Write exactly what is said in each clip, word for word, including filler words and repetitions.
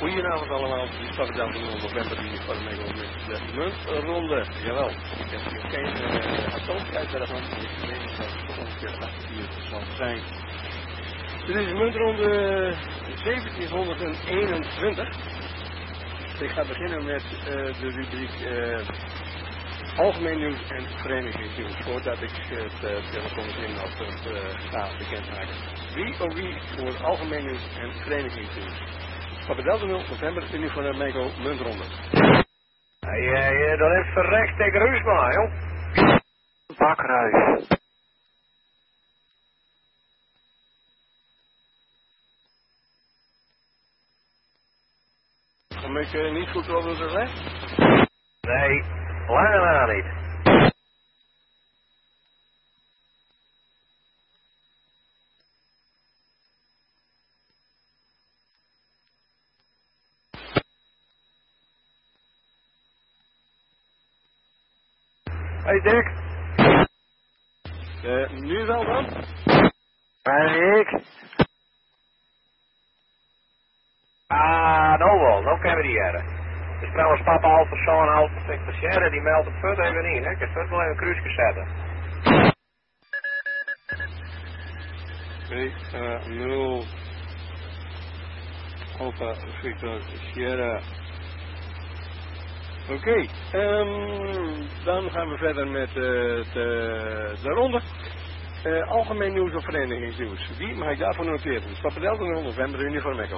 Goedenavond allemaal, het is vandaag in november die van mij met de muntronde. Jawel, ik heb hier geen uh, atoomtijd daarvan, dus ik weet niet dat het ongeveer acht uur zal zijn. Dit is muntronde zeventienhonderdeenentwintig. Ik ga beginnen met uh, de rubriek uh, Algemeen Nieuws en Verenigingsnieuws, voordat ik het uh, telefoonsinhoud uh, ga bekendmaken. Wie of wie voor het Algemeen Nieuws en Verenigingsnieuws? Papendelde nul november, uniforme Mego muntronde. Ja, ja, dat is verrekt tegen Ruusma, joh. Bakruis. Kom ik uh, niet goed over de weg? Nee, lange na niet. Hey Dick. Uh, nu wel dan? En ik. Ah, nou wel, nou kennen we die jaren. Dus trouwens papa Alpha zo'n Alpha secretaire, die meldt het verder even niet, hè. Ik heb het wel even een kruisje zetten. B nul Alpha Victor Sierra. Oké, okay, um, dan gaan we verder met uh, de, de ronde. Uh, algemeen nieuws of verenigingsnieuws. Wie mag ik daarvoor noteren? Dus Papendelde nul november, uniform Echo.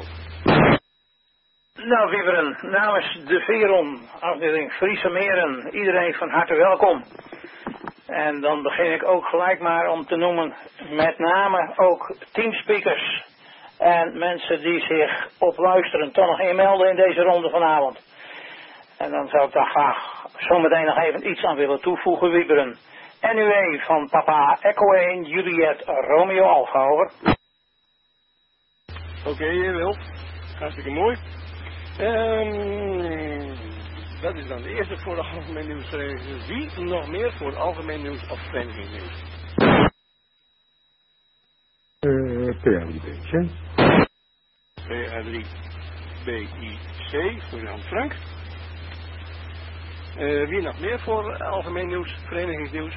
Nou, Viveren, namens de Veron, afdeling Friese Meren, iedereen van harte welkom. En dan begin ik ook gelijk maar om te noemen, met name ook teamspeakers en mensen die zich op luisteren toch nog inmelden in deze ronde vanavond. En dan zou ik daar graag zometeen nog even iets aan willen toevoegen, Wieberen. N U E van papa Echo één, Juliet Romeo Alpha, over. Oké, okay, je wil. Hartstikke mooi. Um, dat is dan de eerste voor de algemeen nieuws. Wie nog meer voor het algemeen nieuws of verenigingsnieuws? Uh, P R drie B C. P R drie B I C voor Jan Frank. Uh, wie nog meer voor algemeen nieuws, verenigingsnieuws?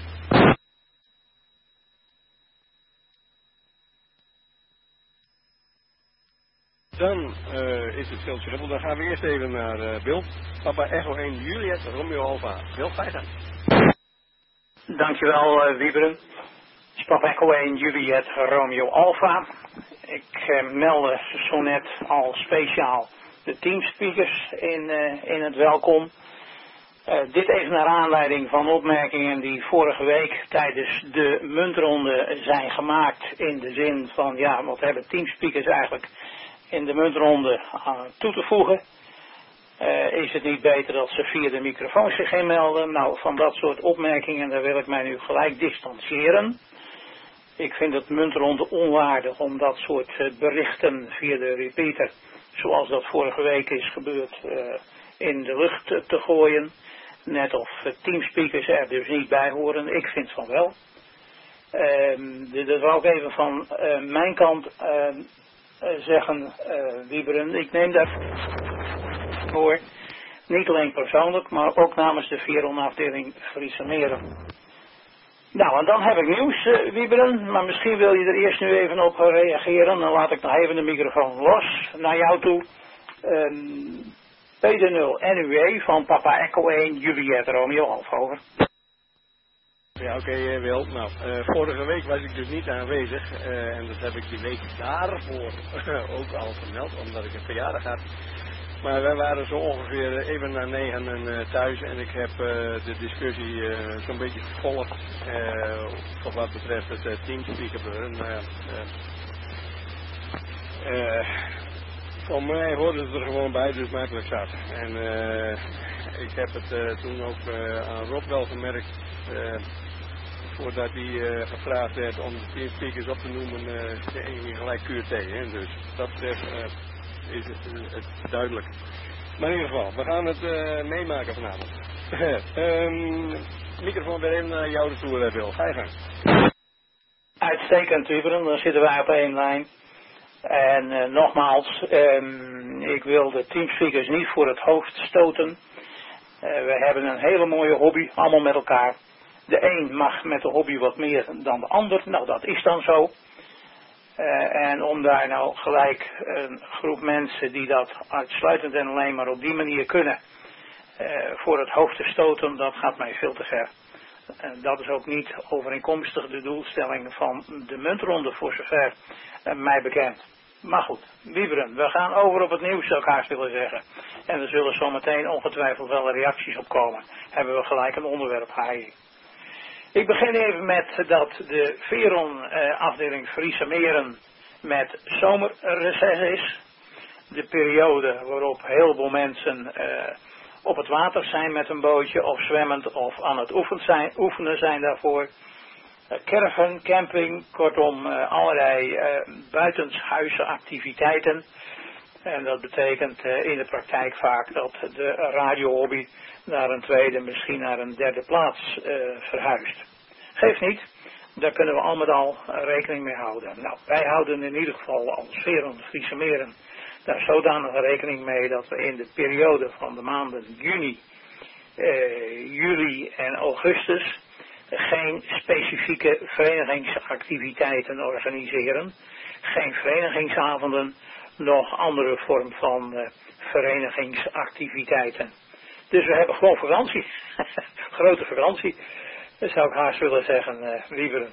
Dan uh, is het veel dubbel. Dan gaan we eerst even naar uh, Bill. Papa Echo één, Juliet, Romeo Alpha. Bill, ga je dan. Dankjewel, uh, Wieberen. Papa Echo één, Juliet, Romeo Alpha. Ik uh, meldde zo net al speciaal de teamspeakers in, uh, in het welkom. Uh, dit even naar aanleiding van opmerkingen die vorige week tijdens de muntronde zijn gemaakt. In de zin van, ja, wat hebben teamspeakers eigenlijk in de muntronde aan toe te voegen? Uh, is het niet beter dat ze via de microfoon zich inmelden? Nou, van dat soort opmerkingen, daar wil ik mij nu gelijk distancieren. Ik vind het muntronde onwaardig om dat soort uh, berichten via de repeater, zoals dat vorige week is gebeurd, uh, in de lucht uh, te gooien. Net of uh, teamspeakers er dus niet bij horen. Ik vind van wel. Uh, dat wil ik even van uh, mijn kant uh, uh, zeggen, uh, Wieberen. Ik neem dat voor. Niet alleen persoonlijk, maar ook namens de Veron-afdeling Friese Meren. Nou, en dan heb ik nieuws, uh, Wieberen. Maar misschien wil je er eerst nu even op reageren. Dan laat ik nog even de microfoon los naar jou toe. Um, P D nul N U E van papa Echo één, Juliet Romeo Alpha, over. Ja, oké, okay, uh, Wil. Nou, uh, vorige week was ik dus niet aanwezig. Uh, en dat heb ik die week daarvoor ook al vermeld, omdat ik een verjaardag had. Maar wij waren zo ongeveer even na negen uh, thuis en ik heb uh, de discussie uh, zo'n beetje gevolgd uh, voor wat betreft het uh, teamspeaker. Maar uh, uh, voor mij hoorde het er gewoon bij, dus makkelijk zat. En uh, ik heb het uh, toen ook uh, aan Rob wel gemerkt, uh, voordat hij uh, gevraagd werd om de teamspeakers op te noemen, uh, ging gelijk Q T. Hè? Dus dat betreft uh, is het, uh, het duidelijk. Maar in ieder geval, we gaan het uh, meemaken vanavond. um, microfoon weer even naar jou toe, Wil. Ga je gang. Uitstekend, Wieberen. Dan zitten wij op één lijn. En uh, nogmaals, um, ik wil de teamspeakers niet voor het hoofd stoten. Uh, we hebben een hele mooie hobby, allemaal met elkaar. De een mag met de hobby wat meer dan de ander, nou dat is dan zo. Uh, en om daar nou gelijk een groep mensen die dat uitsluitend en alleen maar op die manier kunnen, uh, voor het hoofd te stoten, dat gaat mij veel te ver. Uh, dat is ook niet overeenkomstig de doelstelling van de muntronde voor zover uh, mij bekend. Maar goed, Wieberen, we gaan over op het nieuws, zou ik haast willen zeggen. En er zullen zometeen ongetwijfeld wel reacties op komen. Hebben we gelijk een onderwerp, Hai. Ik begin even met dat de Veron uh, afdeling Friese Meren met zomerreces is. De periode waarop heel veel mensen uh, op het water zijn met een bootje of zwemmend of aan het oefenen zijn, oefenen zijn daarvoor. Uh, caravan, camping, kortom uh, allerlei uh, buitenshuise activiteiten. En dat betekent uh, in de praktijk vaak dat de radiohobby naar een tweede, misschien naar een derde plaats uh, verhuist. Geeft niet, daar kunnen we al met al rekening mee houden. Nou, wij houden in ieder geval als Veron Friese Meren daar zodanig rekening mee dat we in de periode van de maanden juni, uh, juli en augustus geen specifieke verenigingsactiviteiten organiseren. Geen verenigingsavonden, nog andere vorm van uh, verenigingsactiviteiten. Dus we hebben gewoon vakantie. Grote vakantie. Dat zou ik haast willen zeggen, uh, Wieberen.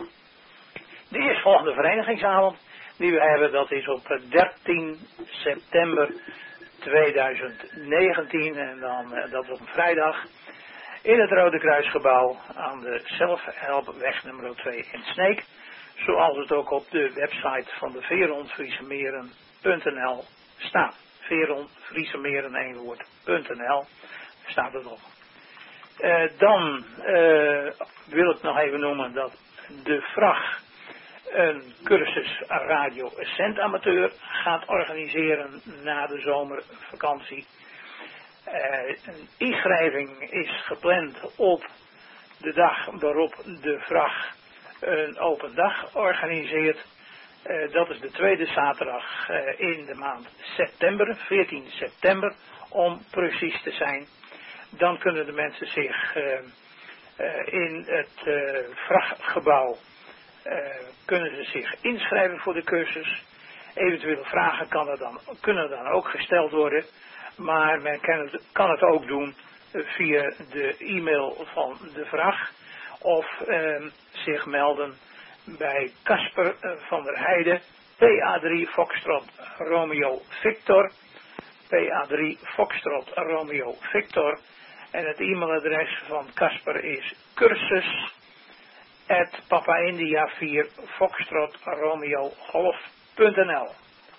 De eerstvolgende verenigingsavond die we hebben, dat is op dertien september tweeduizend negentien. En dan, uh, dat is op een vrijdag. In het Rode Kruisgebouw aan de Zelfhelpweg nummer twee in Sneek. Zoals het ook op de website van de Veron Friese Meren punt n l staat. Veron Friese Meren één woord punt n l staat het op. Uh, dan uh, wil ik nog even noemen dat de vracht een cursus radio zendamateur gaat organiseren na de zomervakantie. Uh, een inschrijving is gepland op de dag waarop de vracht een open dag organiseert. Uh, dat is de tweede zaterdag uh, in de maand september, veertien september om precies te zijn. Dan kunnen de mensen zich uh, uh, in het uh, vrachtgebouw uh, kunnen ze zich inschrijven voor de cursus. Eventuele vragen kan er dan, kunnen dan ook gesteld worden. Maar men kan het, kan het ook doen uh, via de e-mail van de vracht. Of uh, zich melden bij Casper uh, van der Heijden, P A drie Foxtrot Romeo Victor. P A drie Foxtrot Romeo Victor. En het e-mailadres van Casper is cursus at papa india vier Foxtrot Romeo Golf punt n l.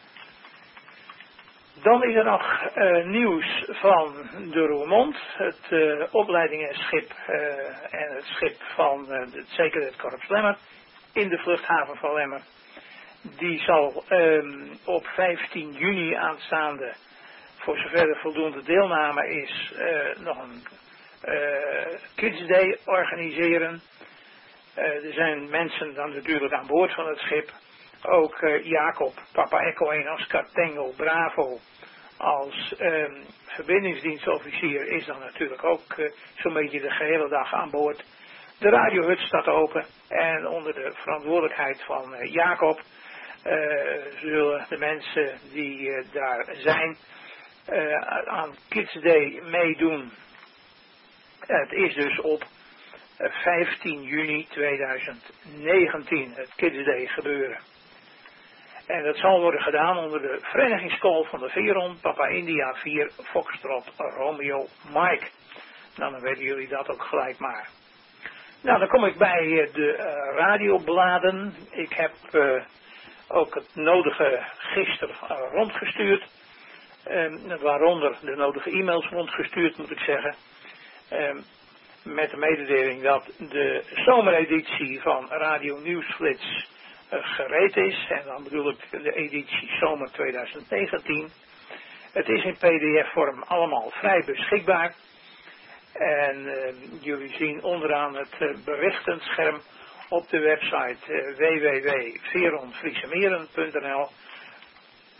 Dan is er nog uh, nieuws van de Roermond, het uh, opleidingsschip uh, en het schip van uh, het Zekerheidskorps Lemmer in de vluchthaven van Lemmer. Die zal um, op vijftien juni aanstaande, voor zover er voldoende deelname is, uh, nog een uh, Kids Day organiseren. Uh, er zijn mensen dan natuurlijk aan boord van het schip. Ook uh, Jacob, Papa Echo één Oscar Tango Bravo als um, verbindingsdienstofficier is dan natuurlijk ook uh, zo'n beetje de gehele dag aan boord. De radiohut staat open en onder de verantwoordelijkheid van uh, Jacob uh, zullen de mensen die uh, daar zijn uh, aan Kids Day meedoen. Het is dus op uh, vijftien juni tweeduizend negentien het Kids Day gebeuren. En dat zal worden gedaan onder de verenigingskool van de Veron, Papa India vier, Foxtrot, Romeo, Mike. Nou, dan weten jullie dat ook gelijk maar. Nou, dan kom ik bij de uh, radiobladen. Ik heb uh, ook het nodige gisteren uh, rondgestuurd. Um, waaronder de nodige e-mails rondgestuurd, moet ik zeggen. Um, met de mededeling dat de zomereditie van Radio Nieuwsflits gereed is. En dan bedoel ik de editie zomer tweeduizend negentien. Het is in P D F-vorm allemaal vrij beschikbaar. En uh, jullie zien onderaan het uh, berichtenscherm op de website uh, w w w punt veron friese meren punt n l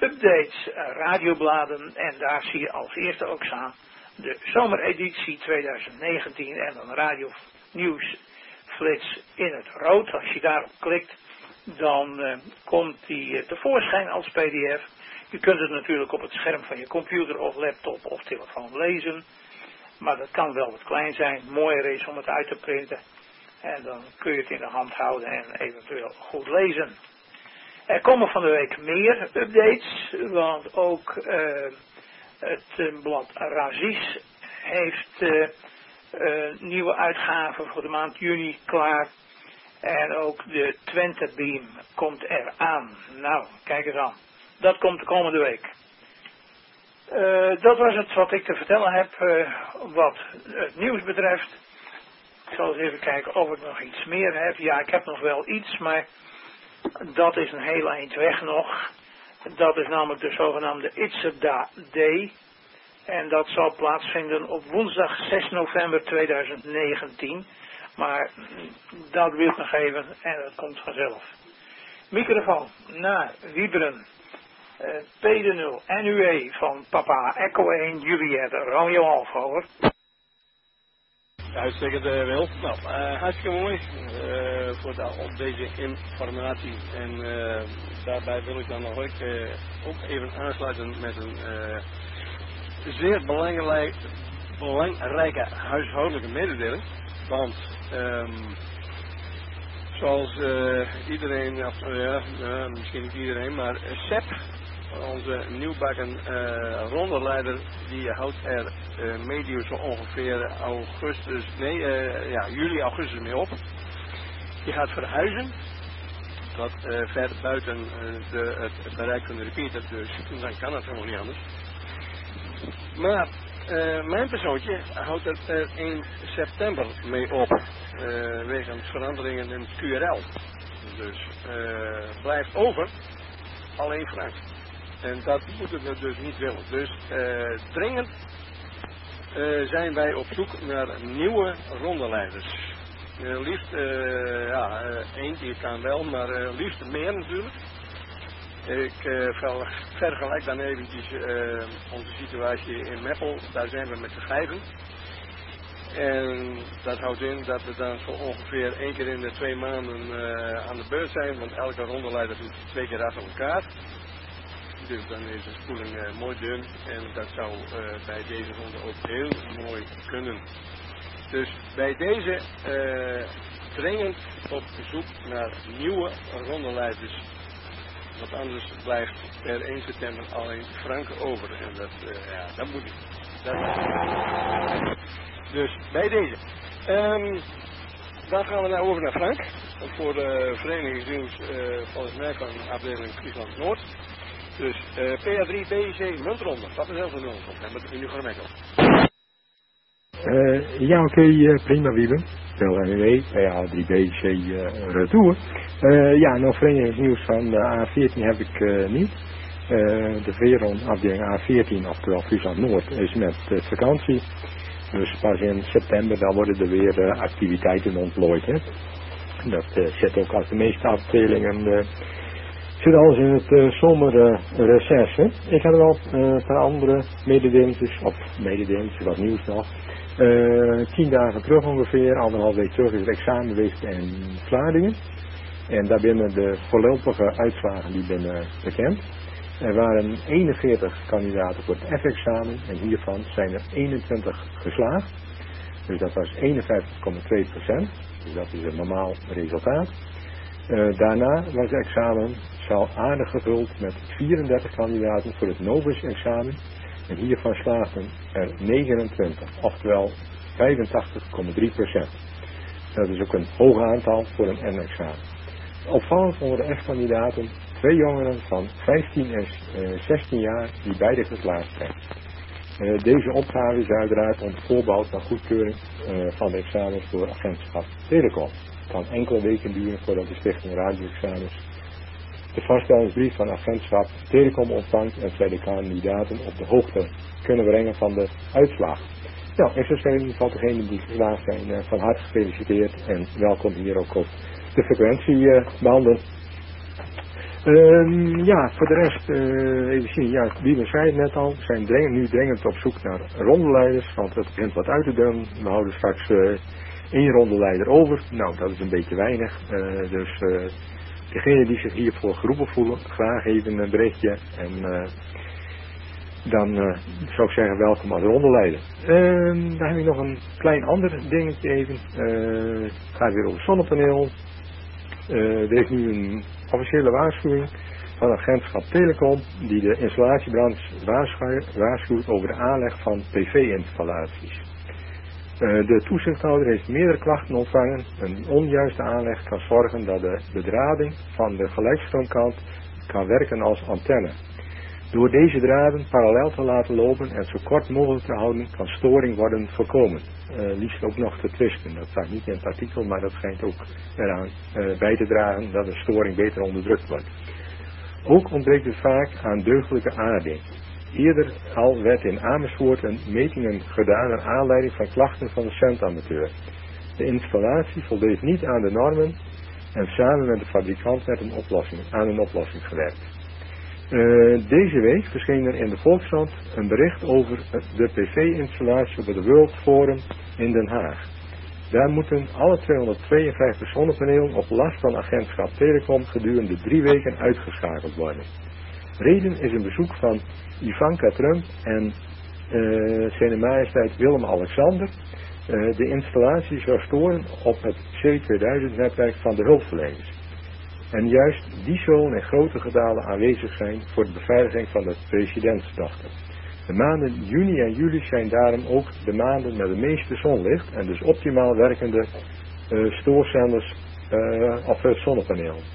updates, uh, radiobladen en daar zie je als eerste ook staan de zomereditie twintig negentien en dan radio nieuwsflits in het rood. Als je daarop klikt, dan uh, komt die uh, tevoorschijn als P D F. Je kunt het natuurlijk op het scherm van je computer of laptop of telefoon lezen. Maar dat kan wel wat klein zijn. Mooier is om het uit te printen. En dan kun je het in de hand houden en eventueel goed lezen. Er komen van de week meer updates. Want ook uh, het uh, blad Razis heeft uh, uh, nieuwe uitgaven voor de maand juni klaar. En ook de Twente Beam komt eraan. Nou, kijk eens aan. Dat komt de komende week. Uh, dat was het wat ik te vertellen heb uh, wat het nieuws betreft. Ik zal eens even kijken of ik nog iets meer heb. Ja, ik heb nog wel iets, maar dat is een heel eind weg nog. Dat is namelijk de zogenaamde Itzerda Day. En dat zal plaatsvinden op woensdag zes november tweeduizend negentien. Maar dat duurt nog even en dat komt vanzelf. Microfoon naar Wieberen. Uh, P de nul N U E van Papa Echo één Juliet Romeo Alfa, hoor. Uitstekend uh, Wil. Nou, uh, hartstikke mooi uh, voor de, op deze informatie. En uh, daarbij wil ik dan nog ook, uh, ook even aansluiten met een uh, zeer belangrijk, belangrijke huishoudelijke mededeling. Want um, zoals uh, iedereen, of, uh, ja, uh, misschien niet iedereen, maar uh, Sepp, onze nieuwbakken uh, rondeleider, die houdt er uh, medio zo ongeveer augustus, nee, uh, ja, juli, augustus mee op. Die gaat verhuizen, wat uh, ver buiten uh, de, het bereik van de repeater, dus dan kan het helemaal niet anders. Maar uh, mijn persoontje houdt er per één september mee op, uh, wegens veranderingen in het Q R L. Dus uh, blijft over alleen Frank. En dat moeten we dus niet willen. Dus uh, dringend uh, zijn wij op zoek naar nieuwe rondeleiders. Uh, liefst, uh, ja, uh, eentje kan wel, maar uh, liefst meer natuurlijk. Ik uh, vergelijk dan eventjes uh, onze situatie in Meppel. Daar zijn we met z'n vijven. En dat houdt in dat we dan zo ongeveer één keer in de twee maanden uh, aan de beurt zijn. Want elke rondeleider doet twee keer achter elkaar. Dus dan is de spoeling uh, mooi dun. En dat zou uh, bij deze ronde ook heel mooi kunnen. Dus bij deze uh, dringend op zoek naar nieuwe rondeleiders. Want anders blijft per één september alleen Frank over. En dat, uh, ja, dat moet niet. Dat... Dus bij deze. Um, dan gaan we nou over naar Frank. Voor de verenigingsnieuws uh, volgens mij van afdeling Friesland Noord. Dus uh, P A drie B C muntronde. Dat is heel veel muntronde. En met nu gewoon mekken. Uh, ja, oké, okay, uh, prima Wiebe. Veel N U E, P A drie B C uh, retour. Uh, ja, nog verenigingsnieuws van de A veertien heb ik uh, niet. Uh, de Veron afdeling A veertien, oftewel Friesland Noord, is met uh, vakantie. Dus pas in september dan worden er weer uh, activiteiten ontplooid. Hè. Dat uh, zit ook als de meeste afdelingen. Uh, zit alles in het uh, zomerreces. Uh, ik had wel uh, een paar andere mededelingen, of mededelingen, wat nieuws nog. Uh, tien dagen terug ongeveer, anderhalf week terug is het examen geweest in Vlaardingen. En daar binnen de voorlopige uitslagen die binnen bekend. Er waren eenenveertig kandidaten voor het F-examen en hiervan zijn er eenentwintig geslaagd. Dus dat was eenenvijftig komma twee procent. Dus dat is een normaal resultaat. Uh, daarna was het examen zo aardig gevuld met vierendertig kandidaten voor het Novus-examen. En hiervan slaagden er negenentwintig, oftewel vijfentachtig komma drie procent. Dat is ook een hoog aantal voor een N-examen. Opvallend onder de F-kandidaten twee jongeren van vijftien en zestien jaar die beide geslaagd zijn. Uh, deze opgave is uiteraard ontvoerbouwd naar goedkeuring uh, van de examens door agentschap Telecom. Het kan enkele weken duren voordat de stichting radio-examens de vaststellingsbrief van agentschap Telecom ontvangt en zij de kandidaten op de hoogte kunnen brengen van de uitslag. Nou, ik zou zeggen in ieder geval degenen die geslaagd zijn uh, van harte gefeliciteerd en welkom hier ook op de frequentiebanden. Um, ja, voor de rest, uh, even zien, ja, Wiebe zei het net al, we zijn dringend, nu dringend op zoek naar rondeleiders, want het begint wat uit te doen. We houden straks uh, één rondeleider over, nou dat is een beetje weinig, uh, dus uh, degenen die zich hiervoor geroepen voelen, graag even een berichtje en uh, dan uh, zou ik zeggen welkom als rondeleider. Uh, dan heb ik nog een klein ander dingetje even, uh, het gaat weer over zonnepaneel. Uh, er is nu een officiële waarschuwing van het agentschap Telecom die de installatiebranche waarschuwt over de aanleg van P V-installaties. Uh, de toezichthouder heeft meerdere klachten ontvangen. Een onjuiste aanleg kan zorgen dat de bedrading van de gelijkstroomkant kan werken als antenne. Door deze draden parallel te laten lopen en zo kort mogelijk te houden, kan storing worden voorkomen. Uh, liefst ook nog te twisten. Dat staat niet in het artikel, maar dat schijnt ook eraan uh, bij te dragen dat de storing beter onderdrukt wordt. Ook ontbreekt het vaak aan deugdelijke aarding. Eerder al werd in Amersfoort een metingen gedaan naar aanleiding van klachten van de centamateur. De installatie voldeed niet aan de normen en samen met de fabrikant werd een oplossing, aan een oplossing gewerkt. Uh, deze week verscheen er in de Volkskrant een bericht over de P V-installatie op het World Forum in Den Haag. Daar moeten alle tweehonderdtweeënvijftig zonnepanelen op last van agentschap Telecom gedurende drie weken uitgeschakeld worden. Reden is een bezoek van Ivanka Trump en uh, zijn majesteit Willem-Alexander. Uh, de installatie zou storen op het C tweeduizend netwerk van de hulpverleners. En juist die zullen in grote getalen aanwezig zijn voor de beveiliging van de presidentsdochter. De maanden juni en juli zijn daarom ook de maanden met de meeste zonlicht en dus optimaal werkende uh, stoorzenders uh, of uh, zonnepanelen.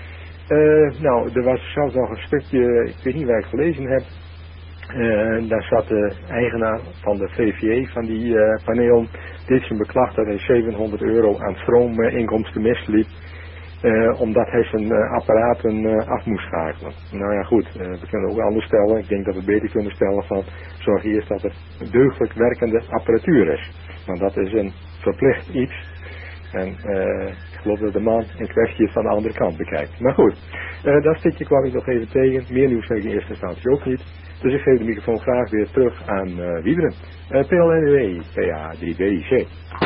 Uh, nou, er was zelfs nog een stukje, ik weet niet waar ik gelezen heb, uh, daar zat de eigenaar van de V V E van die uh, paneel, dit zijn beklag dat hij zevenhonderd euro aan stroominkomsten misliep. Uh, omdat hij zijn uh, apparaten uh, af moest schakelen. Nou ja goed, uh, we kunnen ook anders stellen. Ik denk dat we beter kunnen stellen van zorg eerst dat er deugdelijk werkende apparatuur is. Want dat is een verplicht iets. En uh, ik geloof dat de man in kwestie het van de andere kant bekijkt. Maar goed, uh, dat stukje kwam ik nog even tegen. Meer nieuws heb ik in eerste instantie ook niet. Dus ik geef de microfoon graag weer terug aan uh, Wieberen. Uh, P L N W P A drie B C.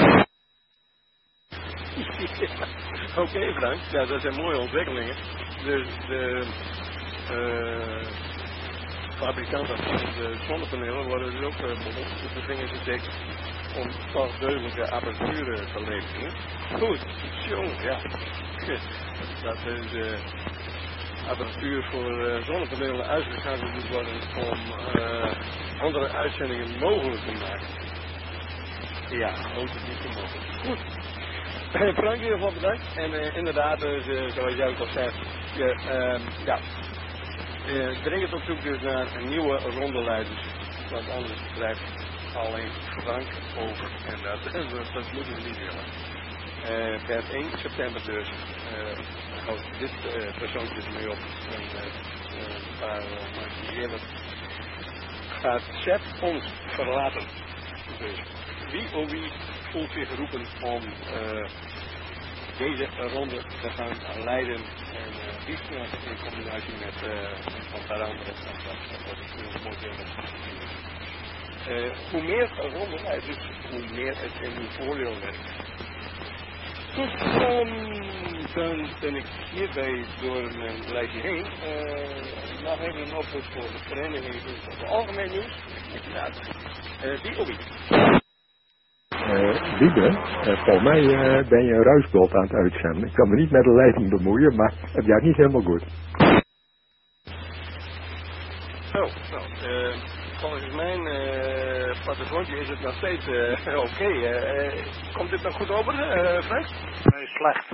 Oké okay, Frank, ja, dat zijn mooie ontwikkelingen. De, de uh, fabrikanten van de zonnepanelen worden dus ook uh, behoorlijk op de vingers getikt om toch deugdelijke apparatuur te leveren. Goed, jongen, ja. Dat is de uh, apparatuur voor uh, zonnepanelen uitgeschakeld moet worden om uh, andere uitzendingen mogelijk te maken. Ja, ook het niet te mogelijk. Goed. Frank, in ieder geval bedankt. En uh, inderdaad, dus, uh, zoals jij ook al zei, je, uh, ja, uh, dringend op zoek dus naar nieuwe rondeleiders. Want anders blijft alleen Frank over. En dat, dat, dat moeten we niet willen. Uh, per één september dus uh, houdt dit uh, persoontje ermee op. En uh, uh, een paar uh, maanden eerder gaat Sepp ons verlaten. Dus wie of wie voelt zich geroepen om uh, deze ronde te gaan leiden en uh, liefst in combinatie met uh, een paar andere. Dat is heel mooi deel. Uh, hoe meer ronde leiders, hoe meer het in uw voordeel werkt. Goed, um, dan ben ik hierbij door mijn lijstje heen. Uh, nog even een oproep voor de vereniging voor de algemeen nieuws. Uh, die Obi. Uh, Wiebe, uh, volgens mij uh, ben je een ruisbeeld aan het uitzenden. Ik kan me niet met de leiding bemoeien, maar het gaat niet helemaal goed. Zo, oh, nou, uh, volgens mijn uh, plattegrondje is het nog steeds uh, oké. Okay. Uh, uh, komt dit nog goed over, uh, Frank? Nee, slecht.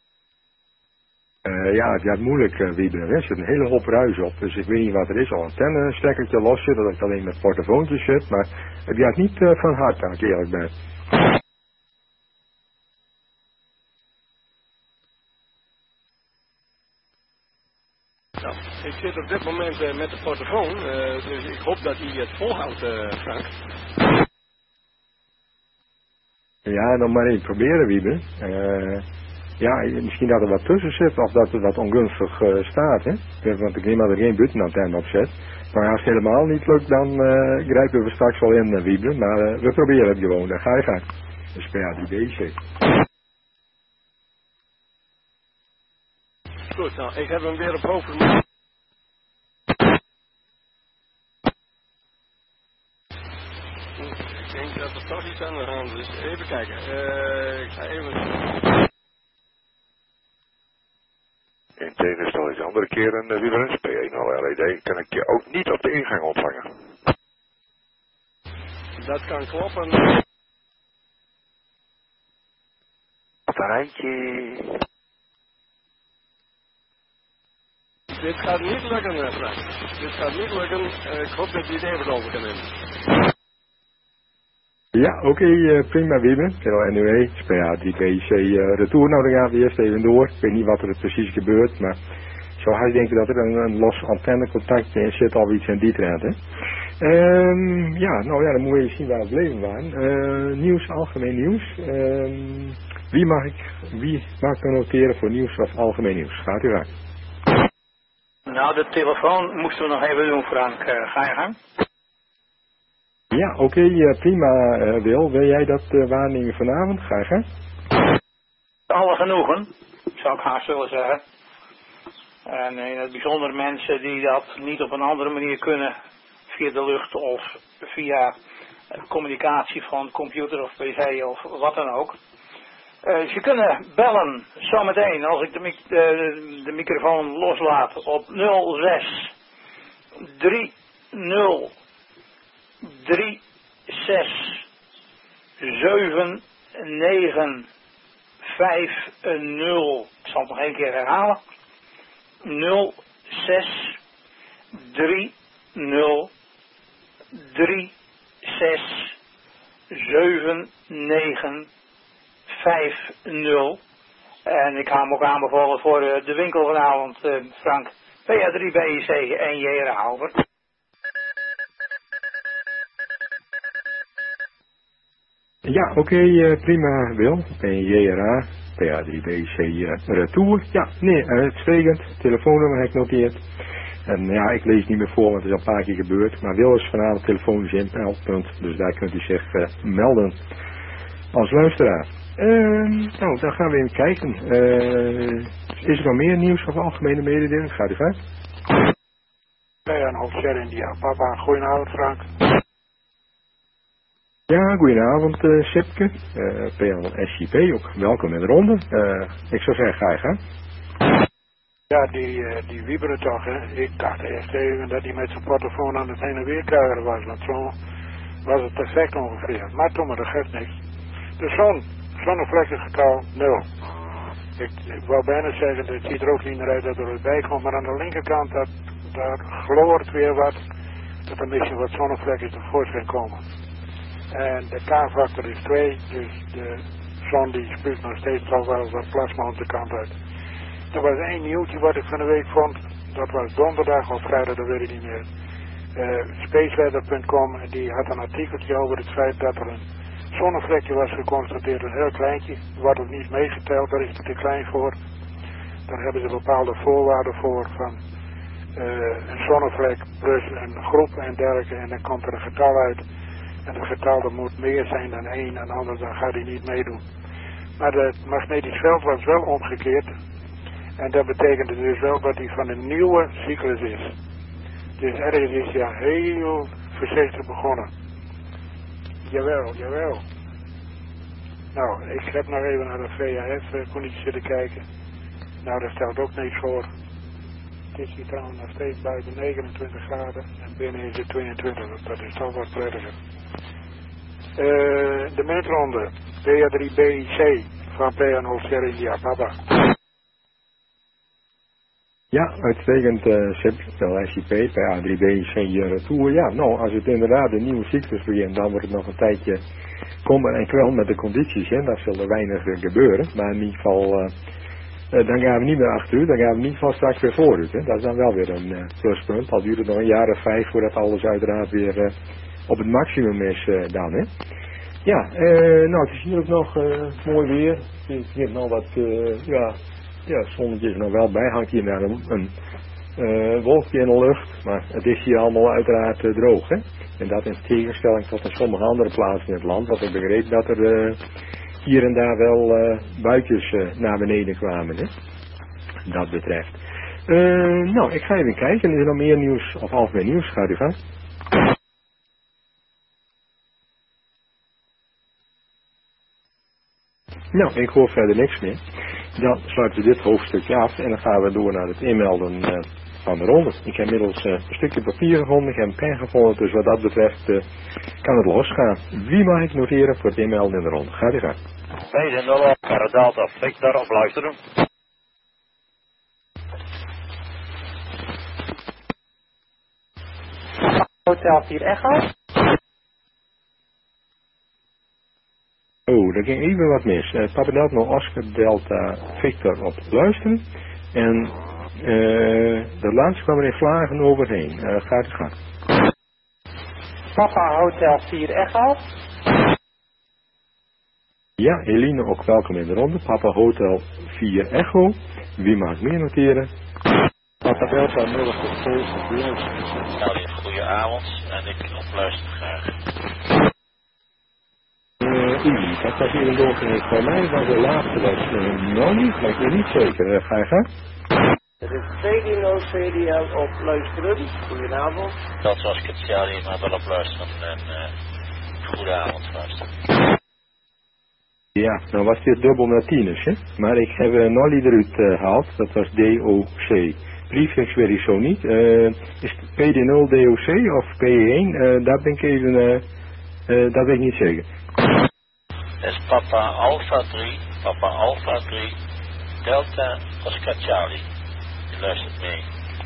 Uh, ja, het gaat moeilijk, uh, Wiebe. Er zit een hele hoop ruis op, dus ik weet niet wat er is. Al antenne stekkertje losje, dat ik alleen met portofoontjes zit, maar het gaat niet uh, van harte, als ik eerlijk ben. Nou, ik zit op dit moment uh, met de portofoon, uh, dus ik hoop dat hij het volhoudt, uh, Frank. Ja, dan maar even proberen, Wiebe. Uh, ja, misschien dat er wat tussen zit of dat er wat ongunstig uh, staat. Hè? Want ik neem dat er geen buitenantenne op zet. Maar als het helemaal niet lukt, dan uh, grijpen we straks wel in, uh, Wiebren. Maar uh, we proberen het gewoon, daar ga je gaan. Dus P A drie B C. Goed, nou, ik heb hem weer op hoofd. Ik denk dat er toch iets aan de hand is. Even kijken. Uh, ik ga even... In tegenstelling de andere keren, uh, Wiebren, P één nul L E D, kan ik je ook niet op de ingang ontvangen. Dat kan kloppen. Apparaatje. Dit gaat niet lukken, uh, Frank. Dit gaat niet lukken. Uh, ik hoop dat je het even over kan nemen. Ja, oké, okay, uh, prima Wiebren. K L N U E, P A drie B C uh, retour. Nou, dan gaan we eerst even door. Ik weet niet wat er precies gebeurt, maar zo hij denken dat er een, een los antennecontactje in zit of iets in die trend, hè. Um, ja, nou ja, dan moeten we even zien waar we gebleven waren. Uh, nieuws, algemeen nieuws. Um, wie mag ik, wie mag ik noteren voor nieuws of algemeen nieuws? Gaat u gang. Nou, de telefoon moesten we nog even doen, Frank. Uh, ga je gang? Ja, oké, okay, uh, prima uh, Wil. Wil jij dat uh, waarnemen vanavond? Ga je gang. Alle genoegen, zou ik haast willen zeggen. En in het bijzonder mensen die dat niet op een andere manier kunnen, via de lucht of via communicatie van computer of pc of wat dan ook. Uh, ze kunnen bellen zometeen als ik de, mic de, de microfoon loslaat op nul zes drie nul drie zes zeven negen vijf nul. Ik zal het nog één keer herhalen. nul zes drie nul drie zes zeven negen vijf nul. En ik ga hem ook aanbevolen voor uh, de winkel vanavond, uh, Frank. P A drie B C en J R A, over. Ja, oké, okay, uh, prima Wil. En J R A, P A drie B C uh, retour. Ja, nee, uitstekend. Telefoonnummer heb ik noteerd. En ja, ik lees niet meer voor, want het is al een paar keer gebeurd. Maar Wil is vanavond telefonisch in, meldpunt. Dus daar kunt u zich uh, melden als luisteraar. Uh, nou, dan gaan we even kijken. Uh, is er nog meer nieuws of algemene mededeling? Gaat u verder? Bij een officier India. Papa, goedenavond Frank. Ja, goedenavond uh, Sipke. Uh, P L S J P, ook welkom in de ronde. Uh, ik zou zeggen, ga je gaan. Ja, die, uh, die wieberen toch, hè. Ik dacht eerst even dat hij met zijn portofoon aan het heen en weer kuieren was. Want zo was het perfect ongeveer. Maar toen maar, dat geeft niks. De zon, zonnevlekkengetal nul. Ik, ik wou bijna zeggen, dat ziet er ook niet meer uit dat er wat bij komt. Maar aan de linkerkant, dat, daar gloort weer wat. Dat er misschien wat zonnevlekken tevoorschijn komen. En de K-factor is twee, dus de zon die spuugt nog steeds toch wel wat plasma aan de kant uit. Er was één nieuwtje wat ik van de week vond, dat was donderdag of vrijdag, dat weet ik niet meer. Uh, Spaceweather punt com, die had een artikeltje over het feit dat er een zonnevlekje was geconstateerd, een heel kleintje, wordt ook niet meegeteld, daar is het te klein voor. Daar hebben ze bepaalde voorwaarden voor van uh, een zonnevlek plus een groep en dergelijke en dan komt er een getal uit. En het getal dat moet meer zijn dan één en anders dan gaat hij niet meedoen. Maar het magnetisch veld was wel omgekeerd. En dat betekent dus wel dat hij van een nieuwe cyclus is. Dus ergens is hij heel voorzichtig begonnen. Jawel, jawel. Nou, ik heb nog even naar de V H F-conditie zitten kijken. Nou, daar stelt ook niks voor. Het is hier trouwens nog steeds buiten negenentwintig graden en binnen is het tweeëntwintig, dat is toch wat prettiger. Uh, de meetronde, P A drie B C van P A nul Sierra India, Papa. Ja, uitstekend uh, Sip, L S I P, P A drie B C retour. Ja, nou, als het inderdaad een nieuwe cyclus begint, dan wordt het nog een tijdje kommer en kwel met de condities, hè. Dat zal er weinig uh, gebeuren, maar in ieder geval... Uh, Uh, dan gaan we niet meer achteruit, dan gaan we in ieder geval straks weer vooruit. Hè. Dat is dan wel weer een uh, pluspunt. Al duurt het nog een jaar of vijf voordat alles uiteraard weer uh, op het maximum is uh, dan. Hè. Ja, uh, nou het is hier ook nog uh, mooi weer. Het je hebt nog wat, uh, ja, ja, zonnetje is er nog wel bij, hangt hier naar een, een uh, wolkje in de lucht, maar het is hier allemaal uiteraard uh, droog, hè. En dat in tegenstelling tot in sommige andere plaatsen in het land, want ik begreep dat er uh, hier en daar wel uh, buitjes uh, naar beneden kwamen, hè. Dat betreft. Uh, nou, ik ga even kijken, is er nog meer nieuws, of algemeen nieuws, gaat u gaan. Nou, ik hoor verder niks meer. Dan sluiten we dit hoofdstukje af en dan gaan we door naar het inmelden uh, van de ronde. Ik heb inmiddels uh, een stukje papier gevonden, ik heb een pen gevonden, dus wat dat betreft uh, kan het losgaan. Wie mag ik noteren voor het inmelden in de ronde? Gaat u gaan. vijf nul, Delta Victor op luisteren. Hotel vier Echo. Oh, er ging even wat mis. Uh, Papa Delta Oscar Delta Victor op luisteren. En uh, de laatste kwam er in vlagen overheen. Uh, gaat het gaan. Papa Hotel vier Echo. Ja, Eline ook welkom in de ronde. Papa Hotel vier Echo. Wie mag meer noteren? Papa Delta nul voor Goedenavond en ik opluister graag. Uh, Uli, dat was hier een doorgang. Voor mij was de laatste was uh, nog niet, maar ik weet niet zeker. Uh, ga je gaan? Het is twee nul C D L op luisteren. Goedenavond. Dat was ik het Charlie, maar wel op luisteren en uh, goedenavond luisteren. Ja, nou was dit dubbel naar tieners, hè? Maar ik heb uh, Nolly eruit uh, gehaald, dat was D O C. Prefix weet ik zo niet. Uh, is het P D nul D O C of P E één? Uh, daar ben ik even, uh, uh, dat weet ik niet zeker. Dat is Papa Alpha drie, Papa Alpha drie, Delta Oscar Charlie. Je luistert mee.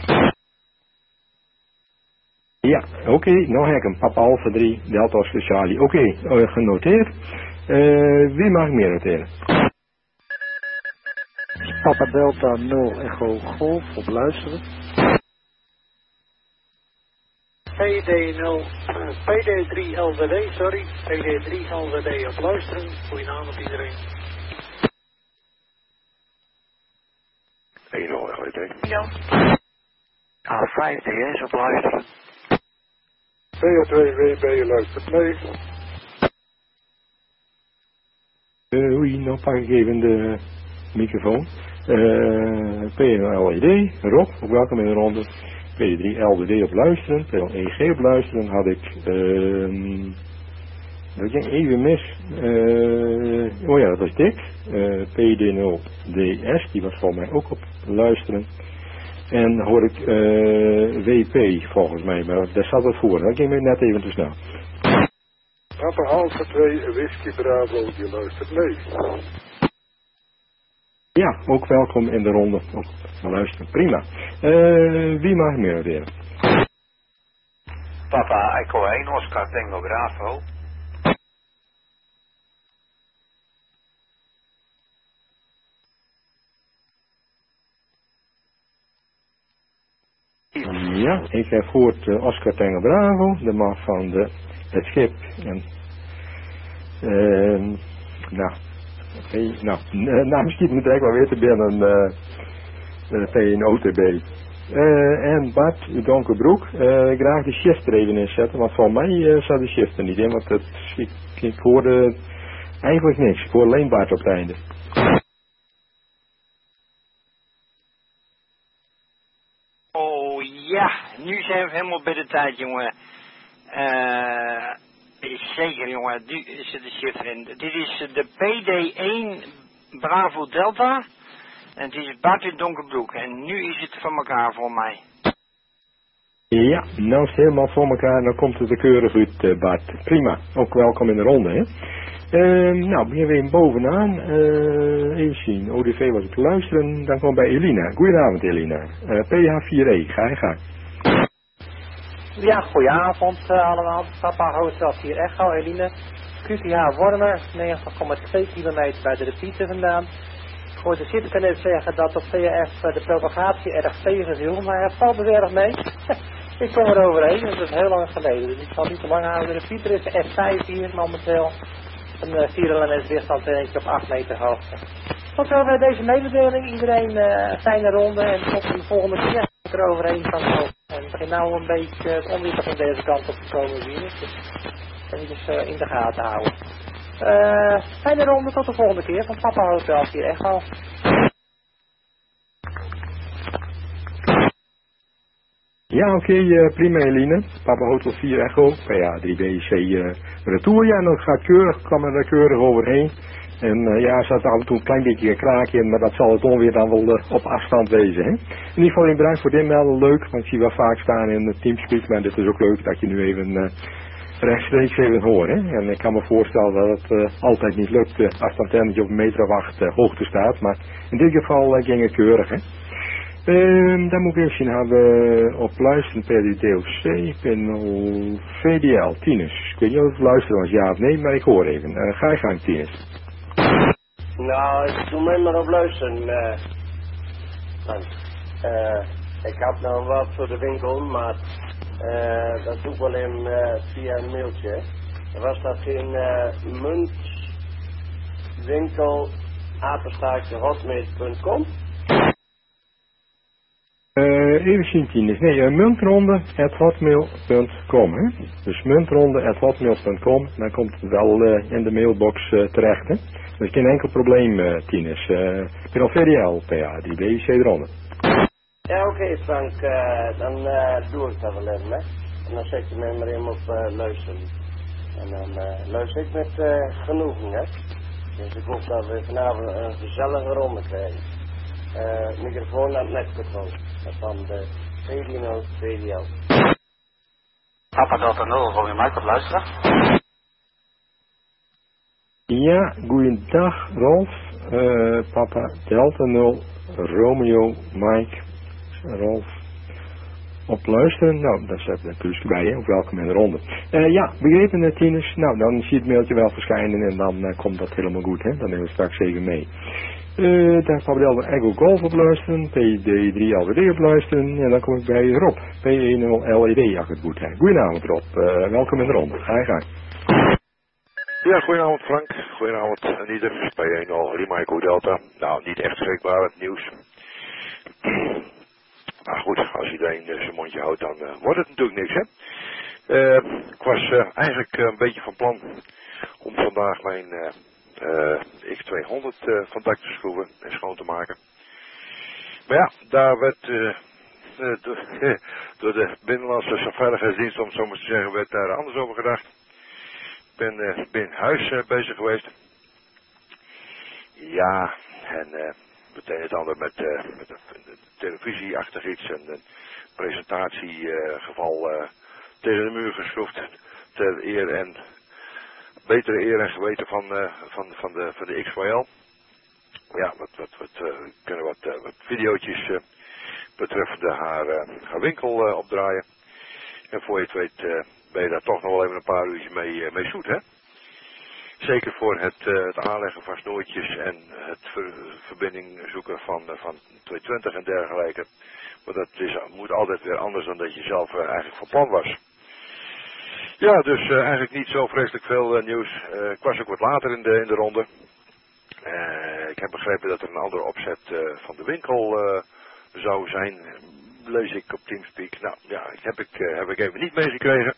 Ja, oké, okay, nou heb ik hem. Papa Alpha drie, Delta Oscar Charlie. Oké, okay, uh, genoteerd. Uh, wie mag meer noteren? Papa Delta nul Echo Golf op luisteren. P D nul, P D drie L Z D, sorry. P D drie L Z D op luisteren. Goedenavond iedereen. één nul L E D. Ja. A vijf D S op luisteren. P O twee W B luistert mee. Uh, oei, nou pak ik even de microfoon. Uh, P N L E D, Rob, ook welkom in de ronde. P drie L D D op luisteren, P L E G op luisteren had ik. Uh, dat ging even mis. Uh, oh ja, dat was Dick. Uh, P D nul D S, die was volgens mij ook op luisteren. En hoor ik uh, W P volgens mij, maar daar zat het voor. Dat ging me net even te snel. Papa Alpha twee Whisky Bravo, die luistert mee. Ja, ook welkom in de ronde. Ook luisteren, prima. Uh, wie mag meer noteren? Papa Echo één, Oscar Tango Bravo. Ja, ik heb gehoord uh, Oscar Tango Bravo, de man van de, het schip. En, uh, nou, okay, nou, uh, nou, misschien moet ik wel weer te binnen uh, uh, P N O T B. Uh, en Bart, uw donkerbroek, uh, graag de shift er even in zetten, want voor mij uh, zat de shift er niet in, want het, ik, ik hoorde eigenlijk niks. Ik hoor alleen Bart op het einde. Oh ja, nu zijn we helemaal bij de tijd, jongen. Uh, zeker, jongen, nu zit de shift erin. Dit is de P D één Bravo Delta. En het is Bart in donkerbroek. En nu is het van elkaar voor mij. Ja, nou is het helemaal voor elkaar. Dan komt het er keurig uit, uh, Bart. Prima. Ook welkom in de ronde, hè. Uh, nou, beginnen we even bovenaan. Uh, even zien. O D V was ik luisteren. Dan komt bij Elina. Goedenavond, Elina. Uh, P H vier E. Ga je gang. Ja, goedenavond uh, allemaal. Papa Hotel vier Echo, Eline. Q T H Warner, negentig komma twee kilometer bij de repeater vandaan. Ik hoorde Zitke net zeggen dat op V F de propagatie erg tegenviel, maar het valt er erg mee. Ik kom er overheen, dat is heel lang geleden, dus ik zal niet te lang houden. De repeater is F vijf hier momenteel. Een uh, vier elements weerstandtentje op acht meter hoogte. Tot zover deze mededeling. Iedereen uh, een fijne ronde en tot de volgende keer ik er overheen kan komen. En het begint nou een beetje het onweer van deze kant op te komen weer. Dus even uh, in de gaten houden. Uh, fijne ronde tot de volgende keer van Papa Hotel vier Echo. Ja, oké, okay, uh, prima Eline. Papa Hotel vier Echo, P A drie B C uh, retour. Ja, dat gaat keurig, kwam er keurig overheen. En uh, ja, er zat af en toe een klein beetje een kraakje in, maar dat zal het onweer dan wel uh, op afstand wezen. Hè? In ieder geval in bedankt voor dit melden, leuk, want ik zie wel vaak staan in de Teamspeak, maar dit is ook leuk dat je nu even uh, rechtstreeks even hoort. Hè? En ik kan me voorstellen dat het uh, altijd niet lukt uh, als het antennetje op een meter of acht uh, hoogte staat, maar in dit geval uh, ging het keurig. Hè? Um, dan moet ik even zien, hebben op luisteren P D D O C, panel V D L, Tinus. Ik weet niet of het luisteren was, ja of nee, maar ik hoor even. Uh, ga je gang, Tinus. Nou, ik doe mij maar op luisteren. Uh, uh, ik had nou wat voor de winkel, maar uh, dat doe ik wel in uh, via een mailtje. Was dat geen uh, muntwinkel apenstaartje hotmail punt com? Uh, even zien, Tinus. Nee, uh, muntronde at hotmail punt com. Hè? Dus muntronde at hotmail punt com, dan komt het wel uh, in de mailbox uh, terecht. Hè? Dat is geen enkel probleem, uh, Tinus. Uh, ik ben al V D L, P A drie B C eronder. Ja, oké okay, Frank, uh, dan uh, doe ik dat wel even, hè. En dan zet je mij maar even op uh, luisteren. En dan uh, luister ik met uh, genoegen, hè. Dus ik hoop dat we vanavond een gezellige ronde krijgen. Uh, microfoon aan het netcontrole. Van de V D nul V D L. Papa Delta nul, Romeo Mike op luisteren. Ja, goeiedag Rolf. Uh, Papa Delta nul, Romeo Mike, Rolf. Op luisteren, nou, daar staat een plusje bij, hè, of welkom in de ronde. Uh, ja, begrepen uh, Tinus. Nou, dan zie je het mailtje wel verschijnen en dan uh, komt dat helemaal goed, hè. Dan nemen we straks even mee. Uh, daar gaan we Delta Echo Golf op luisteren, P D drie L W D op luisteren en dan kom ik bij Rob, P E nul L E D, als het goed is. Goedenavond Rob, uh, welkom in de ronde. Ga je gang. Ja, goedenavond Frank, goedenavond en ieder, P E nul Lima Echo Delta. Nou, niet echt schrikbaar het nieuws. Maar goed, als iedereen uh, zijn mondje houdt, dan uh, wordt het natuurlijk niks, hè. Uh, ik was uh, eigenlijk uh, een beetje van plan om vandaag mijn uh, uh, X tweehonderd uh, van dak te schroeven en schoon te maken. Maar ja, daar werd uh, uh, door, uh, door de Binnenlandse Veiligheidsdienst, om het zo maar te zeggen, werd daar anders over gedacht. Ik ben uh, binnen huis uh, bezig geweest. Ja, en uh, meteen het ander met, uh, met een, een televisieachtig iets, en een presentatiegeval uh, uh, tegen de muur geschroefd ter eer en betere eer en geweten van, uh, van, van, de, van de X Y L. Ja, wat, wat, wat, uh, kunnen wat, uh, wat videootjes uh, betreffende haar, uh, haar winkel uh, opdraaien. En voor je het weet uh, ben je daar toch nog wel even een paar uurtjes mee, uh, mee zoet, hè. Zeker voor het, uh, het aanleggen van snoertjes en het ver, verbinding zoeken van, uh, van tweehonderdtwintig en dergelijke. Maar dat is, moet altijd weer anders dan dat je zelf uh, eigenlijk van plan was. Ja, dus uh, eigenlijk niet zo vreselijk veel uh, nieuws. Uh, ik was ook wat later in de, in de ronde. Uh, ik heb begrepen dat er een andere opzet uh, van de winkel uh, zou zijn. Lees ik op Teamspeak. Nou ja, heb ik, uh, heb ik even niet meegekregen.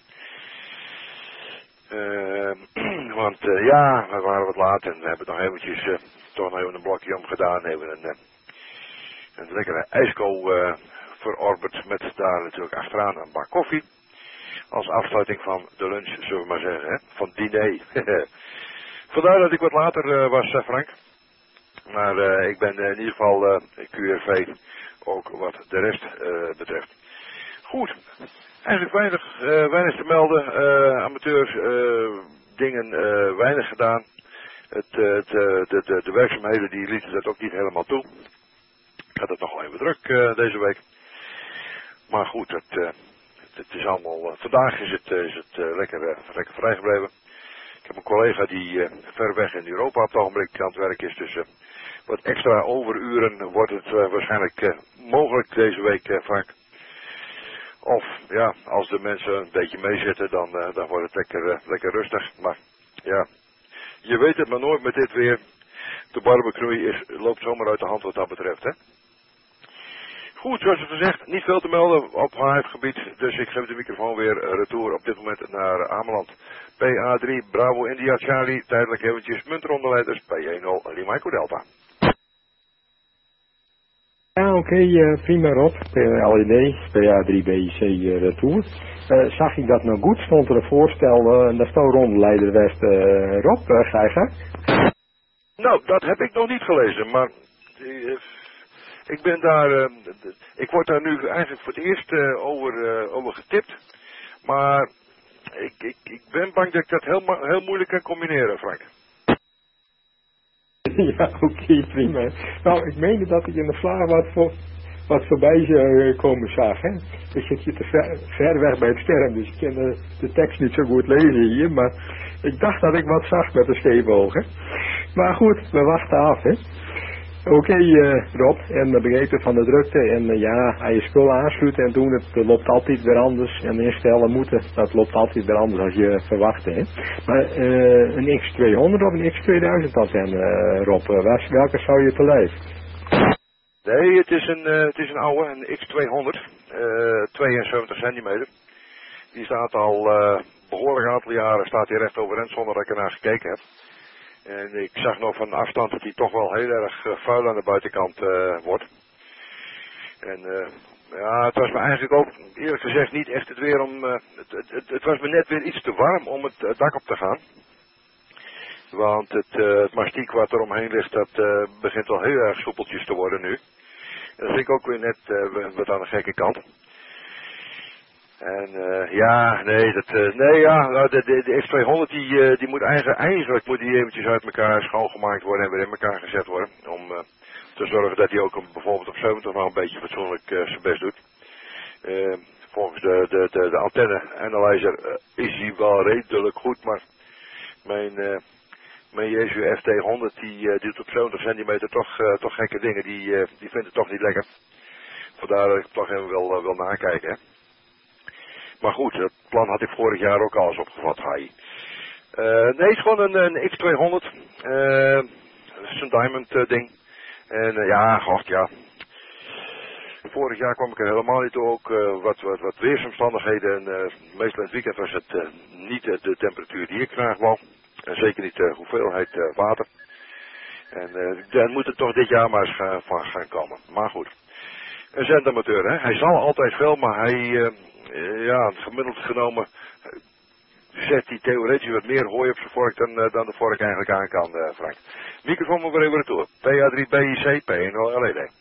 Uh, want uh, ja, we waren wat laat en we hebben nog eventjes uh, toch nog even een blokje omgedaan. Hebben een, uh, een lekkere ijsko uh, verorberd met daar natuurlijk achteraan een bak koffie. Als afsluiting van de lunch, zullen we maar zeggen, hè? Van diner. Vandaar dat ik wat later uh, was, uh, Frank. Maar uh, ik ben uh, in ieder geval uh, Q R V, ook wat de rest uh, betreft. Goed, eigenlijk weinig, uh, weinig te melden. Uh, amateurs, uh, dingen, uh, weinig gedaan. Het, uh, het, uh, de, de, de werkzaamheden die lieten dat ook niet helemaal toe. Ik had het nog wel even druk uh, deze week. Maar goed, het, uh, het is allemaal, uh, vandaag is het, uh, is het uh, lekker, uh, lekker vrijgebleven. Ik heb een collega die uh, ver weg in Europa op het ogenblik aan het werk is. Dus uh, wat extra overuren wordt het uh, waarschijnlijk uh, mogelijk deze week, uh, Frank. Of ja, als de mensen een beetje meezitten, dan, uh, dan wordt het lekker, uh, lekker rustig. Maar ja, je weet het maar nooit met dit weer. De barbecue is, loopt zomaar uit de hand wat dat betreft, hè. Goed, zoals gezegd, niet veel te melden op H F-gebied, dus ik geef de microfoon weer retour op dit moment naar Ameland. P A drie, Bravo India Charlie, tijdelijk eventjes munteronderleiders, P één nul, Lima Echo Delta. Ja, oké, okay, uh, prima Rob, L E D, P A drie B C uh, retour. Uh, zag ik dat nou goed? Stond er een voorstel, uh, daar stond rondeleider West, uh, Rob, uh, ga je gang? Nou, dat heb ik nog niet gelezen, maar uh, ik ben daar, uh, ik word daar nu eigenlijk voor het eerst uh, over, uh, over getipt, maar ik, ik, ik ben bang dat ik dat heel, heel moeilijk kan combineren, Frank. Ja, oké, okay, prima. Nou, ik meende dat ik in de vlaag wat, voor, wat voorbij zou komen zag, hè. Ik zit hier te ver, ver weg bij het scherm, dus ik kan de, de tekst niet zo goed lezen hier, maar ik dacht dat ik wat zag met een scheve oog, hè. Maar goed, we wachten af, hè. Oké, okay, uh, Rob, en we begrepen van de drukte en uh, ja, hij je spul aansluiten en doen, het uh, loopt altijd weer anders. En instellen moeten, dat loopt altijd weer anders als je verwacht, hè. Maar uh, een X tweehonderd of een X tweeduizend antenne, uh, Rob, uh, was, welke zou je te lijf? Nee, het is een, uh, het is een oude, een X tweehonderd, uh, tweeënzeventig centimeter. Die staat al uh, behoorlijk aantal jaren, staat hier recht overeind zonder dat ik ernaar gekeken heb. En ik zag nog van afstand dat hij toch wel heel erg uh, vuil aan de buitenkant uh, wordt. En uh, ja, het was me eigenlijk ook, eerlijk gezegd, niet echt het weer om... Uh, het, het, het was me net weer iets te warm om het uh, dak op te gaan. Want het, uh, het mastiek wat er omheen ligt, dat uh, begint wel heel erg soepeltjes te worden nu. En dat vind ik ook weer net uh, wat aan de gekke kant. En uh, ja, nee, dat, uh, nee, ja, de, de, de X tweehonderd die, uh, die moet eigenlijk, eigenlijk moet die eventjes uit elkaar schoongemaakt worden en weer in elkaar gezet worden. Om uh, te zorgen dat hij ook een, bijvoorbeeld op zeventig wel een beetje fatsoenlijk uh, zijn best doet. Uh, volgens de, de, de, de antenne analyzer uh, is hij wel redelijk goed, maar mijn, uh, mijn Jesu F T honderd die, uh, die doet op zeventig centimeter toch, uh, toch gekke dingen, die, uh, die vindt het toch niet lekker. Vandaar dat ik toch even wil, uh, wil nakijken, hè. Maar goed, dat plan had ik vorig jaar ook al eens opgevat, Hai. Uh, nee, het is gewoon een, een X tweehonderd. Uh, dat is een diamond uh, ding. En uh, ja, goh, ja. Vorig jaar kwam ik er helemaal niet toe, ook uh, wat, wat, wat weersomstandigheden. En uh, meestal in het weekend was het uh, niet uh, de temperatuur die ik graag wou. En zeker niet de uh, hoeveelheid uh, water. En uh, daar moet het toch dit jaar maar eens gaan, van gaan komen. Maar goed. Een zendamateur, hè. Hij zal altijd veel, maar hij... Uh, ja, gemiddeld genomen zet hij theoretisch wat meer hooi op zijn vork dan, uh, dan de vork eigenlijk aan kan, uh, Frank. Microfoon maar weer even retour. P A drie B I C, P één nul L E D.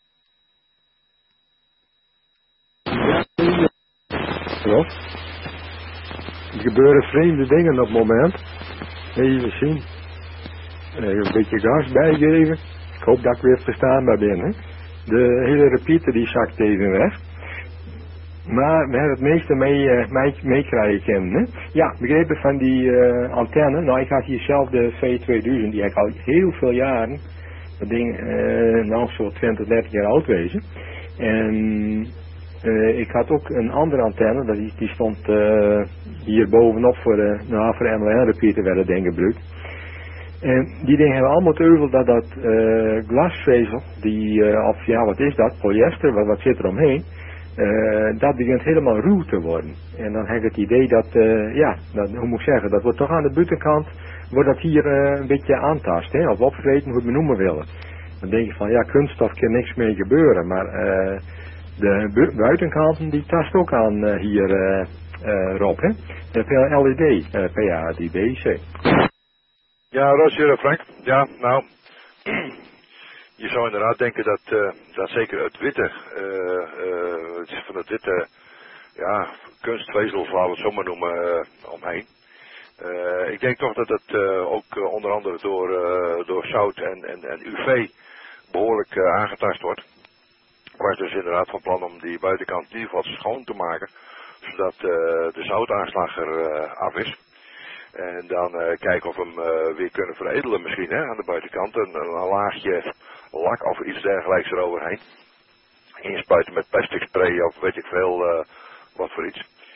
Ja. Er gebeuren vreemde dingen op het moment. Even zien. Even een beetje gas bijgeven. Ik hoop dat ik weer verstaanbaar ben, hè. De hele repeater die zakt even weg. Maar we hebben het meeste mee, uh, mee, meekrijgen kennen, hè? Ja, begrepen van die uh, antenne. Nou, ik had hier zelf de V tweeduizend, die heb ik al heel veel jaren. Dat ding, uh, nou, zo twintig, dertig jaar oud wezen. En uh, ik had ook een andere antenne, dat die, die stond uh, hier bovenop voor de, nou, voor de M L N-repeater werd het ding gebruikt. En die dingen hebben allemaal het euvel dat dat uh, glasvezel, die, uh, of ja, wat is dat, polyester, wat, wat zit er omheen? Uh, dat begint helemaal ruw te worden. En dan heb ik het idee dat, uh, ja, dat, hoe moet ik zeggen, dat wordt toch aan de buitenkant, wordt dat hier uh, een beetje aantast, hè, of opvreten, hoe we het noemen willen. Dan denk je van, ja, kunststof kan niks mee gebeuren, maar uh, de bu buitenkanten die tast ook aan uh, hier, uh, uh, Rob, hè. De L E D, uh, P A drie B C. Ja, Roger, Frank. Ja, nou... Je zou inderdaad denken dat, uh, dat zeker het witte, uh, uh, het is van het witte, ja, kunstvezel, laten we het zo maar noemen, uh, omheen. Uh, ik denk toch dat het uh, ook uh, onder andere door, uh, door zout en, en, en U V behoorlijk uh, aangetast wordt. Ik was dus inderdaad van plan om die buitenkant in ieder geval schoon te maken, zodat uh, de zoutaanslag er uh, af is. En dan uh, kijken of we hem uh, weer kunnen veredelen misschien, hè, aan de buitenkant. Een, een laagje lak of iets dergelijks eroverheen. Inspuiten met plastic spray of weet ik veel uh, wat voor iets.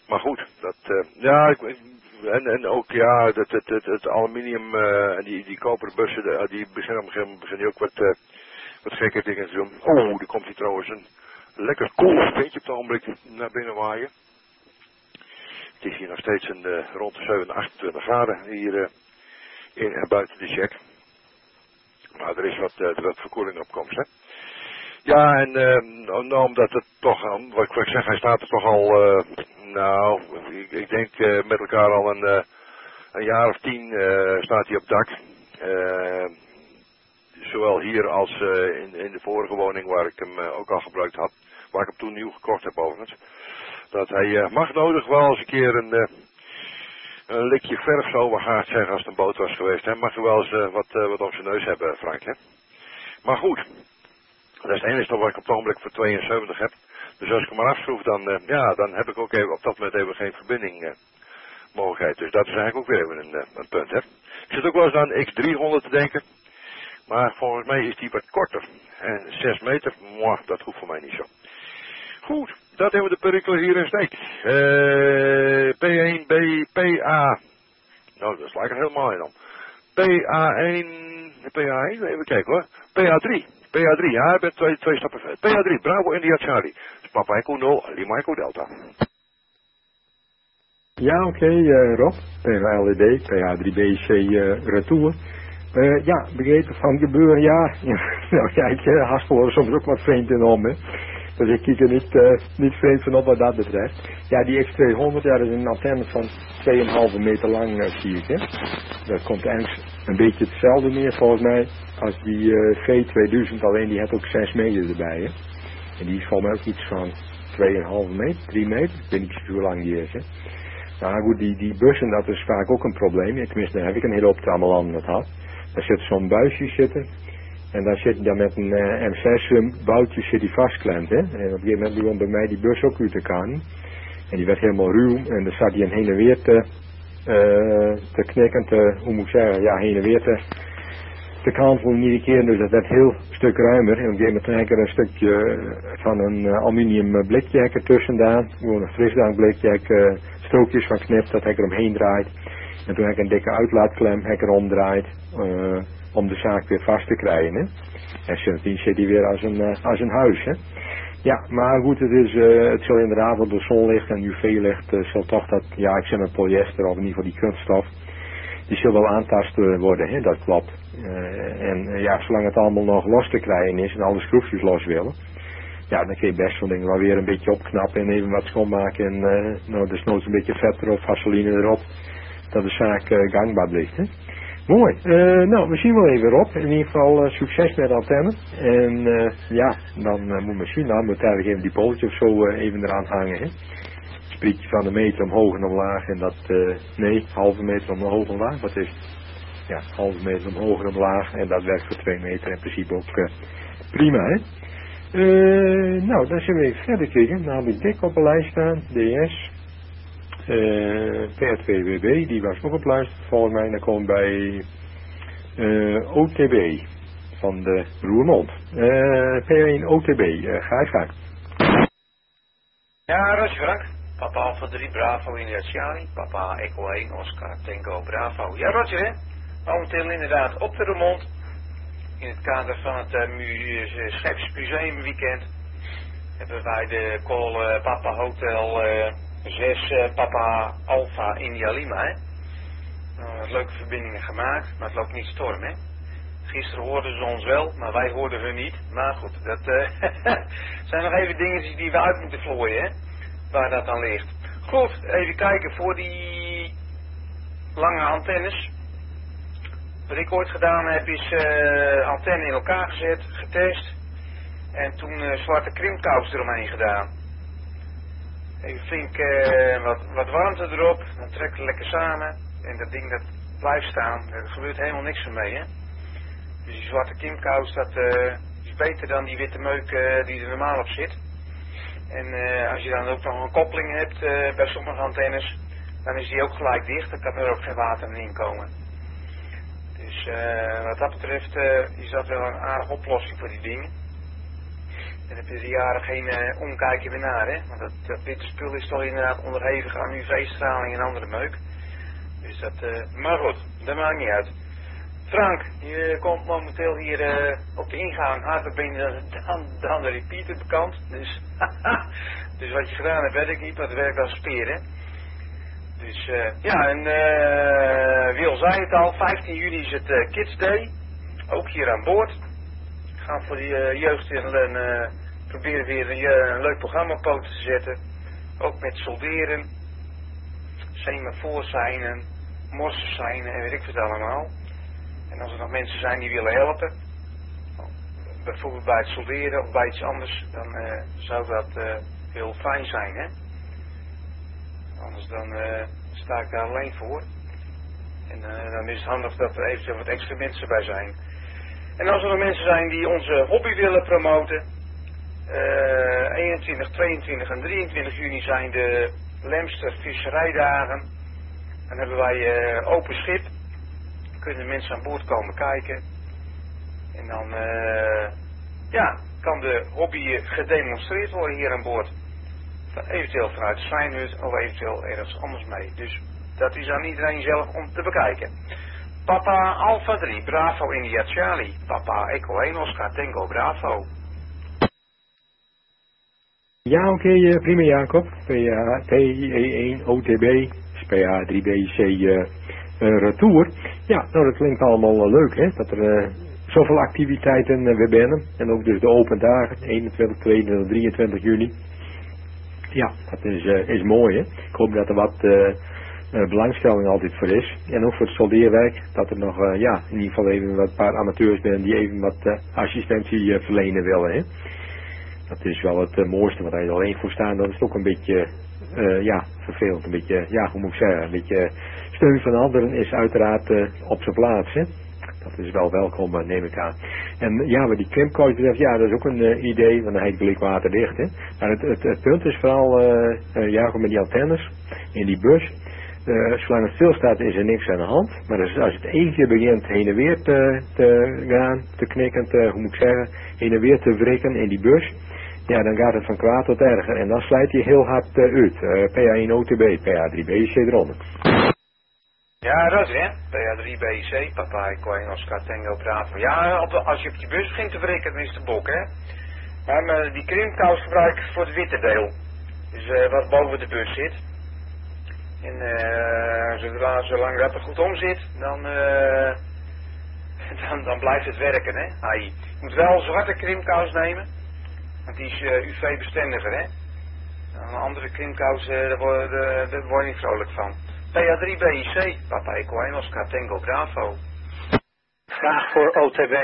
Maar goed, dat, uh, ja, ik, en, en ook ja, dat, het, het, het aluminium uh, en die, die koperen bussen, de, die beginnen op een gegeven moment beginnen ook wat, uh, wat gekke dingen te doen. Oh, er komt hier trouwens een lekker koel vindje op het ogenblik naar binnen waaien. Het is hier nog steeds een, uh, rond de zevenentwintig, achtentwintig graden hier uh, in en buiten de check. Maar er is wat, uh, wat verkoeling op komst, hè. Ja, en uh, nou, omdat het toch, um, wat ik wil zeggen, hij staat er toch al, uh, nou, ik, ik denk uh, met elkaar al een, uh, een jaar of tien uh, staat hij op dak. Uh, zowel hier als uh, in, in de vorige woning waar ik hem uh, ook al gebruikt had, waar ik hem toen nieuw gekocht heb overigens. Dat hij uh, mag nodig wel eens een keer een, uh, een likje verf zo, waar ga ik zeggen als het een boot was geweest. Hè, mag er wel eens uh, wat, uh, wat op zijn neus hebben, Frank, hè. Maar goed. Dat is het enige wat ik op het ogenblik voor tweeënzeventig heb. Dus als ik hem maar afschroef, dan, uh, ja, dan heb ik ook even op dat moment even geen verbinding uh, mogelijkheid. Dus dat is eigenlijk ook weer even een, uh, een punt, hè. Ik zit ook wel eens aan X driehonderd te denken. Maar volgens mij is die wat korter. En zes meter, mwah, dat hoeft voor mij niet zo. Goed, dat hebben we de perikelen hier in steek. Uh, P één B P A. Nou, dat sla ik er helemaal in dan. P A één, P A één, even kijken hoor. P A drie. P A drie, ja, ik ben twee, twee stappen verder. P A drie, Bravo India Charlie. Dus Papa Echo nul, Lima Echo Delta. Ja, oké, okay, uh, Rob. P A L E D, P A drie B C uh, Retour. Uh, ja, begrepen van gebeuren, ja. Nou ja, ik uh, haspel er soms ook wat vreemd in om, hè. Dus ik kijk er niet, uh, niet vreemd van op wat dat betreft. Ja, die X tweehonderd, ja, dat is een antenne van twee komma vijf meter lang, uh, zie ik, hè. Dat komt eigenlijk een beetje hetzelfde neer, volgens mij, als die uh, V tweeduizend, alleen die had ook zes meter erbij, hè. En die is volgens mij ook iets van twee komma vijf meter, drie meter, ik weet niet precies hoe lang die is, hè. Nou goed, die, die bussen, dat is vaak ook een probleem. Tenminste, daar heb ik een hele hoop landen met gehad. Daar zit zo'n buisje zitten. En daar zit dan met een uh, M zes um, boutje zit die vastklemd, hè. En op een gegeven moment begon bij mij die bus ook uit te kan. En die werd helemaal ruw. En dan zat hij heen en weer te, uh, te knikken, te, hoe moet ik zeggen, ja, heen en weer te, te kantelen iedere keer. Dus dat werd een heel stuk ruimer. En op een gegeven moment heb ik er een stukje van een uh, aluminium blikje heb ik ertussen gedaan. Gewoon een frisdrankblikje heb ik uh, strookjes van knipt, dat heb ik er omheen draait. En toen heb ik een dikke uitlaatklem heb ik er omdraaid. Uh, om de zaak weer vast te krijgen, hè. En sindsdien zit hij weer als een, uh, als een huis, hè. Ja, maar goed, het is, uh, het zal inderdaad wel door zonlicht en U V-licht, uh, zal toch dat, ja, ik zeg maar polyester of in ieder geval die kunststof, die zal wel aantast worden, hè, dat klopt. Uh, en uh, ja, zolang het allemaal nog los te krijgen is en alle schroefjes los willen, ja, dan kun je best zo'n ding wel weer een beetje opknappen en even wat schoonmaken en, uh, nou, desnoods een beetje vet erop, vaseline erop, dat de zaak uh, gangbaar blijft, hè. Mooi. Uh, nou, we zien wel even op. In ieder geval uh, succes met de antenne. En uh, ja, dan uh, moet we zien. Dan moet eigenlijk even die pootje of zo uh, even eraan hangen. Hè. Sprietje van een meter omhoog en omlaag. En dat, uh, nee, halve meter omhoog en omlaag. Wat is het? Ja, halve meter omhoog en omlaag. En dat werkt voor twee meter in principe ook uh, prima, hè. Uh, nou, dan zullen we even verder kijken. Dan heb ik dik op de lijst staan. D S. Uh, P R twee W B, die was ook op lijst. Volgens mij, dan komen we bij uh, O T B van de Roermond. Uh, P R één O T B, uh, ga je gang. Ja, Roger Frank. Papa Alpha drie Bravo India Charlie. Papa Echo één Oscar Tango Bravo. Ja, Roger, hè. Momenteel inderdaad op de Roermond. In het kader van het uh, mu- Scheepsmuseum weekend hebben wij de call uh, Papa Hotel uh, zes uh, Papa Alpha India Lima, hè. Uh, leuke verbindingen gemaakt, maar het loopt niet storm, hè. Gisteren hoorden ze ons wel, maar wij hoorden hun niet. Maar goed, dat uh, zijn nog even dingen die we uit moeten vlooien, hè. Waar dat aan ligt. Goed, even kijken voor die lange antennes. Wat ik ooit gedaan heb is uh, antenne in elkaar gezet, getest. En toen uh, zwarte krimkous eromheen gedaan. Even flink uh, wat, wat warmte erop, dan trekt het lekker samen. En dat ding dat blijft staan, er gebeurt helemaal niks van mee, hè. Dus die zwarte krimkous, dat uh, is beter dan die witte meuk uh, die er normaal op zit. En uh, als je dan ook nog een koppeling hebt uh, bij sommige antennes, dan is die ook gelijk dicht, dan kan er ook geen water meer in komen. Dus uh, wat dat betreft uh, is dat wel een aardige oplossing voor die dingen. Dan heb je de jaren geen uh, omkijken meer naar, hè. Want dat, dat witte spul is toch inderdaad onderhevig aan U V-straling en andere meuk. Dus dat, uh, maar goed, dat maakt niet uit. Frank, je komt momenteel hier uh, op de ingang harder binnen dan, dan de repeater bekend. Dus, dus wat je gedaan hebt, weet ik niet, maar het werkt als speren. Dus uh, ja, en uh, Wil zei het al, vijftien juli is het uh, Kids Day. Ook hier aan boord. We gaan voor de uh, jeugd en uh, proberen weer een, uh, een leuk programma op poten te zetten. Ook met solderen, semafoorzijnen, morsenzijnen en weet ik wat allemaal. En als er nog mensen zijn die willen helpen, bijvoorbeeld bij het solderen of bij iets anders, dan uh, zou dat uh, heel fijn zijn, hè. Anders dan uh, sta ik daar alleen voor. En uh, dan is het handig dat er eventueel wat extra mensen bij zijn. En als er nog mensen zijn die onze hobby willen promoten, uh, eenentwintig, tweeëntwintig en drieëntwintig juni zijn de Lemster Visserijdagen. Dan hebben wij uh, open schip. Kunnen mensen aan boord komen kijken. En dan uh, ja, kan de hobby gedemonstreerd worden hier aan boord. Eventueel vanuit de Seinhut of eventueel ergens anders mee. Dus dat is aan iedereen zelf om te bekijken. Papa Alpha drie, Bravo India Charlie. Papa Echo één Oscar Tango Bravo. Ja, oké, okay, uh, prima Jacob. P E één O T B, P A drie B C uh, uh, Retour. Ja, nou dat klinkt allemaal uh, leuk, hè. Dat er uh, zoveel activiteiten uh, weer binnen. En ook dus de open dagen, eenentwintig, tweeëntwintig, drieëntwintig juli. Ja, dat is, uh, is mooi, hè. Ik hoop dat er wat uh, uh, belangstelling altijd voor is. En ook voor het soldeerwerk, dat er nog, uh, ja, in ieder geval even wat paar amateurs zijn die even wat uh, assistentie uh, verlenen willen, hè. Dat is wel het uh, mooiste, wat hij er alleen voor staan, dat is ook een beetje, uh, ja, vervelend. Een beetje, ja, hoe moet ik zeggen, een beetje steun van anderen is uiteraard uh, op zijn plaats, hè. Dat is wel welkom, uh, neem ik aan. En ja, wat die krimpcoach betreft, ja, dat is ook een uh, idee, want dan heet blik water dicht, hè. Maar het, het, het punt is vooral, uh, uh, ja, met die antennes in die bus. Uh, zolang het stilstaat is er niks aan de hand. Maar als, als het eentje begint heen en weer te, te gaan, te knikken, te, hoe moet ik zeggen, heen en weer te wrikken in die bus. Ja, dan gaat het van kwaad tot erger. En dan slijt hij heel hard uh, uit. Uh, P A één O T B, P A drie B C eronder. Ja, dat is hè. P A drie B C, Papa Echo één Oscar Tango Bravo. Ja, op de, als je op je bus begint te wrikken, dan is het de bok, hè. Maar, maar die krimpkous gebruik ik voor het witte deel. Dus uh, wat boven de bus zit. En uh, zodra, zolang dat er goed om zit, dan, uh, dan, dan blijft het werken, hè. Ah, je moet wel een zwarte krimpkous nemen. Want die is uh, U V-bestendiger, hè. Een andere krimpkous, uh, daar word, uh, daar word je niet vrolijk van. P A drie B I C, Papa Echo één Oscar Tango Bravo. Vraag voor O T B.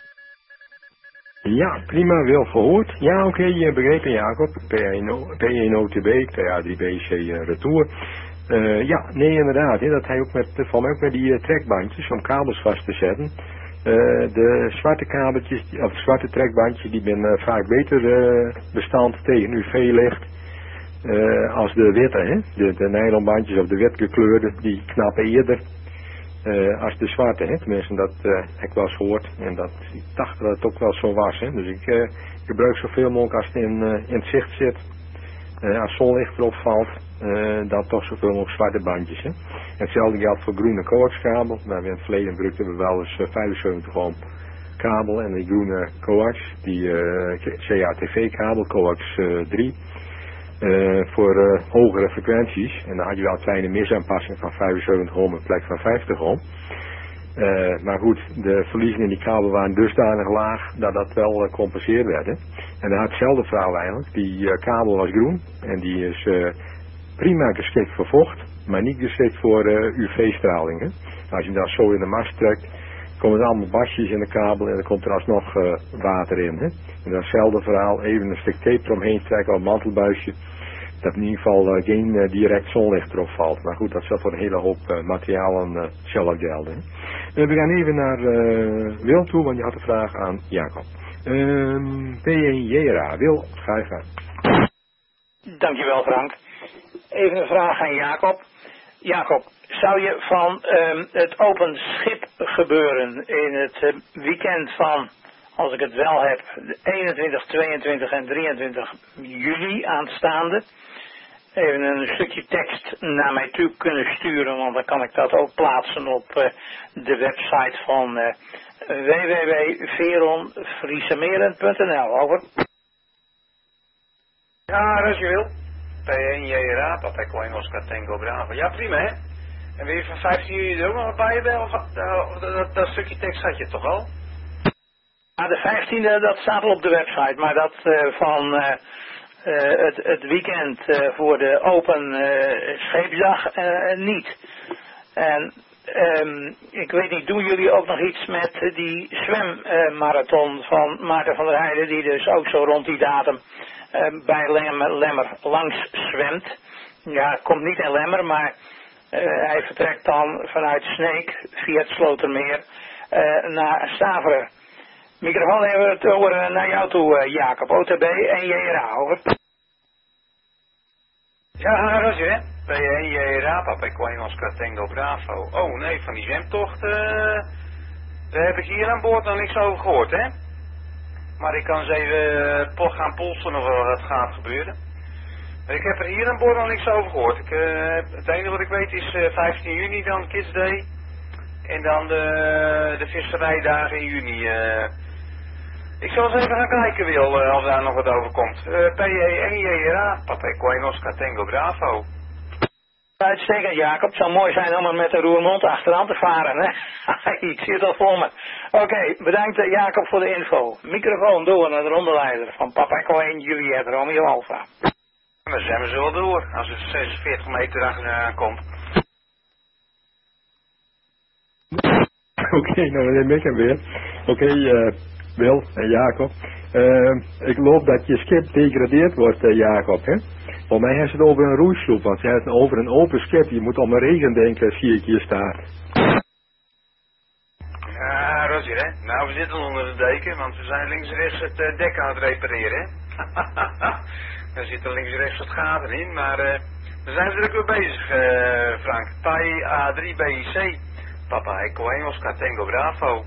Ja, prima, wel gehoord. Ja, oké, okay, je begrepen Jacob. P één O T B, P A drie B C uh, Retour. Uh, ja, nee inderdaad, hè, dat hij ook met, van mij ook met die uh, trekbandjes om kabels vast te zetten. Uh, de zwarte kabeltjes, of zwarte trekbandjes, die zijn uh, vaak beter uh, bestand tegen U V-licht uh, als de witte, hè. De, de nylonbandjes of de wit gekleurde, die knappen eerder uh, als de zwarte, hè. Tenminste, dat uh, heb ik wel eens gehoord en dat, ik dacht dat het ook wel zo was, hè. Dus ik uh, gebruik zoveel mogelijk als het in, uh, in het zicht zit, uh, als zonlicht erop valt. Uh, dan toch zoveel mogelijk zwarte bandjes. Hè. Hetzelfde geldt voor groene coaxkabel. Nou, in het verleden gebruikten we wel eens uh, vijfenzeventig ohm kabel en die groene coax, die uh, C A T V-kabel, coax uh, drie, uh, voor uh, hogere frequenties. En dan had je wel een kleine misaanpassing van vijfenzeventig ohm in plek van vijftig ohm. Uh, maar goed, de verliezen in die kabel waren dusdanig laag dat dat wel uh, gecompenseerd werd. Hè. En dan had hetzelfde verhaal eigenlijk. Die uh, kabel was groen en die is uh, prima geschikt voor vocht, maar niet geschikt voor uh, U V-straling. Hè. Als je dat zo in de mast trekt, komen er allemaal basjes in de kabel en dan komt er alsnog uh, water in. Hè. En datzelfde verhaal, even een stuk tape eromheen trekken, of een mantelbuisje, dat in ieder geval uh, geen uh, direct zonlicht erop valt. Maar goed, dat zal voor een hele hoop uh, materialen uh, zelf gelden. Hè. Uh, we gaan even naar uh, Wil toe, want je had een vraag aan Jacob. Um, P één J R A, Wil, ga je gaan. Dankjewel Frank. Even een vraag aan Jacob. Jacob, zou je van um, het open schip gebeuren in het uh, weekend van als ik het wel heb, eenentwintig, tweeëntwintig en drieëntwintig juli aanstaande, even een stukje tekst naar mij toe kunnen sturen, want dan kan ik dat ook plaatsen op uh, de website van uh, w w w punt veron friesemeren punt n l. Over. Ja, als je wil. P één J R A, Papa Echo Oscar Tango Bravo. Ja, prima, hè? En wil je van vijftien juli er ook nog wat bij hebben? Of wat, uh, dat, dat, dat stukje tekst had je toch al? Ja, de vijftiende, dat staat al op de website, maar dat uh, van uh, uh, het, het weekend uh, voor de open uh, scheepsdag uh, niet. En um, ik weet niet, doen jullie ook nog iets met die zwemmarathon uh, van Maarten van der Heijden, die dus ook zo rond die datum uh, bij Lemmer, Lemmer langs zwemt. Ja, het komt niet in Lemmer, maar uh, hij vertrekt dan vanuit Sneek via het Slotermeer uh, naar Staveren. Microfoon hebben we het over uh, naar jou toe, uh, Jacob. O T B en J R A, over. Ja, Roger, hè? P één J R A, Papa Echo Oscar Tango Bravo. Oh nee, van die zwemtocht, uh, daar heb ik hier aan boord nog niks over gehoord, hè? Maar ik kan eens even uh, gaan polsen of wat gaat gebeuren. Ik heb er hier aan boord nog niks over gehoord. Ik, uh, het enige wat ik weet is uh, vijftien juni dan Kids Day. En dan de, de visserijdagen in juni. Uh, ik zal eens even gaan kijken, Wil, uh, als daar nog wat over komt. Uh, P één J R A, Papa Echo Oscar Tango Bravo. Uitstekend, Jacob. Het zou mooi zijn om er met de Roermond achteraan te varen, hè? Ik zie het al voor me. Oké, okay, bedankt uh, Jacob voor de info. Microfoon door naar de rondeleider van Papa Echo één Juliet Romeo Alpha. Dan zijn we zo wel door, als het zesenveertig meter achteraan komt. Oké, okay, nou dan ben ik hem weer. Oké, okay, uh, Wil en Jacob. Uh, ik loop dat je schip degradeerd wordt, uh, Jacob, hè? Voor mij heeft het over een roeisloep, want je hebt het over een open schip. Je moet om een regen denken, zie ik hier staan. Ja, Roger, hè? Nou, we zitten onder de deken, want we zijn links en rechts het uh, dek aan het repareren, hè? Er zitten links en rechts wat gaten in, maar uh, we zijn druk weer bezig, uh, Frank. P A drie B I C. Papa Echo één Oscar Tango Bravo.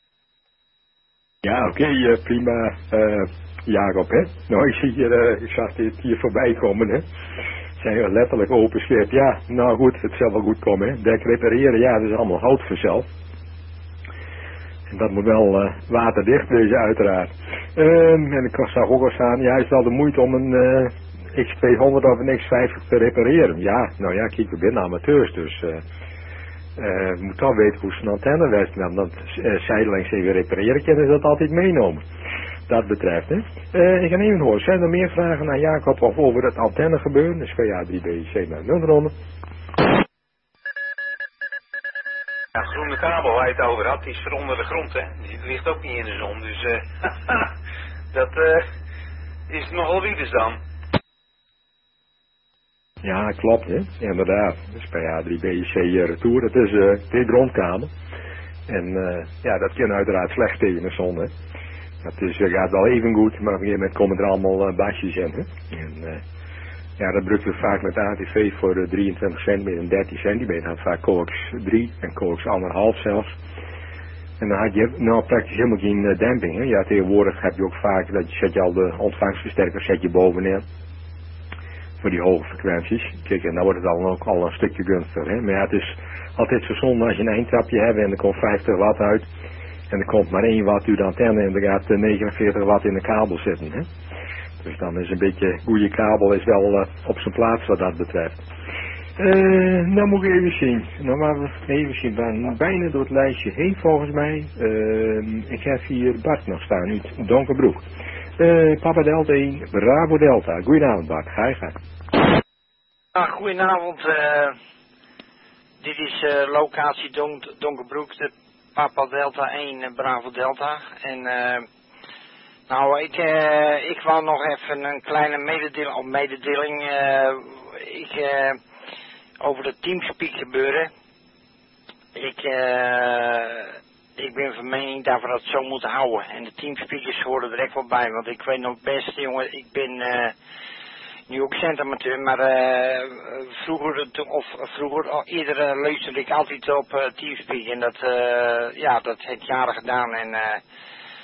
Ja, oké, okay, uh, prima, uh, Jacob, hè. Nou, ik zie hier, uh, ik zag dit hier voorbij komen, hè. Zijn letterlijk open schip. Ja, nou goed, het zal wel goed komen, hè. Dek repareren, ja, dat is allemaal hout vanzelf. En dat moet wel uh, waterdicht wezen, uiteraard. Um, en ik zag ook al staan, ja, is wel de moeite om een uh, X tweehonderd of een X vijftig te repareren. Ja, nou ja, kijk, we zijn amateurs, dus... Uh, Uh, je moet toch weten hoe zijn antenne werkt. Want uh, zijdelings even repareren kunnen ze dat altijd meenemen. Dat betreft, hè. Uh, ik ga even horen. Zijn er meer vragen aan Jacob of over het antenne gebeuren? Dus P A drie B I C naar nul ronde. Ja, groene kabel waar je het over had, die is onder de grond, hè. Die ligt ook niet in de zon, dus uh, dat uh, is nogal wieders dan. Ja, klopt, hè. Inderdaad. Dus P A drie B I C uh, retour, dat is uh, de grondkamer. En uh, ja, dat kan uiteraard slecht tegen de zon, hè. Dat is, uh, gaat wel even goed, maar op een gegeven moment komen er allemaal uh, basjes in, hè. En uh, ja, dat gebruiken we vaak met A T V voor uh, drieëntwintig centimeter en dertien centimeter. Dat vaak coax drie en coax anderhalf zelfs. En dan had je nou praktisch helemaal geen uh, demping, hè. Ja, tegenwoordig heb je ook vaak, dat je zet je al de ontvangstversterker zet je bovenin. Voor die hoge frequenties. Kijk, en dan wordt het dan ook al een stukje gunstiger. Hè? Maar ja, het is altijd zo zonde als je een eindtrapje hebt en er komt vijftig watt uit. En er komt maar één watt uit de antenne en er gaat negenenveertig watt in de kabel zitten. Hè? Dus dan is een beetje goede kabel is wel uh, op zijn plaats wat dat betreft. Uh, nou moet ik even zien. Nou maar we even zien. We zijn bijna door het lijstje heen volgens mij. Uh, ik heb hier Bart nog staan uit Donkerbroek. Uh, Papa Delta één, Bravo Delta. Goedenavond Bart, ga je gang. Ja, goedenavond. Uh, dit is uh, locatie Don Donkerbroek, de Papa Delta één, uh, Bravo Delta. En uh, nou, ik, uh, ik wou nog even een kleine mededeling, of mededeling uh, ik, uh, over de Teamspeak gebeuren. Ik... Uh, Ik ben van mening dat we dat zo moeten houden. En de teamspeakers horen er echt wel bij. Want ik weet nog best, jongen, ik ben uh, nu ook centamateur. Maar uh, vroeger, of vroeger, al eerder uh, luisterde ik altijd op uh, teamspeak. En dat, uh, ja, dat heb ik jaren gedaan. En uh,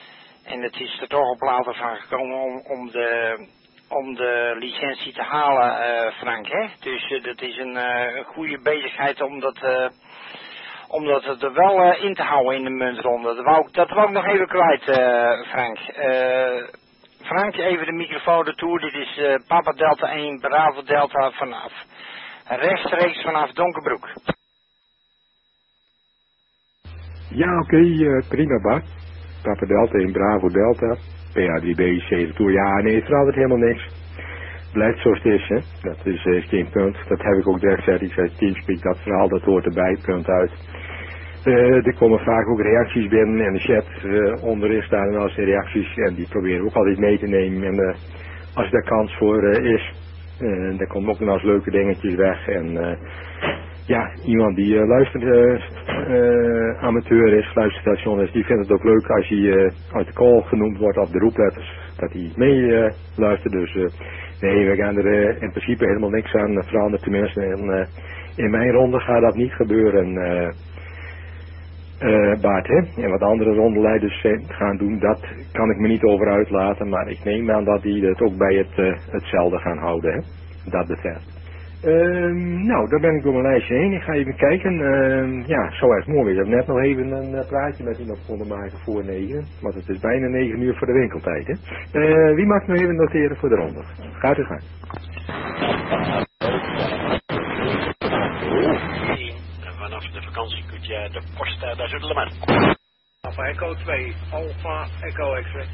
En het is er toch op later van gekomen om, om, de, om de licentie te halen, uh, Frank, hè? Dus uh, dat is een, uh, een goede bezigheid om dat, uh, om dat er wel uh, in te houden in de muntronde. Dat wou ik, dat wou ik nog even kwijt, uh, Frank. Uh, Frank, even de microfoon ertoe. Dit is uh, Papa Delta één, Bravo Delta vanaf. Rechtstreeks vanaf Donkerbroek. Ja, oké, okay, uh, prima Bart. Papa Delta één, Bravo Delta. P A drie B, C retour. Ja, nee, het verandert helemaal niks. Blijft zoals het is, hè. Dat is uh, geen punt. Dat heb ik ook direct gezegd. Ik zei Teamspeak, dat verhaal, dat hoort erbij, punt uit. Uh, er komen vaak ook reacties binnen en de chat uh, onderin staan en als de reacties en die proberen we ook altijd mee te nemen. En uh, als daar kans voor uh, is, uh, dan komen ook nog eens leuke dingetjes weg. En uh, ja, iemand die uh, luistert, uh, uh, amateur is, luisterstation is, die vindt het ook leuk als hij uh, uit de call genoemd wordt op de roepletters, dat hij mee uh, luistert. Dus uh, nee, we gaan er uh, in principe helemaal niks aan uh, veranderen, tenminste. En, uh, in mijn ronde gaat dat niet gebeuren. Uh, Uh, Bart, hè? En wat andere rondeleiders gaan doen, dat kan ik me niet over uitlaten, maar ik neem aan dat die het ook bij het, uh, hetzelfde gaan houden, hè? Dat betreft. Uh, nou, daar ben ik door mijn lijstje heen. Ik ga even kijken. Uh, ja, zo erg mooi. Ik heb net nog even een uh, praatje met iemand konden maken voor negen, want het is bijna negen uur voor de winkeltijd, hè? Uh, wie mag me even noteren voor de ronde? Gaat u gang. Vanaf de vakantiekutje de Costa da Zuidlemar. Alpha Echo twee, Alpha Echo X-ray.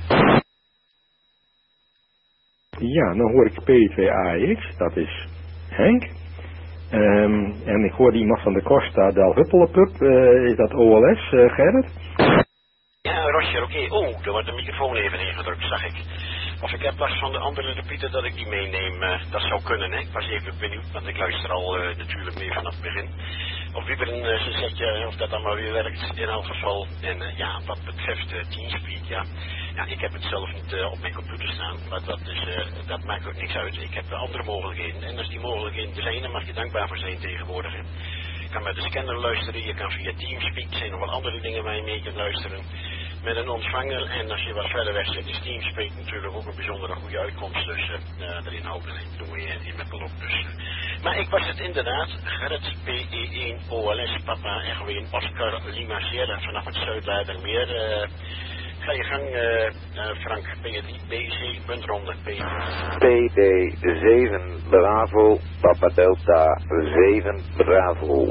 Ja, dan hoor ik P twee A X, dat is Henk. Um, en ik hoorde iemand van de Costa del Huppelepup, uh, is dat O L S, uh, Gerrit? Ja, Roger, oké. Okay. Oh, er wordt de microfoon even ingedrukt, zag ik. Of ik heb last van de andere repeater dat ik die meeneem, uh, dat zou kunnen, hè. Ik was even benieuwd, want ik luister al uh, natuurlijk mee vanaf het begin. Of Wieberen uh, zijn setje, of dat allemaal weer werkt in elk geval. En uh, ja, wat betreft uh, Teamspeak, ja. Ja, ik heb het zelf niet uh, op mijn computer staan, maar dat, is, uh, dat maakt ook niks uit. Ik heb uh, andere mogelijkheden. En als die mogelijkheden er zijn, dan mag je dankbaar voor zijn tegenwoordig, hè. Je kan met de scanner luisteren, je kan via Teamspeak, er zijn nog wel andere dingen waar je mee kunt luisteren. Met een ontvanger, en als je wat verder weg zit is Teamspeak natuurlijk ook een bijzondere goede uitkomst. Dus uh, erin houden, dat doe je in met belop. Dus, uh. Maar ik was het inderdaad, Gerrit P E één O L S, Papa Echo één Oscar Lima Sierra vanaf het Zuidladermeer. Uh, ga je gang, uh, uh, Frank, P drie B C, puntronde, P P D zeven Bravo, Papa Delta zeven Bravo.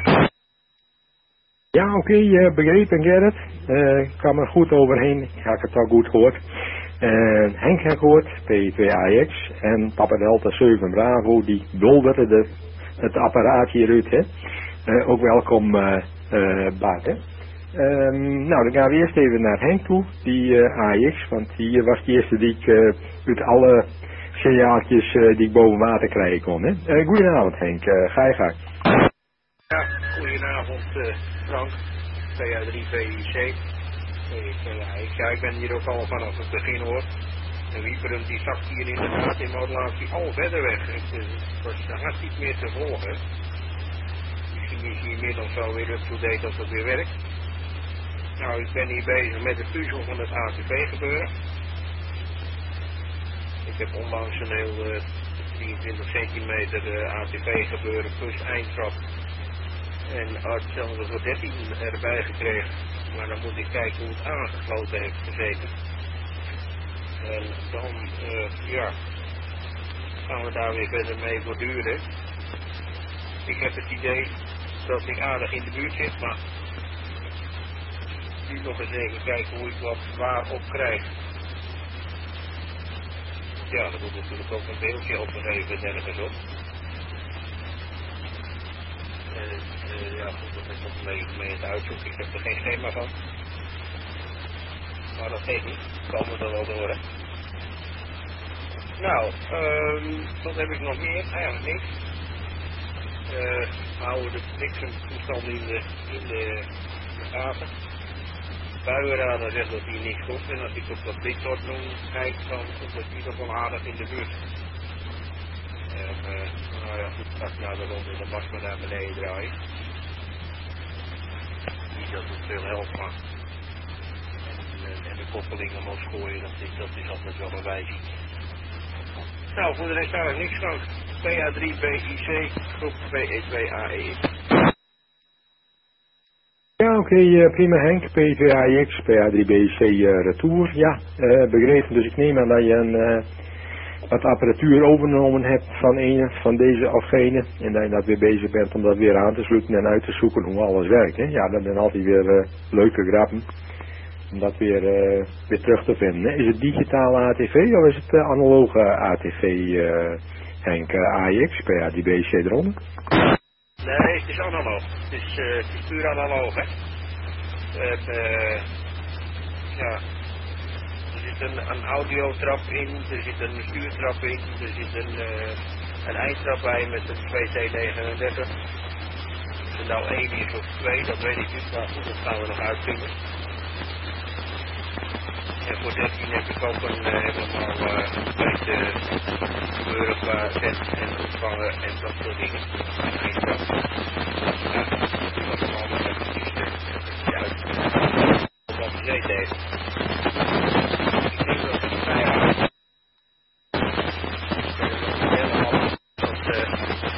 Ja, oké, okay, uh, begrepen Gerrit. Uh, ik kwam er goed overheen, ik heb het al goed gehoord. Uh, Henk heb gehoord, P twee A X en Papa Delta zeven Bravo, die bulderde de, het apparaatje eruit, hè. Uh, ook welkom, uh, uh, Bart, hè. Um, nou, dan gaan we eerst even naar Henk toe, die uh, A X, want die was de eerste die ik uh, uit alle signaaltjes uh, die ik boven water krijgen kon, hè. Uh, goedenavond Henk, uh, ga je gang. Ja, goedenavond uh, Frank, P A drie V I C. Ja, ik ben hier ook al vanaf het begin hoor. En Wieperen die zag hier inderdaad in modulatie al verder weg. Het was haast niet meer te volgen. Misschien is hij inmiddels wel weer up-to-date als het weer werkt. Nou, ik ben hier bezig met de puzzel van het A T V gebeuren. Ik heb onlangs een heel uh, drieëntwintig centimeter uh, A T V gebeuren plus eindtrap. En hetzelfde voor dertien erbij gekregen. Maar dan moet ik kijken hoe het aangesloten heeft gezeten. En dan, uh, ja, gaan we daar weer verder mee borduren. Ik heb het idee dat ik aardig in de buurt zit, maar nu nog eens even kijken hoe ik wat waar op krijg. Ja, er moet natuurlijk ook een beeldje opgegeven nergens op. Uh, uh, ja, goed, dat is nog mee, mee het uitzoeken. Ik heb er geen schema van. Maar dat geeft niet. Komen we er wel door, hè. Nou, um, wat heb ik nog meer? Eigenlijk niks. Uh, houden de bliksemtoestanden in de, in de gaten. Buienradar zegt dat hier niks komt. En als ik op dat bliktortnoem kijk, dan komt het in ieder geval aardig in de buurt. En, uh, nou ja, goed, straks naar de ronde, dan mag me naar beneden draaien. Niet dat het veel helpt, maar en, en de koppelingen moest gooien, dat is, dat is altijd wel een wijzing. Nou, voor de rest daar niks van. P A drie B I C, groep P E twee A E X. Ja, oké, okay, uh, prima Henk. P twee A X, P A drie B I C uh, retour. Ja, uh, begrepen. Dus ik neem aan dat je een, uh, wat apparatuur overgenomen hebt van een van deze of gene. En dat je dat weer bezig bent om dat weer aan te sluiten en uit te zoeken hoe alles werkt. Hè? Ja, dat zijn altijd weer uh, leuke grappen. Om dat weer, uh, weer terug te vinden. Hè? Is het digitale A T V of is het uh, analoge A T V, uh, Henk, uh, A X, P A drie B I C eronder? Nee, het is analoog. Het is, uh, het is puur analoog, hè. En, uh, ja, er zit een, een audiotrap in, er zit een stuurtrap in, er zit een, uh, een eindtrap bij met een twee T negenendertig. Of er nou één is of twee, dat weet ik niet, maar goed, dat gaan we nog uitvinden. En voor dertien heb ik ook een uh, helemaal uh, compleet gebeuren qua zet en ontvangen en dat soort dingen. En eindtrap. Ja, dat is allemaal met die stuk. Ja, dat gezeten heeft. Ik denk dat het vrij hard. Helemaal dat, uh,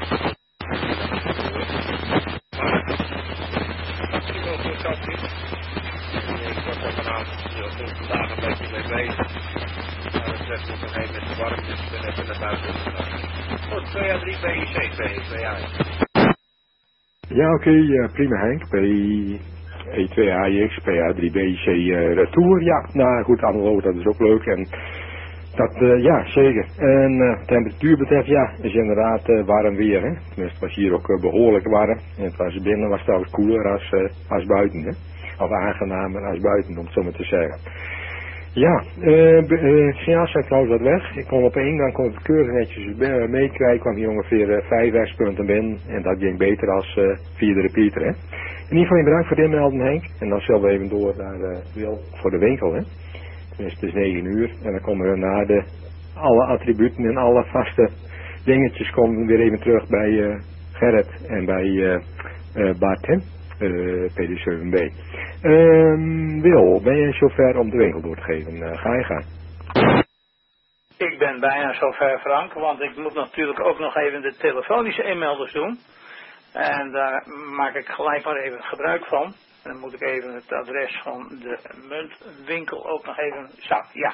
maar, dat is wel goed dat is. Ik was er vanavond, uh, vandaag een beetje mee bezig. Maar het werd nog een gegeven moment te warm, dus ik ben even naar buiten gegaan. Goed, P A drie B I C, P twee A. Ja, oké, okay, uh, prima Henk. P E twee A X, P A drie B I C uh, retour. Ja, nou goed, analoog, dat is ook leuk. En dat, uh, ja, zeker. En uh, temperatuur betreft, ja, is inderdaad uh, warm weer. Hè? Tenminste, het was hier ook uh, behoorlijk warm. En het was binnen was trouwens koeler als, uh, als buiten. Hè? Of aangenamer als buiten, om het zo maar te zeggen. Ja, uh, uh, signaals zijn trouwens wat weg. Ik kon op één, dan kon ik keurig netjes uh, meekrijgen. kwam hier ongeveer uh, vijf restpunten binnen. En dat ging beter als uh, vierde repeater. Hè. In ieder geval bedankt voor het inmelden, Henk. En dan zullen we even door naar uh, Wil voor de winkel. Hè. Tenminste, het is negen uur. En dan komen we naar de, alle attributen en alle vaste dingetjes. Komen we weer even terug bij uh, Gerrit en bij uh, uh, Bart. Hè. Uh, P D zeven B. Um, Wil, ben je zover om de winkel door te geven? Uh, ga je gaan. Ik ben bijna zover, Frank, want ik moet natuurlijk ook nog even de telefonische inmelders doen. En daar maak ik gelijk maar even gebruik van. En dan moet ik even het adres van de muntwinkel ook nog even... Zo, ja.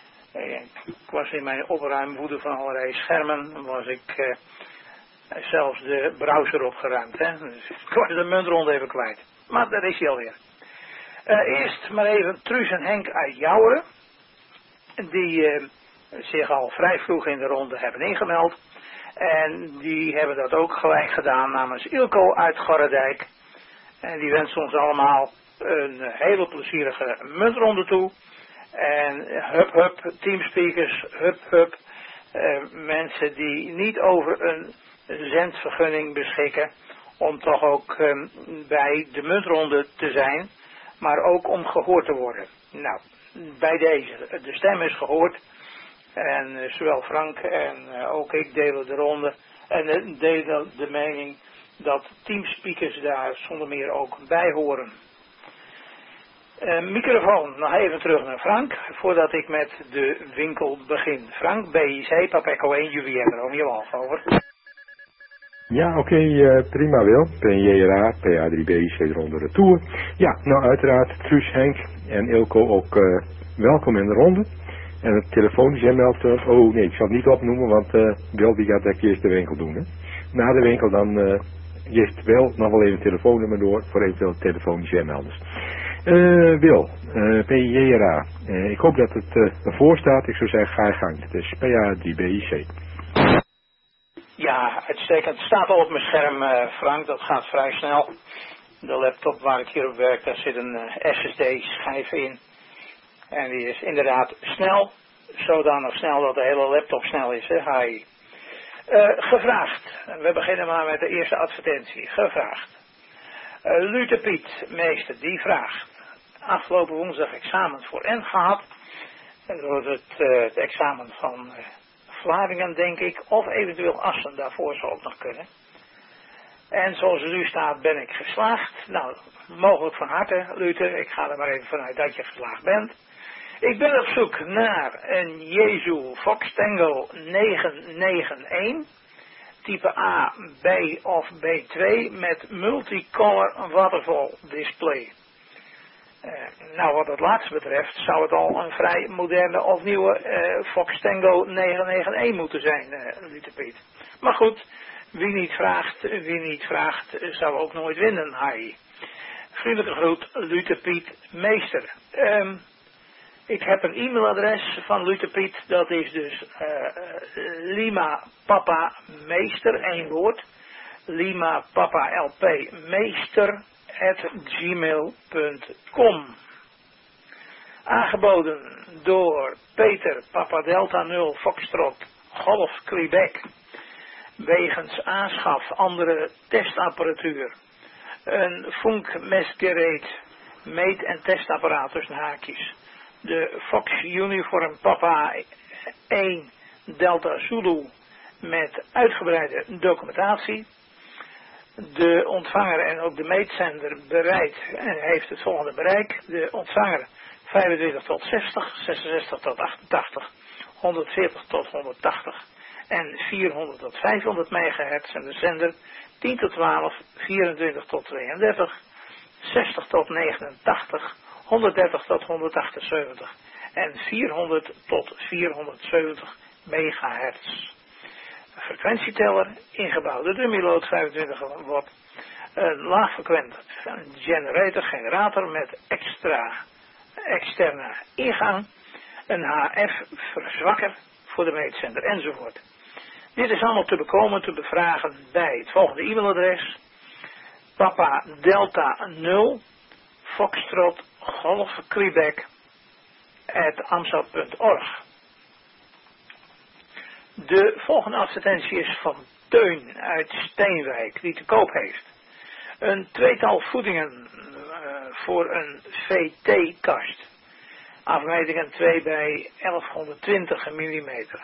Ik was in mijn opruimwoede van allerlei schermen, was ik... Uh, zelfs de browser opgeruimd, hè. Dus ik was de muntronde even kwijt. Maar daar is hij alweer. Uh, eerst maar even Truus en Henk uit Jouweren. Die uh, zich al vrij vroeg in de ronde hebben ingemeld. En die hebben dat ook gelijk gedaan namens Ilko uit Gorredijk. En die wensen ons allemaal een hele plezierige muntronde toe. En hup hup, teamspeakers, hup hup. Uh, mensen die niet over een zendvergunning beschikken om toch ook um, bij de muntronde te zijn, maar ook om gehoord te worden. Nou, bij deze, de stem is gehoord en uh, zowel Frank en uh, ook ik delen de ronde en uh, delen de mening dat teamspeakers daar zonder meer ook bij horen. Uh, microfoon, nog even terug naar Frank, voordat ik met de winkel begin. Frank, B I C, Papa Echo één, Juliette Romeo Alfa, over. Ja, oké, okay, uh, prima Wil. P J R A, P A drie B I C eronder de tour. Ja, nou uiteraard, Truus, Henk en Ilko ook uh, welkom in de ronde. En het telefonisch inmeldt, oh nee, ik zal het niet opnoemen, want uh, Wil die gaat dat eerst de winkel doen. Hè. Na de winkel dan uh, geeft Wil nog wel even het telefoonnummer door voor eventueel telefonische inmelders. Uh, Wil, uh, P J R A, uh, ik hoop dat het uh, ervoor staat. Ik zou zeggen, ga je gang. Het is P A drie B I C. Ja, uitstekend. Het staat al op mijn scherm, uh, Frank. Dat gaat vrij snel. De laptop waar ik hier op werk, daar zit een uh, S S D-schijf in. En die is inderdaad snel. Zodanig snel dat de hele laptop snel is, hè, H I. Uh, gevraagd. We beginnen maar met de eerste advertentie. Gevraagd. Uh, Luther Piet, meester, die vraagt. Afgelopen woensdag examen voor N gehad. En dat wordt het, uh, het examen van uh, Vlaardingen, denk ik. Of eventueel Assen, daarvoor zou ook nog kunnen. En zoals het nu staat, ben ik geslaagd. Nou, mogelijk van harte, Luther. Ik ga er maar even vanuit dat je geslaagd bent. Ik ben op zoek naar een Jesu Fox Tango negen negen een, type A, B of B twee met multicolor waterfall display. Uh, nou, wat het laatste betreft zou het al een vrij moderne of nieuwe uh, Fox Tango negen negen een moeten zijn, uh, Luther Piet. Maar goed, wie niet vraagt, wie niet vraagt, zou ook nooit winnen, Harry. Vriendelijke groet, Luther Piet Meester. Um, ik heb een e-mailadres van Luther Piet, dat is dus uh, Lima Papa Meester, één woord. Lima Papa L P Meester at gmail punt com. Aangeboden door Peter Papa Delta nul Foxtrot Golf Quebec. Wegens aanschaf andere testapparatuur. Een funkmestgereed, meet- en testapparaat tussen haakjes. De Fox Uniform Papa één Delta Zulu met uitgebreide documentatie. De ontvanger en ook de meetzender bereid en heeft het volgende bereik. De ontvanger vijfentwintig tot zestig, zesenzestig tot achtentachtig, honderdveertig tot honderdtachtig en vierhonderd tot vijfhonderd megahertz. En de zender tien tot twaalf, vierentwintig tot tweeëndertig, zestig tot negenentachtig, honderddertig tot honderdachtenzeventig en vierhonderd tot vierhonderdzeventig megahertz. Frequentieteller, ingebouwde dummyload vijfentwintig watt, een laagfrequent generator, generator met extra externe ingang, een H F verzwakker voor de meetzender enzovoort. Dit is allemaal te bekomen, te bevragen bij het volgende e-mailadres: Papa Delta nul Foxtrot Golf Quebec at amstel punt org. De volgende advertentie is van Teun uit Steenwijk, die te koop heeft een tweetal voedingen uh, voor een V T-kast. Afmetingen twee bij elfhonderdtwintig millimeter.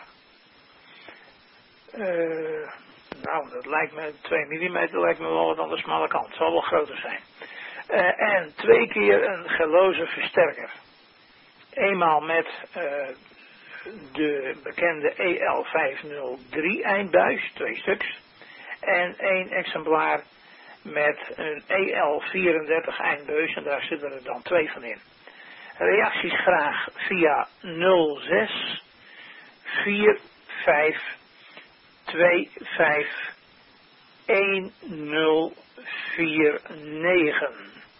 Uh, nou, dat lijkt me, twee millimeter lijkt me wel wat aan de smalle kant. Het zal wel groter zijn. Uh, en twee keer een geloze versterker. Eenmaal met uh, de bekende E L vijfhonderddrie eindbuis, twee stuks. En één exemplaar met een E L vierendertig eindbuis en daar zitten er dan twee van in. Reacties graag via nul zes vier vijf twee vijf een nul vier negen.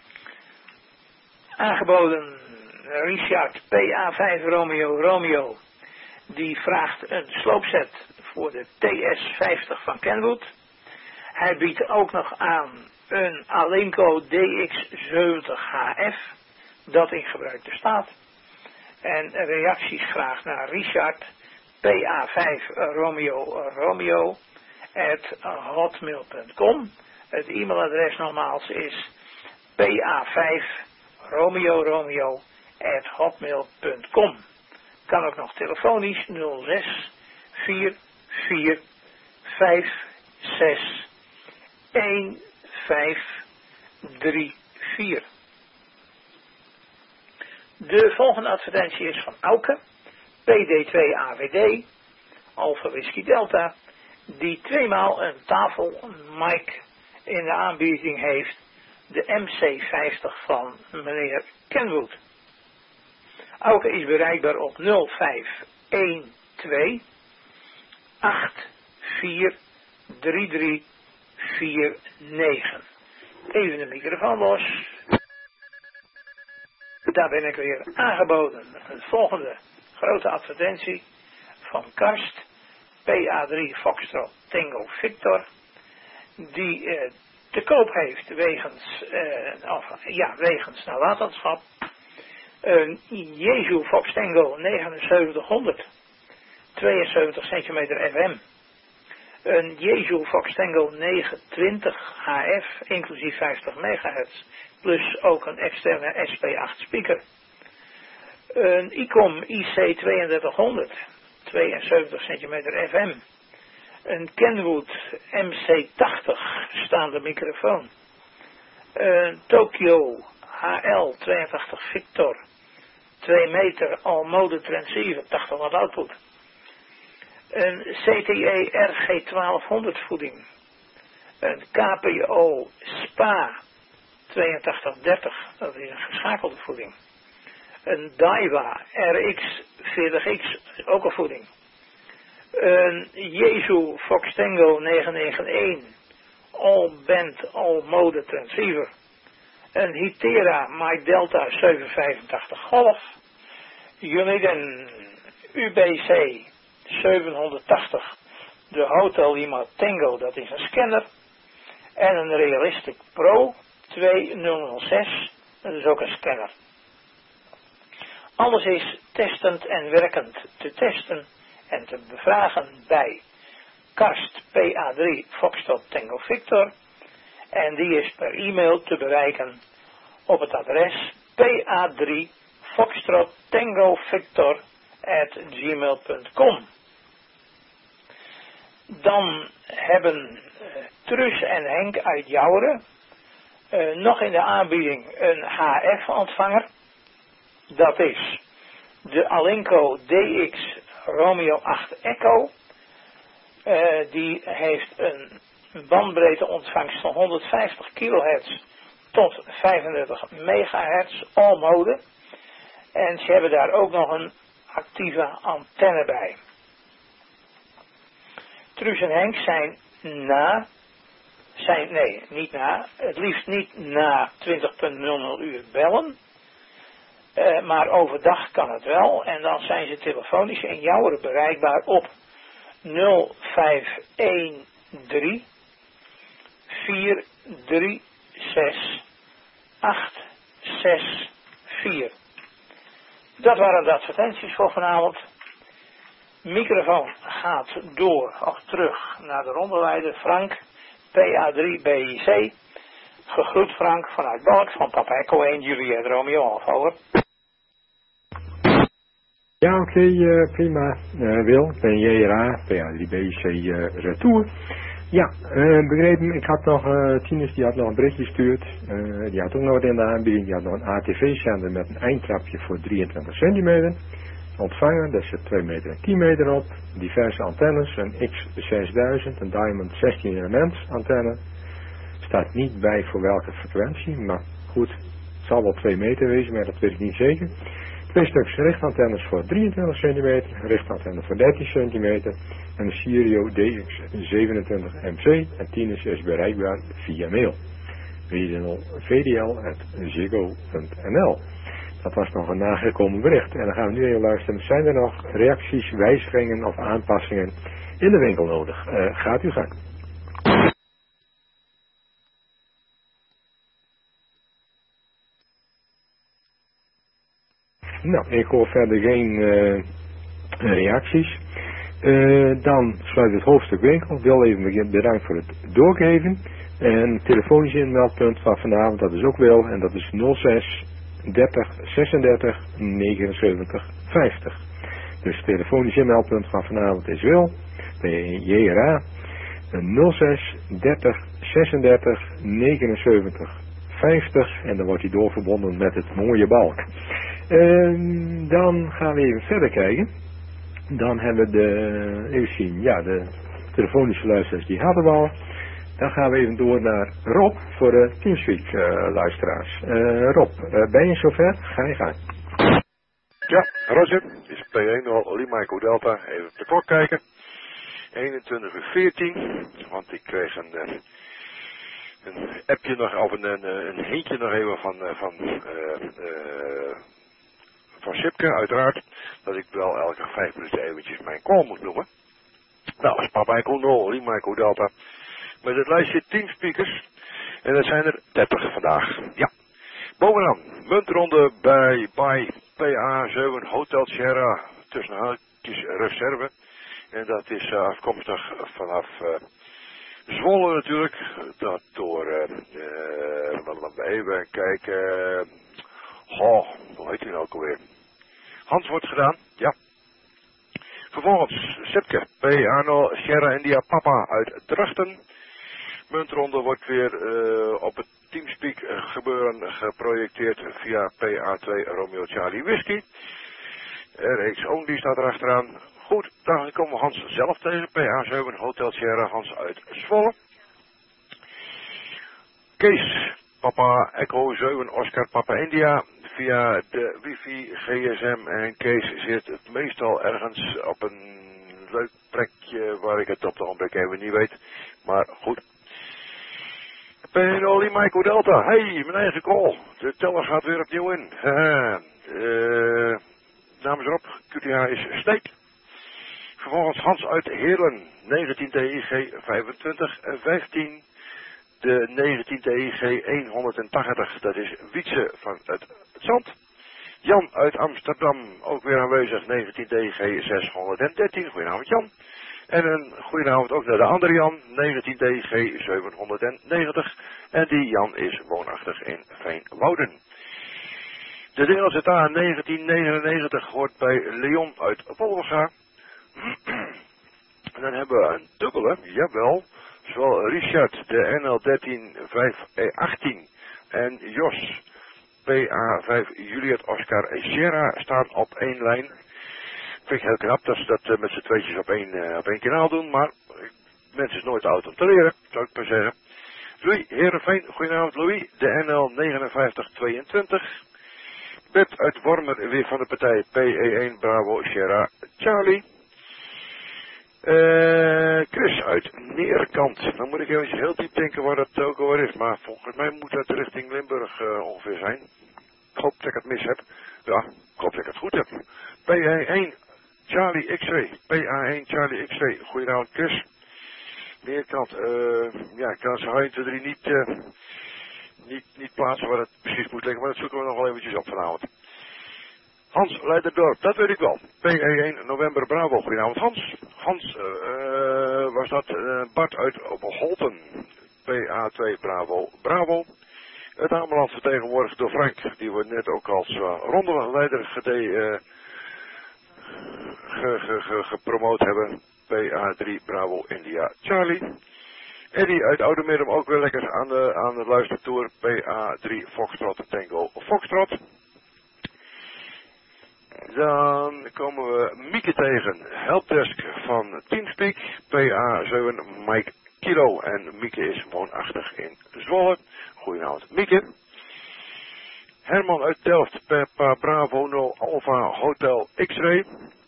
Aangeboden Richard P A vijf Romeo Romeo. Die vraagt een sloopset voor de T S vijftig van Kenwood. Hij biedt ook nog aan een Alinco D X zeventig H F. Dat in gebruik staat. En reacties graag naar Richard P A vijf Romeo Romeo at hotmail punt com. Het e-mailadres nogmaals is P A vijf Romeo Romeo at hotmail punt com. Kan ook nog telefonisch nul zes vier vier vijf zes een vijf drie vier. De volgende advertentie is van Auke, P D twee A W D, Alpha Whisky Delta, die tweemaal een tafelmic in de aanbieding heeft, de M C vijftig van meneer Kenwood. Auke is bereikbaar op nul vijf een twee acht vier drie drie vier negen. Even de microfoon los. Daar ben ik weer aangeboden. Het volgende grote advertentie van Karst, P A drie Foxtrot Tango Victor, die eh, te koop heeft wegens, eh, of, ja, wegens nalatenschap, een Jesu Fox Tango negenenzeventighonderd, tweeënzeventig centimeter F M, een Jesu Fox Tango negenhonderdtwintig H F, inclusief vijftig megahertz, plus ook een externe S P acht speaker, een ICOM I C tweeëndertighonderd, tweeënzeventig centimeter F M, een Kenwood M C tachtig staande microfoon, een Tokyo H L tweeëntachtig Victor twee meter all-mode transceiver, tachtig watt output. Een C T E R G twaalfhonderd voeding. Een K P O SPA tweeëntachtig dertig, dat is een geschakelde voeding. Een Daiwa R X veertig X, ook een voeding. Een Yaesu Fox Tango negenhonderdeenennegentig, all band, all mode transceiver. Een Hitera My Delta zevenhonderdvijfentachtig Golf. Unit een U B C zevenhonderdtachtig, de Hotel Lima Tango, dat is een scanner. En een Realistic Pro tweeduizend zes, dat is ook een scanner. Alles is testend en werkend te testen en te bevragen bij Karst P A drie Foxtrot Tango Victor. En die is per e-mail te bereiken op het adres P A drie Foxtrot Tango Victor at gmail punt com. Dan hebben uh, Truus en Henk uit Jouweren uh, nog in de aanbieding een H F-ontvanger. Dat is de Alinco D X Romeo acht Echo. Uh, die heeft een bandbreedteontvangst van honderdvijftig kilohertz tot vijfendertig megahertz, all mode. En ze hebben daar ook nog een actieve antenne bij. Truus en Henk zijn na, zijn, nee, niet na, het liefst niet na twintig nul nul uur bellen. Uh, maar overdag kan het wel en dan zijn ze telefonisch in Jouweren bereikbaar op nul vijf een drie vier drie zes acht zes vier. Dat waren de advertenties voor vanavond. Microfoon gaat door of terug naar de rondeleider Frank, P A drie B I C. Gegroet Frank vanuit Balk van Papa Echo één Juliet Romeo Alfa, over. Ja, oké, okay, uh, prima. Uh, Wil, ik ben J R A, P A drie B I C uh, Retour. Ja, uh, begrepen, ik had nog, uh, Tinus die had nog een berichtje gestuurd. Uh, die had ook nog wat in de aanbieding. Die had nog een A T V-zender met een eindtrapje voor drieëntwintig centimeter. Ontvangen, daar zit twee meter en tien meter op. Diverse antennes, een X zesduizend, een Diamond zestien element antenne. Staat niet bij voor welke frequentie, maar goed, het zal wel twee meter wezen, maar dat weet ik niet zeker. Twee stuks richtantennes voor drieëntwintig centimeter, richtantenne voor dertien centimeter en een Sirio D X zevenentwintig M C en Tinus is bereikbaar via mail. w d nul v d l at ziggo punt n l. Dat was nog een nagekomen bericht. En dan gaan we nu even luisteren. Zijn er nog reacties, wijzigingen of aanpassingen in de winkel nodig? Uh, gaat u gang. Nou, ik hoor verder geen uh, reacties. Uh, dan sluit het hoofdstuk winkel. Ik wil even bedankt voor het doorgeven. En telefonisch inmeldpunt van vanavond, dat is ook wel. En dat is nul zes dertig zesendertig negenenzeventig vijftig. Dus telefonisch inmeldpunt van vanavond is wel. Bij J R A nul zes dertig zesendertig negenenzeventig vijftig. En dan wordt hij doorverbonden met het mooie balk. Uh, dan gaan we even verder kijken. Dan hebben we de, even zien, ja, de telefonische luisteraars die hadden we al. Dan gaan we even door naar Rob voor de Teamspeak uh, luisteraars. Uh, Rob, uh, ben je zover? Ga je gang. Ja, Roger, is P één nul Lima Echo Delta. Even de klok kijken. eenentwintig uur veertien, want ik kreeg een, uh, een appje nog, of een, een, een hintje nog even van, uh, van, uh, uh, van Sipke, uiteraard. Dat ik wel elke vijf minuten eventjes mijn call moet noemen. Nou, als Papa Echo nul Lima Echo Delta. Met het lijstje tien speakers. En dat zijn er dertig vandaag. Ja. Bovenaan. Muntronde bij, bij P A zeven Hotel Sierra. Tussen haakjes reserve. En dat is uh, afkomstig vanaf uh, Zwolle natuurlijk. Dat door, uh, uh, laten we even kijken. Oh, hoe heet hij nou ook alweer? Hans wordt gedaan. Ja. Vervolgens Sipke. P A nul Sierra India Papa uit Drachten. muntronde wordt weer uh, op het Teamspeak gebeuren geprojecteerd via P A twee Romeo Charlie Whisky. R X Only staat er achteraan. Goed, dan komen we Hans zelf tegen. P A zeven Hotel Sierra, Hans uit Zwolle. Kees, Papa Echo zeven Oscar Papa India. Via de wifi, G S M en Kees zit het meestal ergens op een leuk plekje waar ik het op de ogenblik even niet weet. Maar goed. Penoli Michael Delta. Hey, mijn eigen call. De teller gaat weer opnieuw in. uh, namens erop. Q T H is steek. Vervolgens Hans uit Heerlen. negentien T I G vijfentwintig en vijftien. De negentien T I G honderdtachtig. Dat is Wietse van het Zand. Jan uit Amsterdam. Ook weer aanwezig. negentien T I G zeshonderddertien. Goedenavond Jan. En een goedenavond ook naar de andere Jan, negentien T I G zevenhonderdnegentig. En die Jan is woonachtig in Veenwouden. De D L Z A negentien negenennegentig hoort bij Leon uit Wolverga. En dan hebben we een dubbele, jawel. Zowel Richard, de N L dertien vijf achttien en Jos, P A vijf Juliet Oscar Sierra staan op één lijn. Vind ik heel knap dat ze dat uh, met z'n tweetjes op één, uh, op één kanaal doen, maar uh, mensen is nooit oud om te leren, zou ik maar zeggen. Louis Heerenveen, goedenavond Louis, de N L negenenvijftig tweeëntwintig. Bert uit Wormer, weer van de partij P E één Bravo Sierra Charlie. Uh, Chris uit Neerkant, dan moet ik even heel diep denken waar dat ook alweer is, maar volgens mij moet dat richting Limburg uh, ongeveer zijn. Ik hoop dat ik het mis heb. Ja, ik hoop dat ik het goed heb. P A één Charlie X-ray. P A één Charlie X-ray. Goedenavond Chris. Neerkant. Uh, ja, ik kan ze één, twee, drie niet, uh, niet, niet plaatsen waar het precies moet liggen. Maar dat zoeken we nog wel eventjes op vanavond. Hans Leiderdorp. Dat weet ik wel. P A één November Bravo. Goedenavond Hans. Hans uh, uh, was dat uh, Bart uit Holten. P A twee Bravo Bravo. Het ambulance vertegenwoordigd door Frank. Die we net ook als uh, rondeleider gede... Uh, Ge, ge, ge, gepromoot hebben. P A drie Bravo India Charlie. Eddie uit Oudermiddem ook weer lekker aan de, aan de luistertour. P A drie Foxtrot Tango Foxtrot. Dan komen we Mieke tegen. Helpdesk van Teamspeak. P A zeven Mike Kilo. En Mieke is woonachtig in Zwolle. Goedenavond Mieke. Herman uit Delft, Peppa Bravo nul Alpha Hotel X-ray.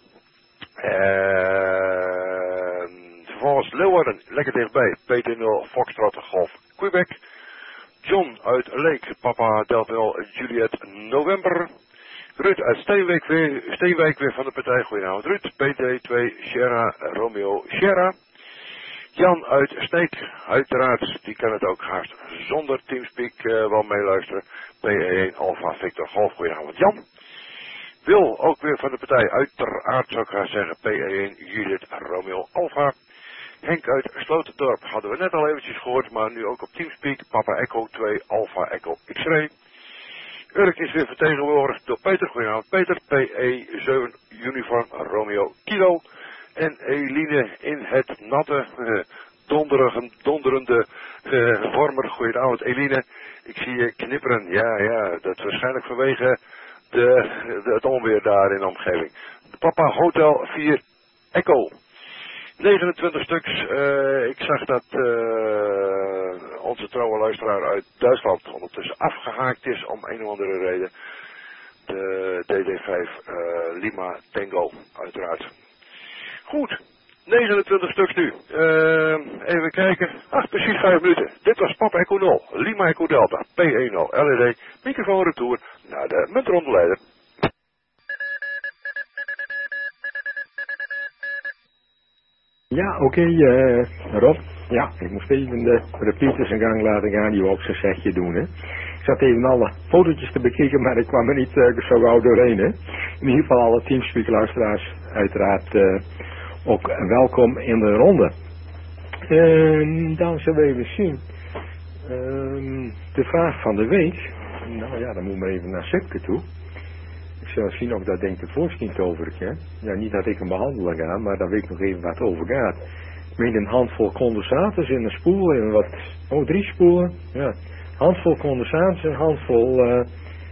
En vervolgens Leeuwarden, lekker dichtbij, P T nul Foxtrot Golf Quebec. John uit Leek, Papa Delta Juliet November. Ruud uit Steenwijk weer, Steenwijk weer van de partij, goedenavond Ruud. P T twee Sierra Romeo Sierra. Jan uit Sneek, uiteraard, die kan het ook haast zonder Teamspeak uh, wel meeluisteren. P E één Alpha Victor Golf, goedenavond Jan. Wil ook weer van de partij, uiteraard zou ik gaan zeggen, P E één Juliet Romeo Alpha. Henk uit Sloterdorp hadden we net al eventjes gehoord, maar nu ook op Teamspeak, Papa Echo twee Alpha Echo X-ray. Urk is weer vertegenwoordigd door Peter, goedenavond Peter, P E zeven Uniform Romeo Kilo. En Eline in het natte, uh, donderige, donderende uh, Wormer. Goedenavond Eline. Ik zie je knipperen. Ja, ja, dat is waarschijnlijk vanwege de, de, het onweer daar in de omgeving. Papa Hotel vier Echo. negenentwintig stuks. Uh, ik zag dat uh, onze trouwe luisteraar uit Duitsland ondertussen afgehaakt is om een of andere reden. De D D vijf uh, Lima Tango, uiteraard. Goed, negenentwintig stuks nu. Uh, even kijken. Ach, precies vijf minuten. Dit was Papa Echo nul, Lima Echo Delta, P één nul L E D, microfoon retour naar de muntrondeleider. Ja, oké, okay, uh, Rob. Ja, ik moest even de repeaters in gang laten gaan die we op zijn setje doen, hè. Ik zat even alle fotootjes te bekijken, maar ik kwam er niet uh, zo gauw doorheen, hè. In ieder geval alle Teamspeak luisteraars uiteraard uh, ook welkom in de ronde. Uh, dan zullen we even zien. Uh, de vraag van de week. Nou ja, dan moet maar even naar Sipke toe. Ik zal zien of dat denk ik voorschiet over ik, hè. Ja, niet dat ik hem behandelen ga, maar daar weet ik nog even wat over gaat. met een handvol condensators in een spoel en wat, oh drie spoelen, ja, handvol condensators, een handvol uh,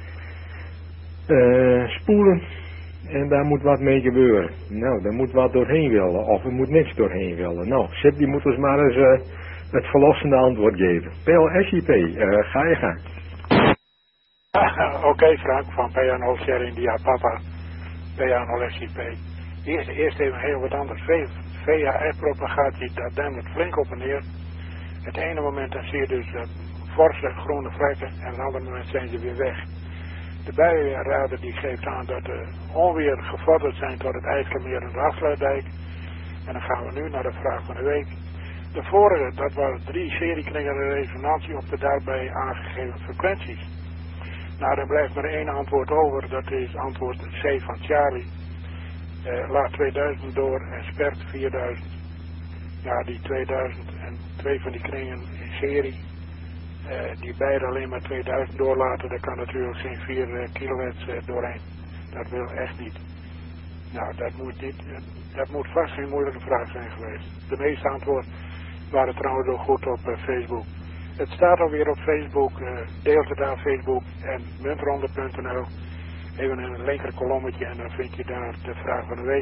uh, spoelen en daar moet wat mee gebeuren. Nou, daar moet wat doorheen willen of er moet niks doorheen willen. Nou, Sip die moet ons maar eens uh, het verlossende antwoord geven. P L S I P, uh, ga je gang. Oké okay, Frank, van P A nul Sierra India Papa, P A nul S I P. Eerst, eerst even heel wat anders. V H F-propagatie, dat demmert flink op en neer. Het ene moment dan zie je dus uh, forse groene vlekken en het andere moment zijn ze weer weg. De buienradar die geeft aan dat de onweer gevorderd zijn tot het IJsselmeer en de Afsluitdijk. En dan gaan we nu naar de vraag van de week. De vorige, dat waren drie seriekringen en resonantie op de daarbij aangegeven frequenties. Nou, dan blijft maar één antwoord over, dat is antwoord C van Charlie. Uh, laat tweeduizend door en spert vierduizend. Ja, die tweeduizend en twee van die kringen in serie, uh, die beide alleen maar tweeduizend doorlaten, daar kan natuurlijk geen vier uh, kilohertz uh, doorheen. Dat wil echt niet. Nou, dat moet, niet, uh, dat moet vast geen moeilijke vraag zijn geweest. De meeste antwoorden waren trouwens ook goed op uh, Facebook. Het staat alweer op Facebook, uh, deel het aan Facebook en muntronde punt n l. Even in een linker kolommetje en dan vind je daar de vraag van de week.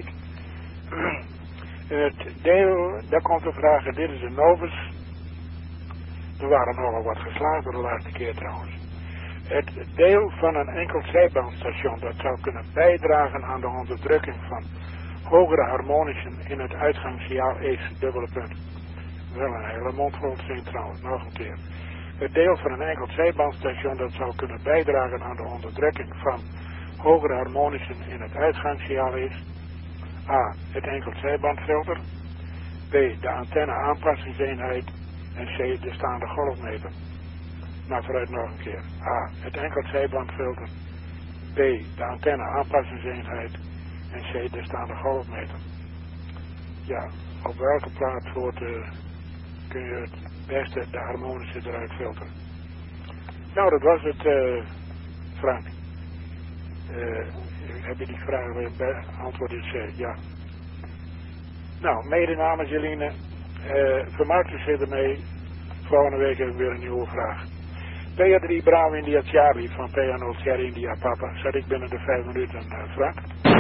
In het deel, daar komt de vraag, dit is een Novus. Er waren nogal wat geslagen de laatste keer trouwens. Het deel van een enkel zijbandstation dat zou kunnen bijdragen aan de onderdrukking van hogere harmonischen in het uitgangssignaal is, dubbele punt. Wel een hele mondvol zin trouwens, nog een keer. Het deel van een enkel zijbandstation dat zou kunnen bijdragen aan de onderdrukking van hogere harmonischen in het uitgangssignaal is A. Het enkel zijbandfilter, B. de antenne aanpassingseenheid en C. de staande golfmeter. Nou, vooruit nog een keer. A. Het enkel zijbandfilter, B. de antenne aanpassingseenheid en C. de staande golfmeter. Ja, op welke plaats wordt, uh, kun je het beste de harmonische eruit filteren? Nou, dat was het, uh, Frank. Uh, heb je die vraag weer beantwoord? Is uh, ja. Nou, mede namens Jeline, uh, vermaakt u zich ermee. Volgende week hebben we weer een nieuwe vraag. P A drie Bravo India Charlie van P A nul Sierra India Papa. Zet ik binnen de vijf minuten, uh, Frank?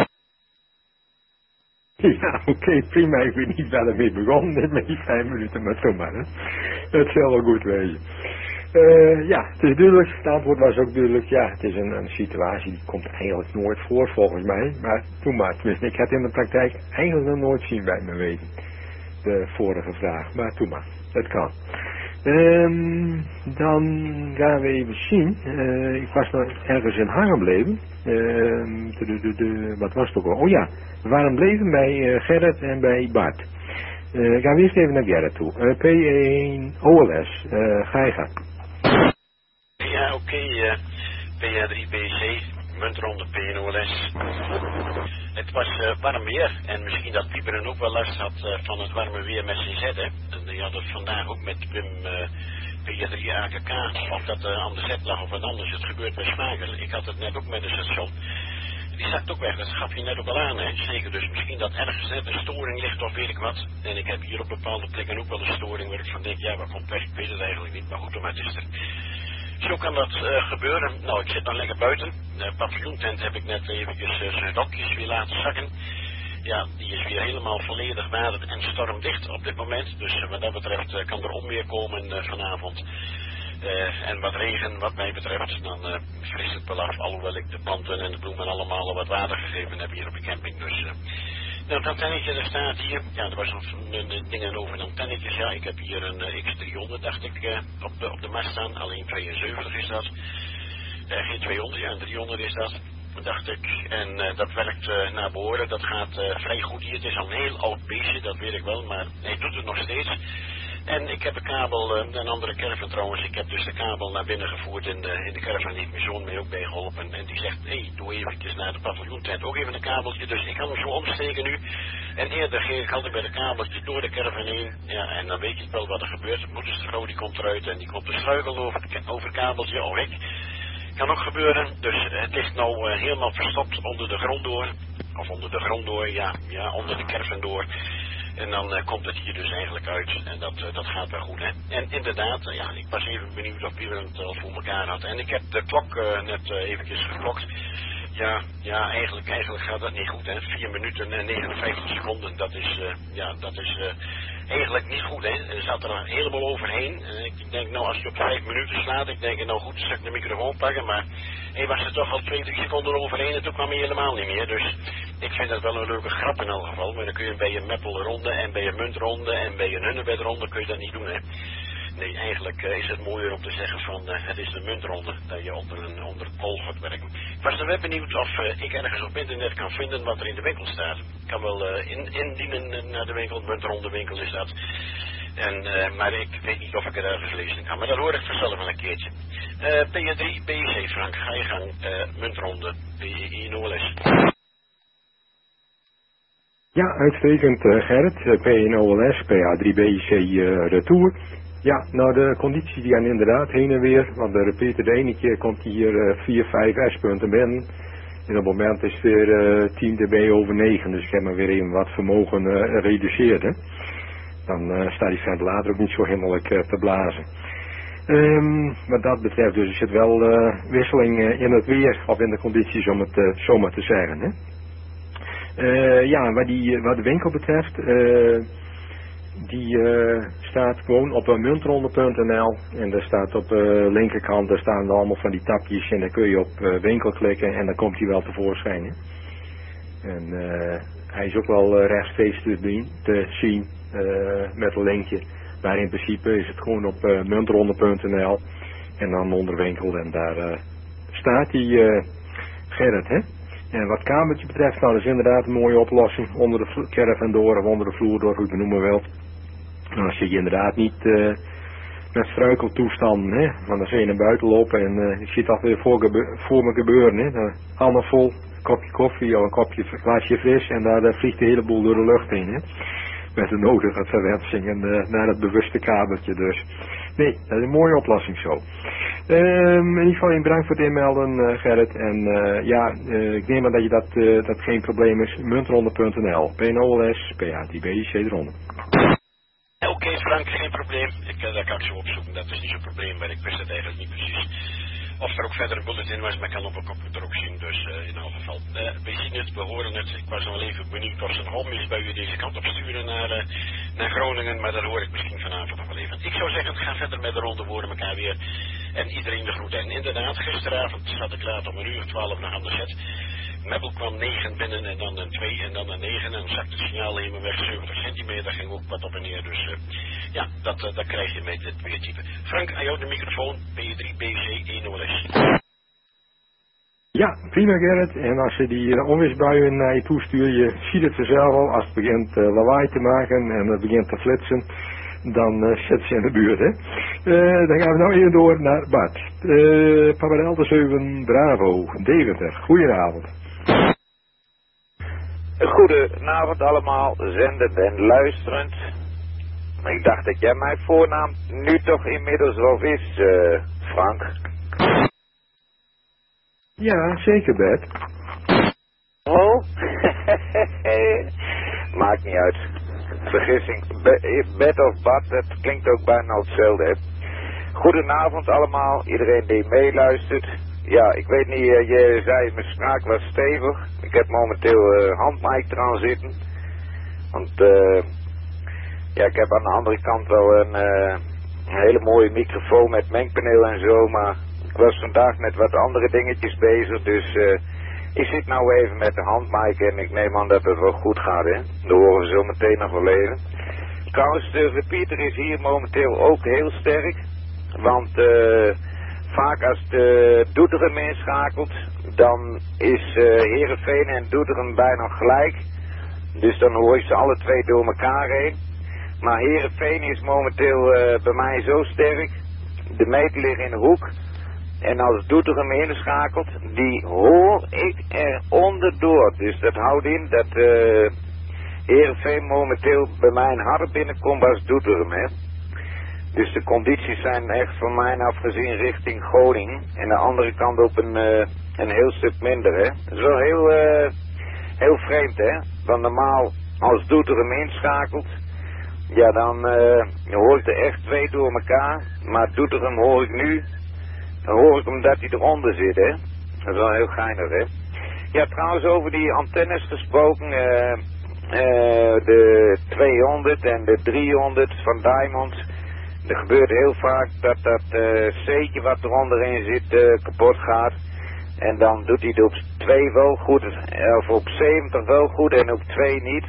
Ja, oké, okay, prima. Ik weet niet wel ermee begonnen met die vijf minuten, maar zo maar. Hè. Het zal wel goed wezen. Uh, ja, het is duidelijk. Het antwoord was ook duidelijk. Ja, het is een, een situatie die komt eigenlijk nooit voor volgens mij. Maar toen maar, tenminste, ik heb in de praktijk eigenlijk nog nooit zien bij me weten. De vorige vraag, maar toen maar. Het kan. Um, dan gaan we even zien. Uh, ik was nog ergens in hangen gebleven. Uh, de, de, de, de, wat was het ook al? Oh ja, we waren gebleven bij uh, Gerrit en bij Bart. Uh, gaan we eerst even naar Gerrit toe. Uh, P één O L S, uh, ga je gaan. Ja, oké. Okay, uh, P A drie B C, muntronde P één O L S. Het was uh, warm weer en misschien dat Pieperen ook wel last had uh, van het warme weer met zijn zet. En die had het vandaag ook met Wim uh, P A drie A K K, of dat uh, aan de zet lag of wat anders. Het gebeurt bij Smager. Ik had het net ook met een station. Die zakt ook weg, dat gaf je net ook al aan, hè. Zeker, dus misschien dat ergens net een storing ligt of weet ik wat. En ik heb hier op bepaalde plekken ook wel een storing waar ik van denk, ja, waar komt weg? Ik weet het eigenlijk niet, maar goed, maar het is er. Zo kan dat uh, gebeuren. Nou, ik zit dan lekker buiten. De paviljoentent heb ik net eventjes uh, zijn rokjes weer laten zakken. Ja, die is weer helemaal volledig water- en stormdicht op dit moment. Dus uh, wat dat betreft uh, kan er onweer komen uh, vanavond. Uh, en wat regen wat mij betreft, dan uh, frist het wel af, alhoewel ik de planten en de bloemen allemaal al wat water gegeven heb hier op de camping. Dus, uh, nou, het antennetje, dat staat hier. Ja, er was nog uh, dingen over antennetjes. Ja, ik heb hier een uh, X driehonderd, dacht ik, uh, op, de, op de mast staan. Alleen tweeënzeventig is dat. Uh, geen tweehonderd, ja, een driehonderd is dat. Dacht ik. En uh, dat werkt uh, naar behoren. Dat gaat uh, vrij goed hier. Het is al een heel oud beestje, dat weet ik wel, maar hij doet het nog steeds. En ik heb een kabel, uh, een andere caravan trouwens, ik heb dus de kabel naar binnen gevoerd in de, in de caravan, die heeft mijn zoon mee ook bij geholpen. En die zegt, hé, hey, doe eventjes naar de paviljoentent, ook even een kabeltje. Dus ik kan hem zo omsteken nu. En eerder ging ik altijd bij de kabeltje door de caravan heen. Ja, en dan weet je wel wat er gebeurt. De moedersvrouw die komt eruit en die komt te struikelen over, over het kabeltje, of ik. Kan ook gebeuren, dus het ligt nou uh, helemaal verstopt onder de grond door. Of onder de grond door, ja, ja, onder de caravan door. En dan uh, komt het hier dus eigenlijk uit. En dat, uh, dat gaat wel goed, hè. En inderdaad, uh, ja, ik was even benieuwd of Wieber het al voor elkaar had. En ik heb de klok uh, net uh, eventjes geklokt. Ja, ja eigenlijk, eigenlijk gaat dat niet goed, hè. vier minuten en negenenvijftig seconden, dat is, uh, ja, dat is uh, eigenlijk niet goed, hè. Er zat er een heleboel overheen. Uh, ik denk, nou, als je op vijf minuten slaat, ik denk, nou goed, dan zal ik de microfoon pakken, maar hij was er toch al twee, drie seconden overheen en toen kwam hij helemaal niet meer. Dus ik vind dat wel een leuke grap in elk geval, maar dan kun je bij een meppelronde en bij een muntronde en bij een hunnebedronde kun je dat niet doen, hè. Nee, eigenlijk uh, is het mooier om te zeggen van uh, het is de muntronde dat je onder een, onder een kool gaat werken. Ik was er wel benieuwd of uh, ik ergens op internet kan vinden wat er in de winkel staat. Ik kan wel uh, in, indienen naar de winkel, muntronde winkel is dat. En, uh, maar ik weet niet of ik het ergens lezen kan, maar dat hoor ik vanzelf wel een keertje. Uh, P J drie, B J C Frank, ga je gang, uh, muntronde, P J I N O L S. Ja, uitstekend uh, Gerrit, uh, P J N O L S, P A drie B C uh, Retour. Ja, nou de condities die gaan inderdaad heen en weer, want de repeater de ene keer komt hier uh, vier, vijf S-punten binnen. En op het moment is het weer uh, tien dB over negen, dus ik heb maar weer even wat vermogen uh, reduceerd. Hè. Dan uh, staat die ventilator ook niet zo hinderlijk uh, te blazen. Um, wat dat betreft, dus er zit wel uh, wisseling uh, in het weer, of in de condities om het uh, zomaar te zeggen. Hè. Uh, ja, wat, die, wat de winkel betreft, uh, die uh, staat gewoon op uh, muntronde punt n l en daar staat op de uh, linkerkant, daar staan allemaal van die tapjes en dan kun je op uh, winkel klikken en dan komt hij wel tevoorschijn. Hè. En uh, hij is ook wel uh, rechtstreeks te, dien, te zien uh, met een linkje, maar in principe is het gewoon op uh, muntronde punt n l en dan onder winkel en daar uh, staat hij, uh, Gerrit, hè. En wat kamertje betreft, nou dat is inderdaad een mooie oplossing, onder de caravan door of onder de vloer door, hoe je het noemen wil. Nou, dan zit je inderdaad niet uh, met struikeltoestanden, hè. Want dan zul je naar buiten lopen en uh, ik zie het altijd voor, gebe voor me gebeuren, hè. Dan allemaal vol, een kopje koffie of een kopje glaasje fris en daar uh, vliegt de hele boel door de lucht heen, hè. Met de nodige verwensingen uh, naar het bewuste kamertje dus. Nee, dat is een mooie oplossing zo. Um, in ieder geval in bedankt voor het inmelden, uh, Gerrit. En uh, ja, uh, ik neem aan dat je dat, uh, dat geen probleem is. muntronde punt n l, P N O L S, P A drie B C de ronde. Oké okay, Frank, geen probleem. Ik, uh, dat kan ik zo opzoeken, dat is niet zo'n probleem, maar ik wist het eigenlijk niet precies. Of er ook verder een bulletin was, maar ik kan op een computer ook zien, dus uh, in elk geval. Uh, we zien het, we horen het. Ik was wel even benieuwd of ze een onweersbuien deze kant op sturen naar, uh, naar Groningen, maar dat hoor ik misschien vanavond nog wel even. Ik zou zeggen, ga verder met de ronde, we horen elkaar weer. En iedereen de groeten. En inderdaad, gisteravond zat ik laat om een uur twaalf nog aan de set. Meppel kwam negen binnen en dan een twee en dan een negen. En dan zakte het signaal helemaal weg, zeventig centimeter, ging ook wat op en neer. Dus uh, ja, dat, uh, dat krijg je met dit weertype. Frank, aan jou de microfoon, P drie B C één nul S. Ja, prima Gerrit. En als je die uh, onweersbuien naar je toe stuurt, je ziet het vanzelf al, als het begint uh, lawaai te maken en het begint te flitsen, dan uh, zit ze in de buurt, hè. Uh, dan gaan we nou even door naar Bart. Uh, Papa Delta zeven Bravo, Deventer. Goedenavond. Goedenavond allemaal, zendend en luisterend. Ik dacht dat jij mijn voornaam nu toch inmiddels wel wist, uh, Frank. Ja, zeker Bert. Oh? Maakt niet uit. Vergissing. Be Bert of Bart, dat klinkt ook bijna hetzelfde, hè. Goedenavond allemaal, iedereen die meeluistert. Ja, ik weet niet, uh, je zei mijn spraak was stevig. Ik heb momenteel uh, handmic eraan zitten. Want uh, ja, ik heb aan de andere kant wel een, uh, een hele mooie microfoon met mengpaneel en zo. Maar ik was vandaag met wat andere dingetjes bezig. Dus uh, ik zit nou even met de handmic en ik neem aan dat het wel goed gaat, hè. Dat horen we zo meteen nog wel even. Trouwens, de repeater is hier momenteel ook heel sterk. Want uh, vaak als de Doetinchem inschakelt, dan is uh, Heerenveen en Doetinchem bijna gelijk. Dus dan hoor je ze alle twee door elkaar heen. Maar Heerenveen is momenteel uh, bij mij zo sterk. De meter ligt in de hoek. En als Doetinchem inschakelt, die hoor ik er onderdoor. Dus dat houdt in dat uh, Heerenveen momenteel bij mij harder binnenkomt als Doetinchem, hè. Dus de condities zijn echt van mij afgezien richting Groningen. En de andere kant op een, uh, een heel stuk minder, hè. Dat is wel heel, uh, heel vreemd, hè. Want normaal als Doetinchem inschakelt, ja dan uh, hoor ik er echt twee door elkaar. Maar Doetinchem hoor ik nu, dan hoor ik omdat hij eronder zit, hè. Dat is wel heel geinig, hè. Ja, trouwens over die antennes gesproken, uh, uh, de tweehonderd en de driehonderd van Diamond. Er gebeurt heel vaak dat dat uh, C'tje wat eronder in zit uh, kapot gaat. En dan doet hij het op twee wel goed, of op zeventig wel goed en op twee niet.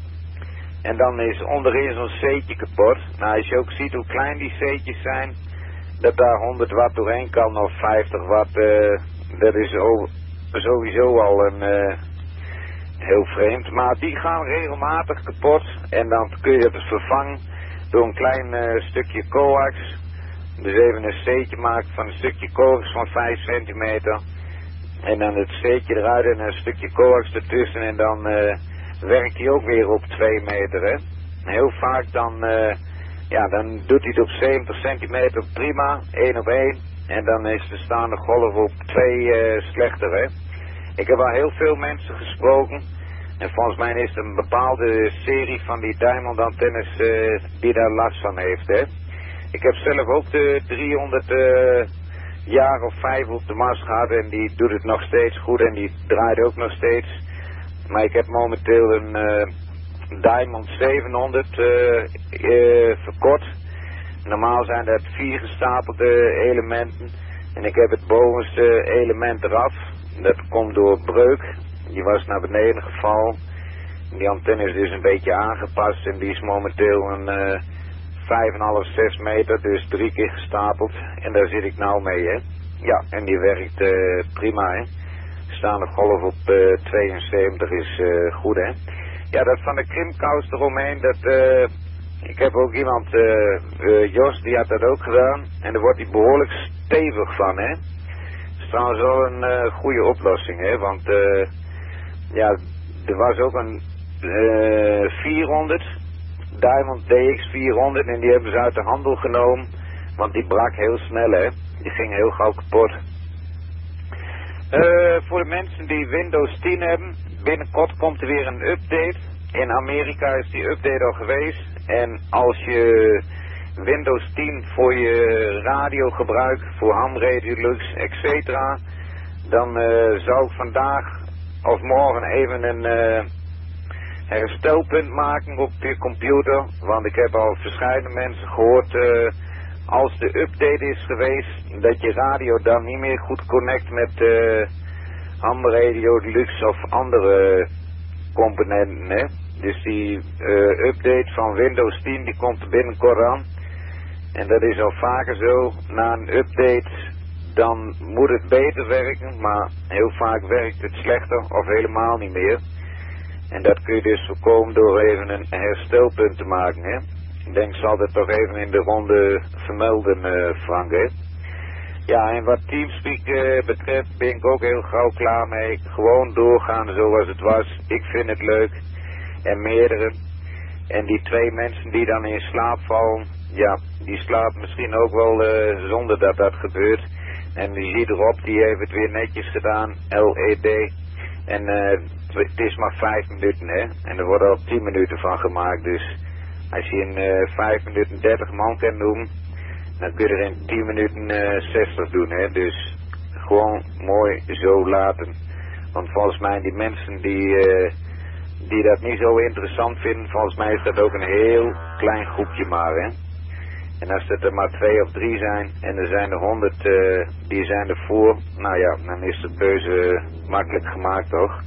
En dan is onderin zo'n C'tje kapot. Nou, als je ook ziet hoe klein die C'tjes zijn, dat daar honderd watt doorheen kan of vijftig watt, uh, dat is over, sowieso al een uh, heel vreemd. Maar die gaan regelmatig kapot en dan kun je het vervangen door een klein uh, stukje coax. Dus even een C'tje maken van een stukje coax van vijf centimeter. En dan het C'tje eruit en een stukje coax ertussen en dan uh, werkt hij ook weer op twee meter, hè. Heel vaak dan, uh, ja, dan doet hij het op zeventig centimeter prima, één op één. En dan is de staande golf op twee uh, slechter, hè. Ik heb al heel veel mensen gesproken. En volgens mij is er een bepaalde serie van die Diamond antennes uh, die daar last van heeft, hè. Ik heb zelf ook de driehonderd uh, jaar of vijf op de mast gehad en die doet het nog steeds goed en die draait ook nog steeds. Maar ik heb momenteel een uh, Diamond zevenhonderd uh, uh, verkort. Normaal zijn dat vier gestapelde elementen en ik heb het bovenste element eraf. Dat komt door breuk. Die was naar beneden gevallen. Die antenne is dus een beetje aangepast en die is momenteel een uh, vijf komma vijf, zes meter, dus drie keer gestapeld. En daar zit ik nou mee, hè. Ja, en die werkt uh, prima, hè. Staande golf op uh, tweeënzeventig is uh, goed, hè. Ja, dat van de krimpkous eromheen, dat, uh, ik heb ook iemand, uh, uh, Jos, die had dat ook gedaan. En daar wordt hij behoorlijk stevig van, hè. Dat is trouwens wel een uh, goede oplossing, hè, want uh, ja, er was ook een uh, vierhonderd, Diamond D X vierhonderd en die hebben ze uit de handel genomen, want die brak heel snel, hè. Die ging heel gauw kapot. Uh, voor de mensen die Windows tien hebben, binnenkort komt er weer een update. In Amerika is die update al geweest. En als je Windows tien voor je radio gebruikt, voor Ham Radio Lux, et cetera, dan uh, zou ik vandaag of morgen even een uh, herstelpunt maken op je computer. Want ik heb al verschillende mensen gehoord, uh, als de update is geweest, dat je radio dan niet meer goed connect met uh, Ham Radio Lux of andere componenten, hè. Dus die uh, update van Windows tien, die komt er binnenkort aan. En dat is al vaker zo, na een update, dan moet het beter werken, maar heel vaak werkt het slechter of helemaal niet meer. En dat kun je dus voorkomen door even een herstelpunt te maken, hè. Ik denk, zal dat toch even in de ronde vermelden, uh, Frank, hè. Ja, en wat Teamspeak uh, betreft ben ik ook heel gauw klaar mee. Gewoon doorgaan zoals het was. Ik vind het leuk. En meerdere. En die twee mensen die dan in slaap vallen, ja, die slapen misschien ook wel uh, zonder dat dat gebeurt. En die ziet erop, die heeft het weer netjes gedaan, L E D. En uh, het is maar vijf minuten, hè. En er worden al tien minuten van gemaakt, dus als je in uh, vijf minuten dertig man kan doen, dan kun je er in tien minuten uh, zestig doen, hè. Dus gewoon mooi zo laten. Want volgens mij die mensen die, uh, die dat niet zo interessant vinden, volgens mij is dat ook een heel klein groepje maar, hè. En als het er maar twee of drie zijn en er zijn er honderd uh, die zijn ervoor, nou ja, dan is de keuze makkelijk gemaakt, toch?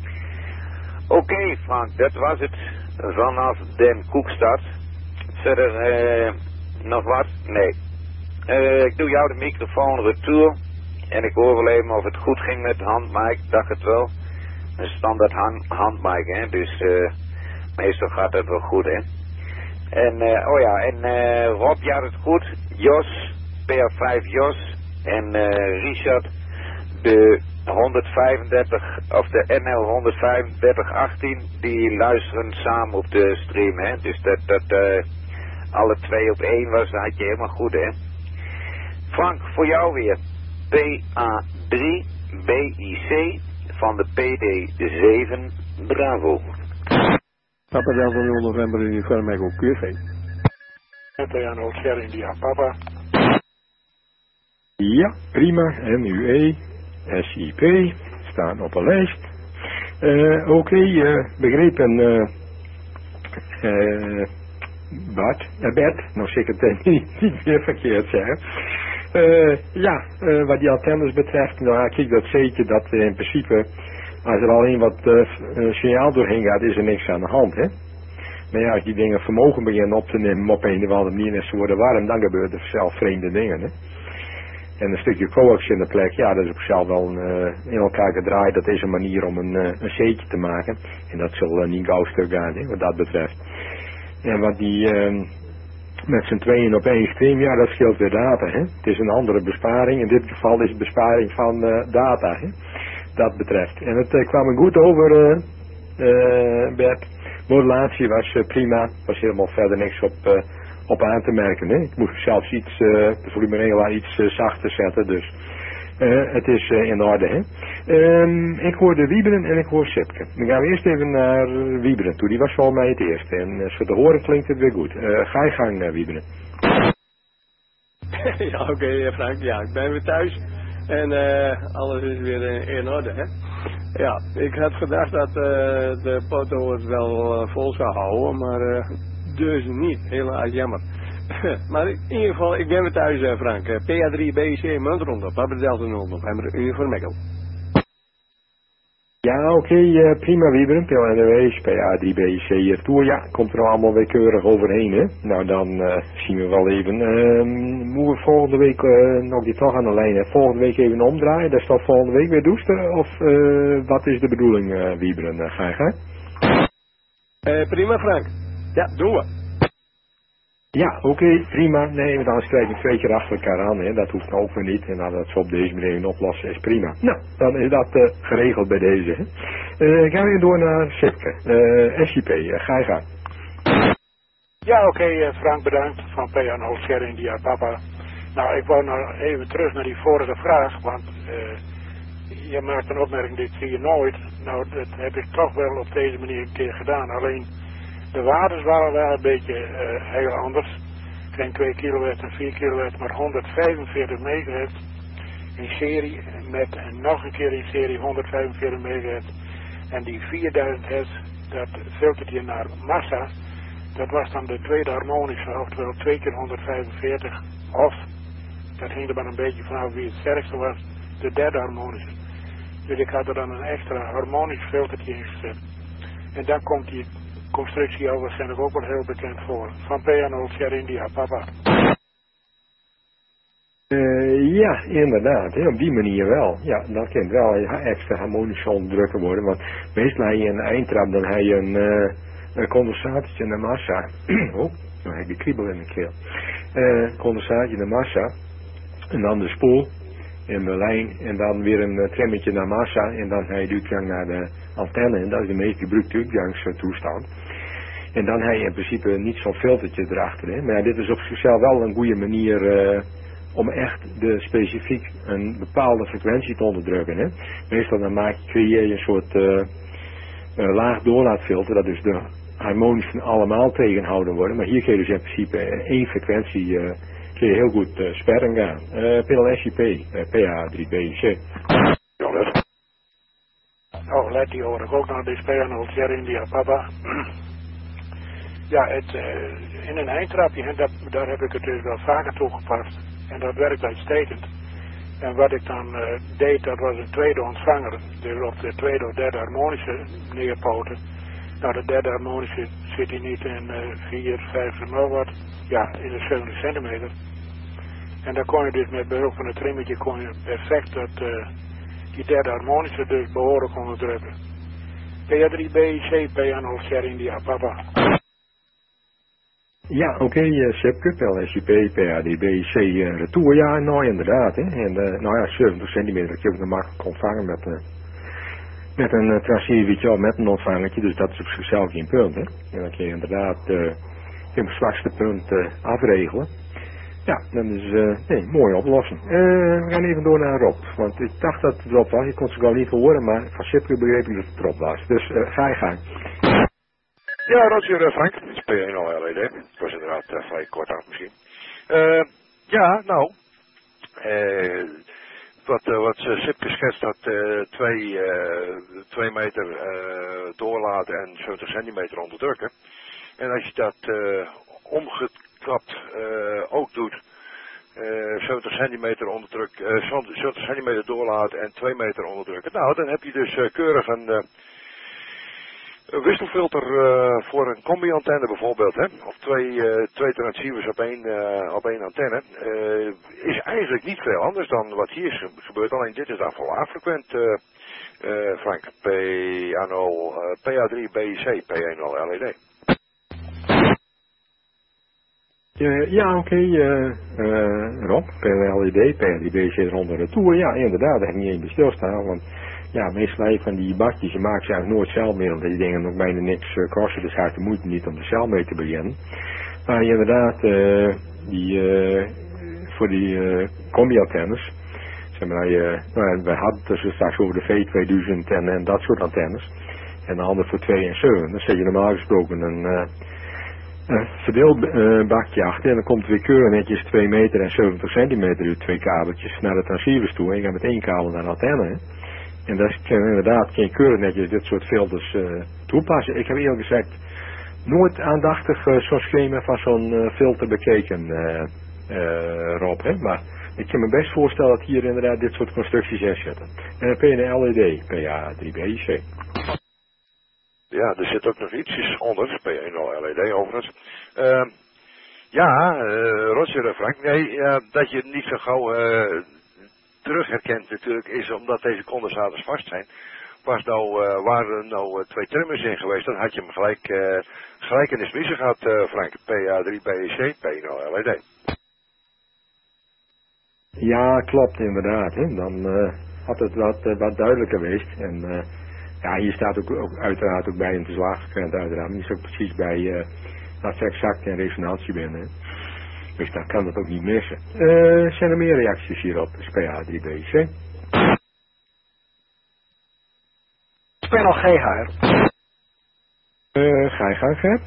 Oké, okay, Frank, dat was het vanaf Den Koekstad. Verder uh, nog wat? Nee. Uh, ik doe jou de microfoon retour en ik hoor wel even of het goed ging met de handmic. Ik dacht het wel. Een standaard hand, handmic, hè. Dus uh, meestal gaat het wel goed, hè. En, uh, oh ja, en uh, Rob, ja, dat is goed. Jos, P F vijf Jos en uh, Richard, de honderdvijfendertig, of de N L honderdvijfendertig achttien, die luisteren samen op de stream, hè. Dus dat, dat uh, alle twee op één was, dat had je helemaal goed, hè. Frank, voor jou weer. P A drie B I C van de P D zeven Bravo. Papa Delta nul November uniform Echo Q V. P A nul Sierra India Papa. Ja, prima. M U E, S I P, staan op een lijst. Uh, Oké, okay, uh, begrepen, uh, uh, Bart, uh, Bert, nou zeker het niet, niet meer verkeerd zeggen. Uh, ja, uh, wat die antennes betreft, nou kijk, dat zeker dat uh, in principe, als er alleen wat uh, signaal doorheen gaat, is er niks aan de hand, hè. Maar ja, als die dingen vermogen beginnen op te nemen op een of andere manier en ze worden warm, dan gebeuren er zelf vreemde dingen, hè. En een stukje coax in de plek, ja, dat is op zichzelf wel een, uh, in elkaar gedraaid. Dat is een manier om een, uh, een C'tje te maken. En dat zal uh, niet gauw stuk gaan, hè, wat dat betreft. En wat die uh, met z'n tweeën op één stream, ja, dat scheelt weer data, hè. Het is een andere besparing. In dit geval is het besparing van uh, data, hè. Dat betreft. En het uh, kwam er goed over, uh, uh, Bert. Modulatie was uh, prima. Was helemaal verder niks op... Uh, op aan te merken. Hè? Ik moest zelfs iets, uh, de volumeregelaar iets uh, zachter zetten, dus uh, het is uh, in orde. Hè? Um, ik hoorde Wieberen en ik hoor Sipke. Dan gaan we eerst even naar Wieberen toe, die was volgens mij het eerste. En uh, zo te horen klinkt het weer goed. Uh, ga je gang, uh, Wieberen. Ja, oké okay, Frank, ja, ik ben weer thuis. En uh, alles is weer in, in orde, hè. Ja, ik had gedacht dat uh, de poto het wel uh, vol zou houden, maar... Uh, Dus niet, helaas jammer. Maar in ieder geval, ik ben weer thuis, uh, Frank. Uh, P A drie B C Muntronde, Papa Delta nul November, uniform Echo. Ja, oké, okay, uh, prima Wieberen, P L N W, P A drie B C hier toe. Ja, komt er allemaal weer keurig overheen, hè. Nou, dan uh, zien we wel even. Uh, moeten we volgende week uh, nog die toch aan de lijn, hè. Volgende week even omdraaien, dat is dan volgende week weer doester? Of uh, wat is de bedoeling, uh, Wieberen? Uh, ga je gang? Uh, prima, Frank. Ja, doen we. Ja, oké, okay, prima. Nee, want anders krijg ik twee keer achter elkaar aan, hè. Dat hoeft ook weer niet. En nou, dat ze op deze manier oplossen is prima. Nou, dan is dat uh, geregeld bij deze, hè. Uh, gaan we weer door naar Sipke. Uh, S I P, uh, ga je gang. Ja, oké, okay, uh, Frank, bedankt. Van P A nul Sierra India Papa. Nou, ik wou nou even terug naar die vorige vraag, want uh, je maakt een opmerking, dit zie je nooit. Nou, dat heb ik toch wel op deze manier een keer gedaan. Alleen... De waardes waren wel een beetje uh, heel anders. Geen twee kilowatt en vier kilowatt, maar honderdvijfenveertig megahertz in serie. Met en nog een keer in serie honderdvijfenveertig megahertz. En die vierduizend hertz, dat filterde je naar massa. Dat was dan de tweede harmonische, oftewel twee keer honderdvijfenveertig. Of, dat hing er maar een beetje vanaf wie het sterkste was, de derde harmonische. Dus ik had er dan een extra harmonisch filtertje in gezet. En dan komt die constructie al waarschijnlijk ook wel heel bekend voor. Van P A nul Sierra India, papa. Uh, ja, inderdaad. Hè, op die manier wel. Ja, dan kan het wel extra harmonisch onderdrukken worden. Want meestal heb je een eindtrap, dan heb je een, uh, een condensatortje en een massa. Oh, dan heb ik die kriebel in de keel. Uh, condensatortje en een massa. En dan de spoel in de lijn. En dan weer een uh, trimmetje naar massa. En dan heb je de uitgang naar de antenne. En dat is de meest gebruikte uitgangstoestand. En dan heb je in principe niet zo'n filtertje erachter. Hè. Maar ja, dit is op zichzelf wel een goede manier uh, om echt de specifiek een bepaalde frequentie te onderdrukken. Hè. Meestal dan maak je, creëer je een soort uh, uh, laag doorlaatfilter, dat dus de harmonischen allemaal tegenhouden worden. Maar hier kun je dus in principe één frequentie uh, kun je heel goed uh, sperren gaan. Uh, P L S I P, uh, P A drie B C. Oh, let die hoor ik ook nog, dit P A nul Sierra India, papa. Ja, het, uh, in een eindtrapje, dat, daar heb ik het dus wel vaker toegepast. En dat werkt uitstekend. En wat ik dan uh, deed, dat was een tweede ontvanger. Dus op de tweede of derde harmonische neerpoten. Nou, de derde harmonische zit hier niet in uh, vier, vijf watt. Ja, in de zeventig centimeter. En dan kon je dus met behulp van het trimmetje kon je perfect dat, uh, die derde harmonische dus behoorlijk onderdrukken. P A drie B C, P A nul Sierra India, papa. Ja, oké, okay, uh, Sipke, P L S I P, P A D B C, uh, retour, ja, nou inderdaad, hè. En uh, nou ja, zeventig centimeter kun je ook nog makkelijk ontvangen met, uh, met een uh, transceivertje of met een ontvangertje, dus dat is op zichzelf geen punt, hè. En dan kun je inderdaad uh, het zwakste punt uh, afregelen. Ja, dat is uh, nee, een mooie oplossing. Uh, we gaan even door naar Rob, want ik dacht dat het erop was, ik kon het gewoon niet horen, maar van Sipke begreep ik dat het erop was. Dus uh, ga je gang. Ja, Roger, Frank. Het is P één al L E D. Het was inderdaad uh, vrij kort af misschien. Uh, ja, nou. Uh, wat, uh, wat Sip geschetst had, uh, twee, uh, twee meter uh, doorlaten en zeventig centimeter onderdrukken. En als je dat uh, omgeklapt uh, ook doet, uh, zeventig centimeter onderdruk, uh, zeventig centimeter doorlaten en twee meter onderdrukken. Nou, dan heb je dus uh, keurig een... Uh, Een wisselfilter uh, voor een combi-antenne bijvoorbeeld, hè? Of twee, uh, twee transceivers op één, uh, op één antenne, uh, is eigenlijk niet veel anders dan wat hier is gebeurd. Alleen dit is dan voor laagfrequent, uh, uh, Frank. P A nul, uh, P A drie B I C, P één nul L E D. Uh, ja, oké, okay, uh, uh, Rob, P L E D, P A drie B I C eronder de toer. Ja, inderdaad, daar heb ik niet in stilstaan, want... Ja, meestal van die bakjes, je maakt ze eigenlijk nooit zelf meer, omdat die dingen nog bijna niks uh, kosten, dus gaat de moeite niet om er zelf mee te beginnen. Maar inderdaad, uh, die, uh, voor die uh, combi-antennes, zeg maar, uh, nou, we hadden het dus straks over de V tweeduizend en, en dat soort antennes, en de andere voor twee en zeven, dan zet je normaal gesproken een uh, uh, verdeelbakje uh, achter, en dan komt er weer keurig netjes twee meter en zeventig centimeter uit twee kabeltjes naar de transceivers toe, en je gaat met één kabel naar de antenne, hè. En dat kan inderdaad geen keurig netjes dit soort filters uh, toepassen. Ik heb eerlijk gezegd nooit aandachtig uh, zo'n schema van zo'n uh, filter bekeken, uh, uh, Rob. Hè? Maar ik kan me best voorstellen dat hier inderdaad dit soort constructies in zitten. En dan P één L E D, P A drie B I C. Ja, er zit ook nog ietsjes onder, P één L E D overigens. Uh, ja, uh, Roger, Frank, nee, uh, dat je niet zo gauw... Uh, terug herkent natuurlijk is omdat deze condensators vast zijn. Was nou, uh, waren er nou uh, twee trimmers in geweest, dan had je hem gelijk, uh, gelijk in de smiezen gehad, uh, Frank. P A drie B I C, P één L E D. Ja, klopt inderdaad. Hè. Dan uh, had het wat, uh, wat duidelijker geweest. En uh, ja, hier staat ook, ook uiteraard ook bij een verslaggefrequent uiteraard. Die is ook precies bij uh, dat ze exact in resonantie binnen. Hè. Dus dan kan dat ook niet missen. Uh, zijn er meer reacties hierop? P A drie B I C. Panel G H R. Uh, ga je gang, Gert?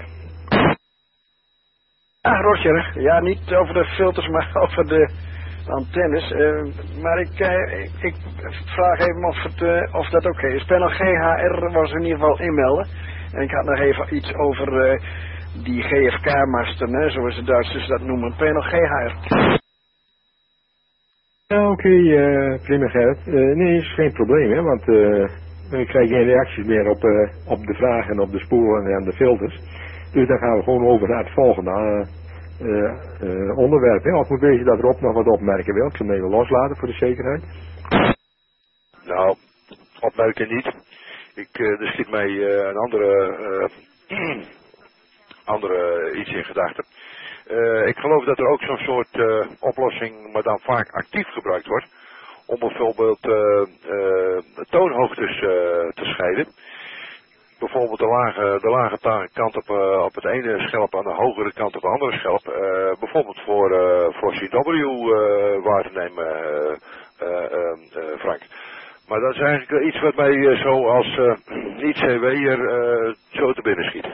Ah, Roger. Ja, niet over de filters, maar over de antennes. Uh, maar ik, uh, ik, ik vraag even of, het, uh, of dat oké is. Panel G H R was in ieder geval inmelden. En ik had nog even iets over... Uh, die G F K-masten, hè, zoals de Duitsers dat noemen, Panel G H R. Ja, oké, okay, uh, prima Gert. Uh, nee, is geen probleem, hè, want uh, ik krijg geen reacties meer op, uh, op de vragen en op de sporen en de filters. Dus dan gaan we gewoon over naar het volgende uh, uh, uh, onderwerp. Hè. Of moet wezen dat Rob nog wat opmerken wil. Ik zal hem even loslaten voor de zekerheid. Nou, opmerken niet. Ik, uh, er schiet mij uh, een andere... Uh, andere iets in gedachten. Uh, ik geloof dat er ook zo'n soort uh, oplossing, maar dan vaak actief gebruikt wordt, om bijvoorbeeld uh, uh, toonhoogtes uh, te scheiden. Bijvoorbeeld de lage, de lage kant op, uh, op het ene schelp en de hogere kant op de andere schelp. Uh, bijvoorbeeld voor, uh, voor C W uh, waar te nemen, uh, uh, uh, uh, Frank. Maar dat is eigenlijk iets wat mij uh, zo als uh, niet-C W'er uh, zo te binnen schiet.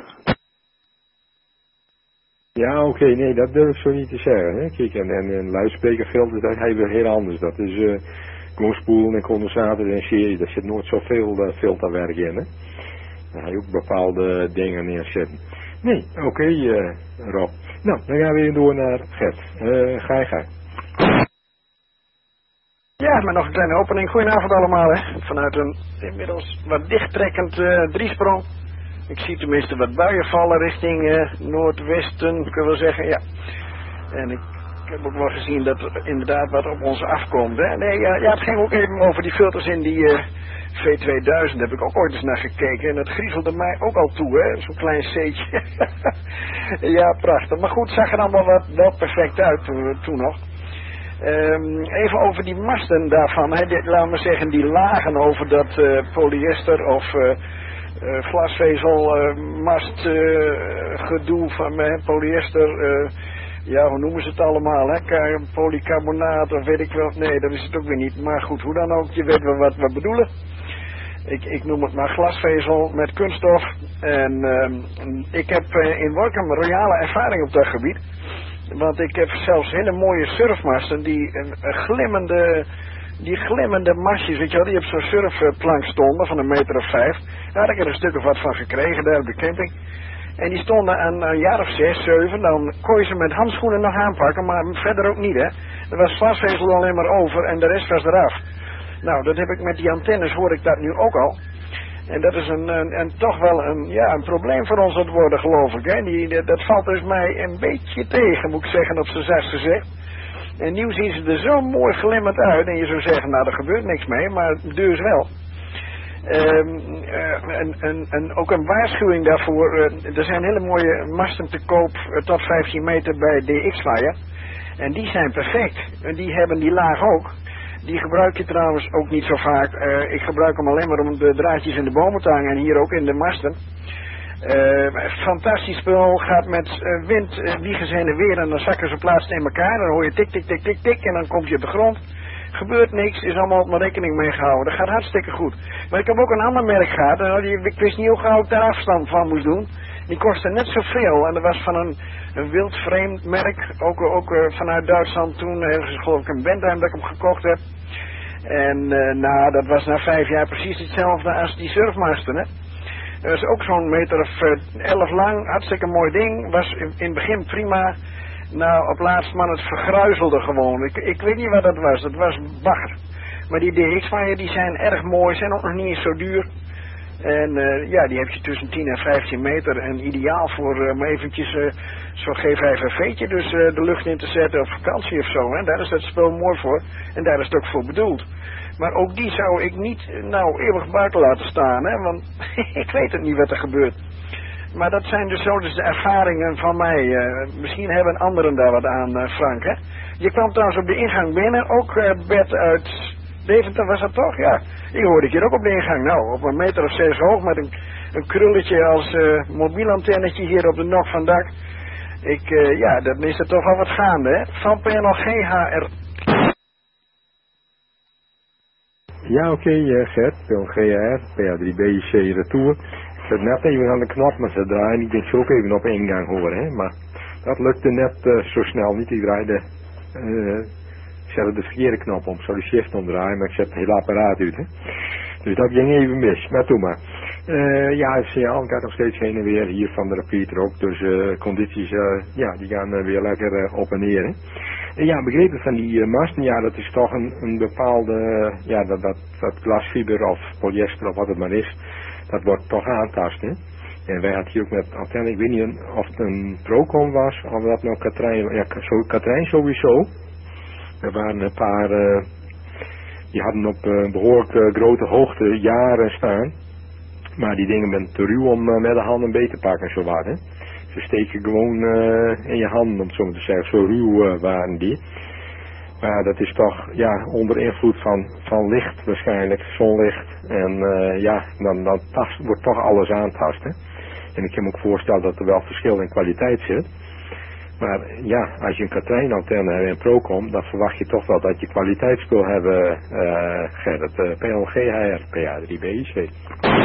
Ja, oké, okay, nee, dat durf ik zo niet te zeggen. Hè. Kijk, en, en een luidsprekerfilter, dat hij weer heel anders. Dat is uh, gewoon spoelen en condensator en serie, daar zit nooit zoveel uh, filterwerk in. Hè. Daar ga je ook bepaalde dingen neerzetten. Nee, oké, okay, uh, Rob. Nou, dan gaan we weer door naar Gert. Uh, ga je gang. Ja, maar nog een kleine opening. Goedenavond allemaal, hè. Vanuit een inmiddels wat dichttrekkend uh, driesprong. Ik zie tenminste wat buien vallen richting uh, noordwesten, kunnen we zeggen, ja. En ik, ik heb ook wel gezien dat er inderdaad wat op ons afkomt, hè. Nee, ja, ja, het ging ook even over die filters in die uh, V tweeduizend, daar heb ik ook ooit eens naar gekeken. En dat griezelde mij ook al toe, hè, zo'n klein C'tje. Ja, prachtig. Maar goed, zag er allemaal wat, wel perfect uit toen, toen nog. Um, even over die masten daarvan, hè. Die, laten we zeggen, die lagen over dat uh, polyester of... Uh, Uh, glasvezel, uh, mast, uh, gedoe van uh, polyester, uh, ja, hoe noemen ze het allemaal, hè? Polycarbonaat of weet ik wel, nee, dat is het ook weer niet, maar goed, hoe dan ook, je weet wel wat we bedoelen. Ik, ik noem het maar glasvezel met kunststof. En um, ik heb uh, in Workum een royale ervaring op dat gebied. Want ik heb zelfs hele mooie surfmasten die een, een glimmende, die glimmende mastjes, weet je wel, die op zo'n surfplank stonden van een meter of vijf. Daar had ik er een stuk of wat van gekregen, daar op de camping. En die stonden aan een jaar of zes, zeven, dan kon je ze met handschoenen nog aanpakken, maar verder ook niet, hè. Er was glasvezel alleen maar over en de rest was eraf. Nou, dat heb ik met die antennes, hoor ik dat nu ook al. En dat is een, een, een toch wel een, ja, een probleem voor ons aan het worden, geloof ik. Hè. Die, dat valt dus mij een beetje tegen, moet ik zeggen, op z'n zachtst gezegd. En nieuw zien ze er zo mooi glimmend uit. En je zou zeggen, nou, er gebeurt niks mee, maar dus wel. Um, uh, en, en, en ook een waarschuwing daarvoor. Uh, er zijn hele mooie masten te koop uh, tot vijftien meter bij D X-Wire. En die zijn perfect. En die hebben die laag ook. Die gebruik je trouwens ook niet zo vaak. Uh, ik gebruik hem alleen maar om de draadjes in de bomen te hangen en hier ook in de masten. Uh, fantastisch spul, gaat met uh, wind, uh, wiegen ze heen en weer en dan zakken ze plaatsen in elkaar. Dan hoor je tik, tik, tik, tik, tik en dan kom je op de grond. Gebeurt niks, is allemaal op mijn rekening mee gehouden. Dat gaat hartstikke goed. Maar ik heb ook een ander merk gehad. En die, ik wist niet hoe gauw ik daar afstand van moest doen. Die kostte net zoveel. En dat was van een, een wild vreemd merk. Ook, ook uh, vanuit Duitsland toen. Ergens geloof ik een Bentheim dat ik hem gekocht heb. En uh, nou, dat was na vijf jaar precies hetzelfde als die surfmasten, hè. Dat was ook zo'n meter of uh, elf lang. Hartstikke mooi ding. Was in, in het begin prima. Nou, op laatst man, het vergruizelde gewoon. Ik, ik weet niet wat dat was. Dat was bagger. Maar die D X-Wire, die zijn erg mooi. Zijn ook nog niet eens zo duur. En uh, ja, die heb je tussen tien en vijftien meter. En ideaal voor uh, maar eventjes uh, zo'n G vijf F V'tje dus uh, de lucht in te zetten op vakantie of zo. Hè. Daar is dat spul mooi voor. En daar is het ook voor bedoeld. Maar ook die zou ik niet nou eeuwig buiten laten staan. Hè, want ik weet het niet wat er gebeurt. Maar dat zijn dus zo dus de ervaringen van mij. Uh, misschien hebben anderen daar wat aan, uh, Frank. Hè? Je kwam trouwens op de ingang binnen. Ook uh, Bert uit Deventer was dat toch? Ja. Ik hoorde je ook op de ingang. Nou, op een meter of zes hoog met een, een krulletje als uh, mobiel antennetje hier op de nok van dak. Ik, uh, ja, dan is er toch al wat gaande, hè? Van P N L G H R. Ja, oké, okay, uh, Gert. P N L G H R, P A drie B C Retour. Ik zat net even aan de knop, maar ze draaien. Ik denk zo ook even op één gang horen, hè. Maar dat lukte net uh, zo snel niet. Ik draaide, uh, ik zette de verkeerde knop om. Ik zou de shift omdraaien, maar ik zet het hele apparaat uit, hè. Dus dat ging even mis. Maar toen maar. Uh, ja, F C Al gaat nog steeds heen en weer. Hier van de repeater ook. Dus uh, condities, uh, ja, die gaan uh, weer lekker uh, op en neer, hè. En ja, begrepen van die uh, masten, ja, dat is toch een, een bepaalde, uh, ja, dat, dat, dat glasfiber of polyester of wat het maar is. Dat wordt toch aantast, hè. En wij hadden hier ook met antenne, ik weet niet of het een Procom was, of dat nou Katrijn, ja, zo, Katrijn sowieso. Er waren een paar, uh, die hadden op uh, behoorlijk uh, grote hoogte jaren staan. Maar die dingen zijn te ruw om uh, met de hand een beet te pakken en zo wat, hè. Ze steken gewoon uh, in je handen, om het zo maar te zeggen, zo ruw uh, waren die. Maar dat is toch, ja, onder invloed van, van licht waarschijnlijk, zonlicht. En uh, ja, dan, dan tast, wordt toch alles aantast, hè. En ik kan me ook voorstellen dat er wel verschil in kwaliteit zit. Maar ja, als je een Katrijn-antenne hebt en een Procom, dan verwacht je toch wel dat je kwaliteitsspul hebben, uh, Gerrit. Uh, P N L G H R, P A drie B I C.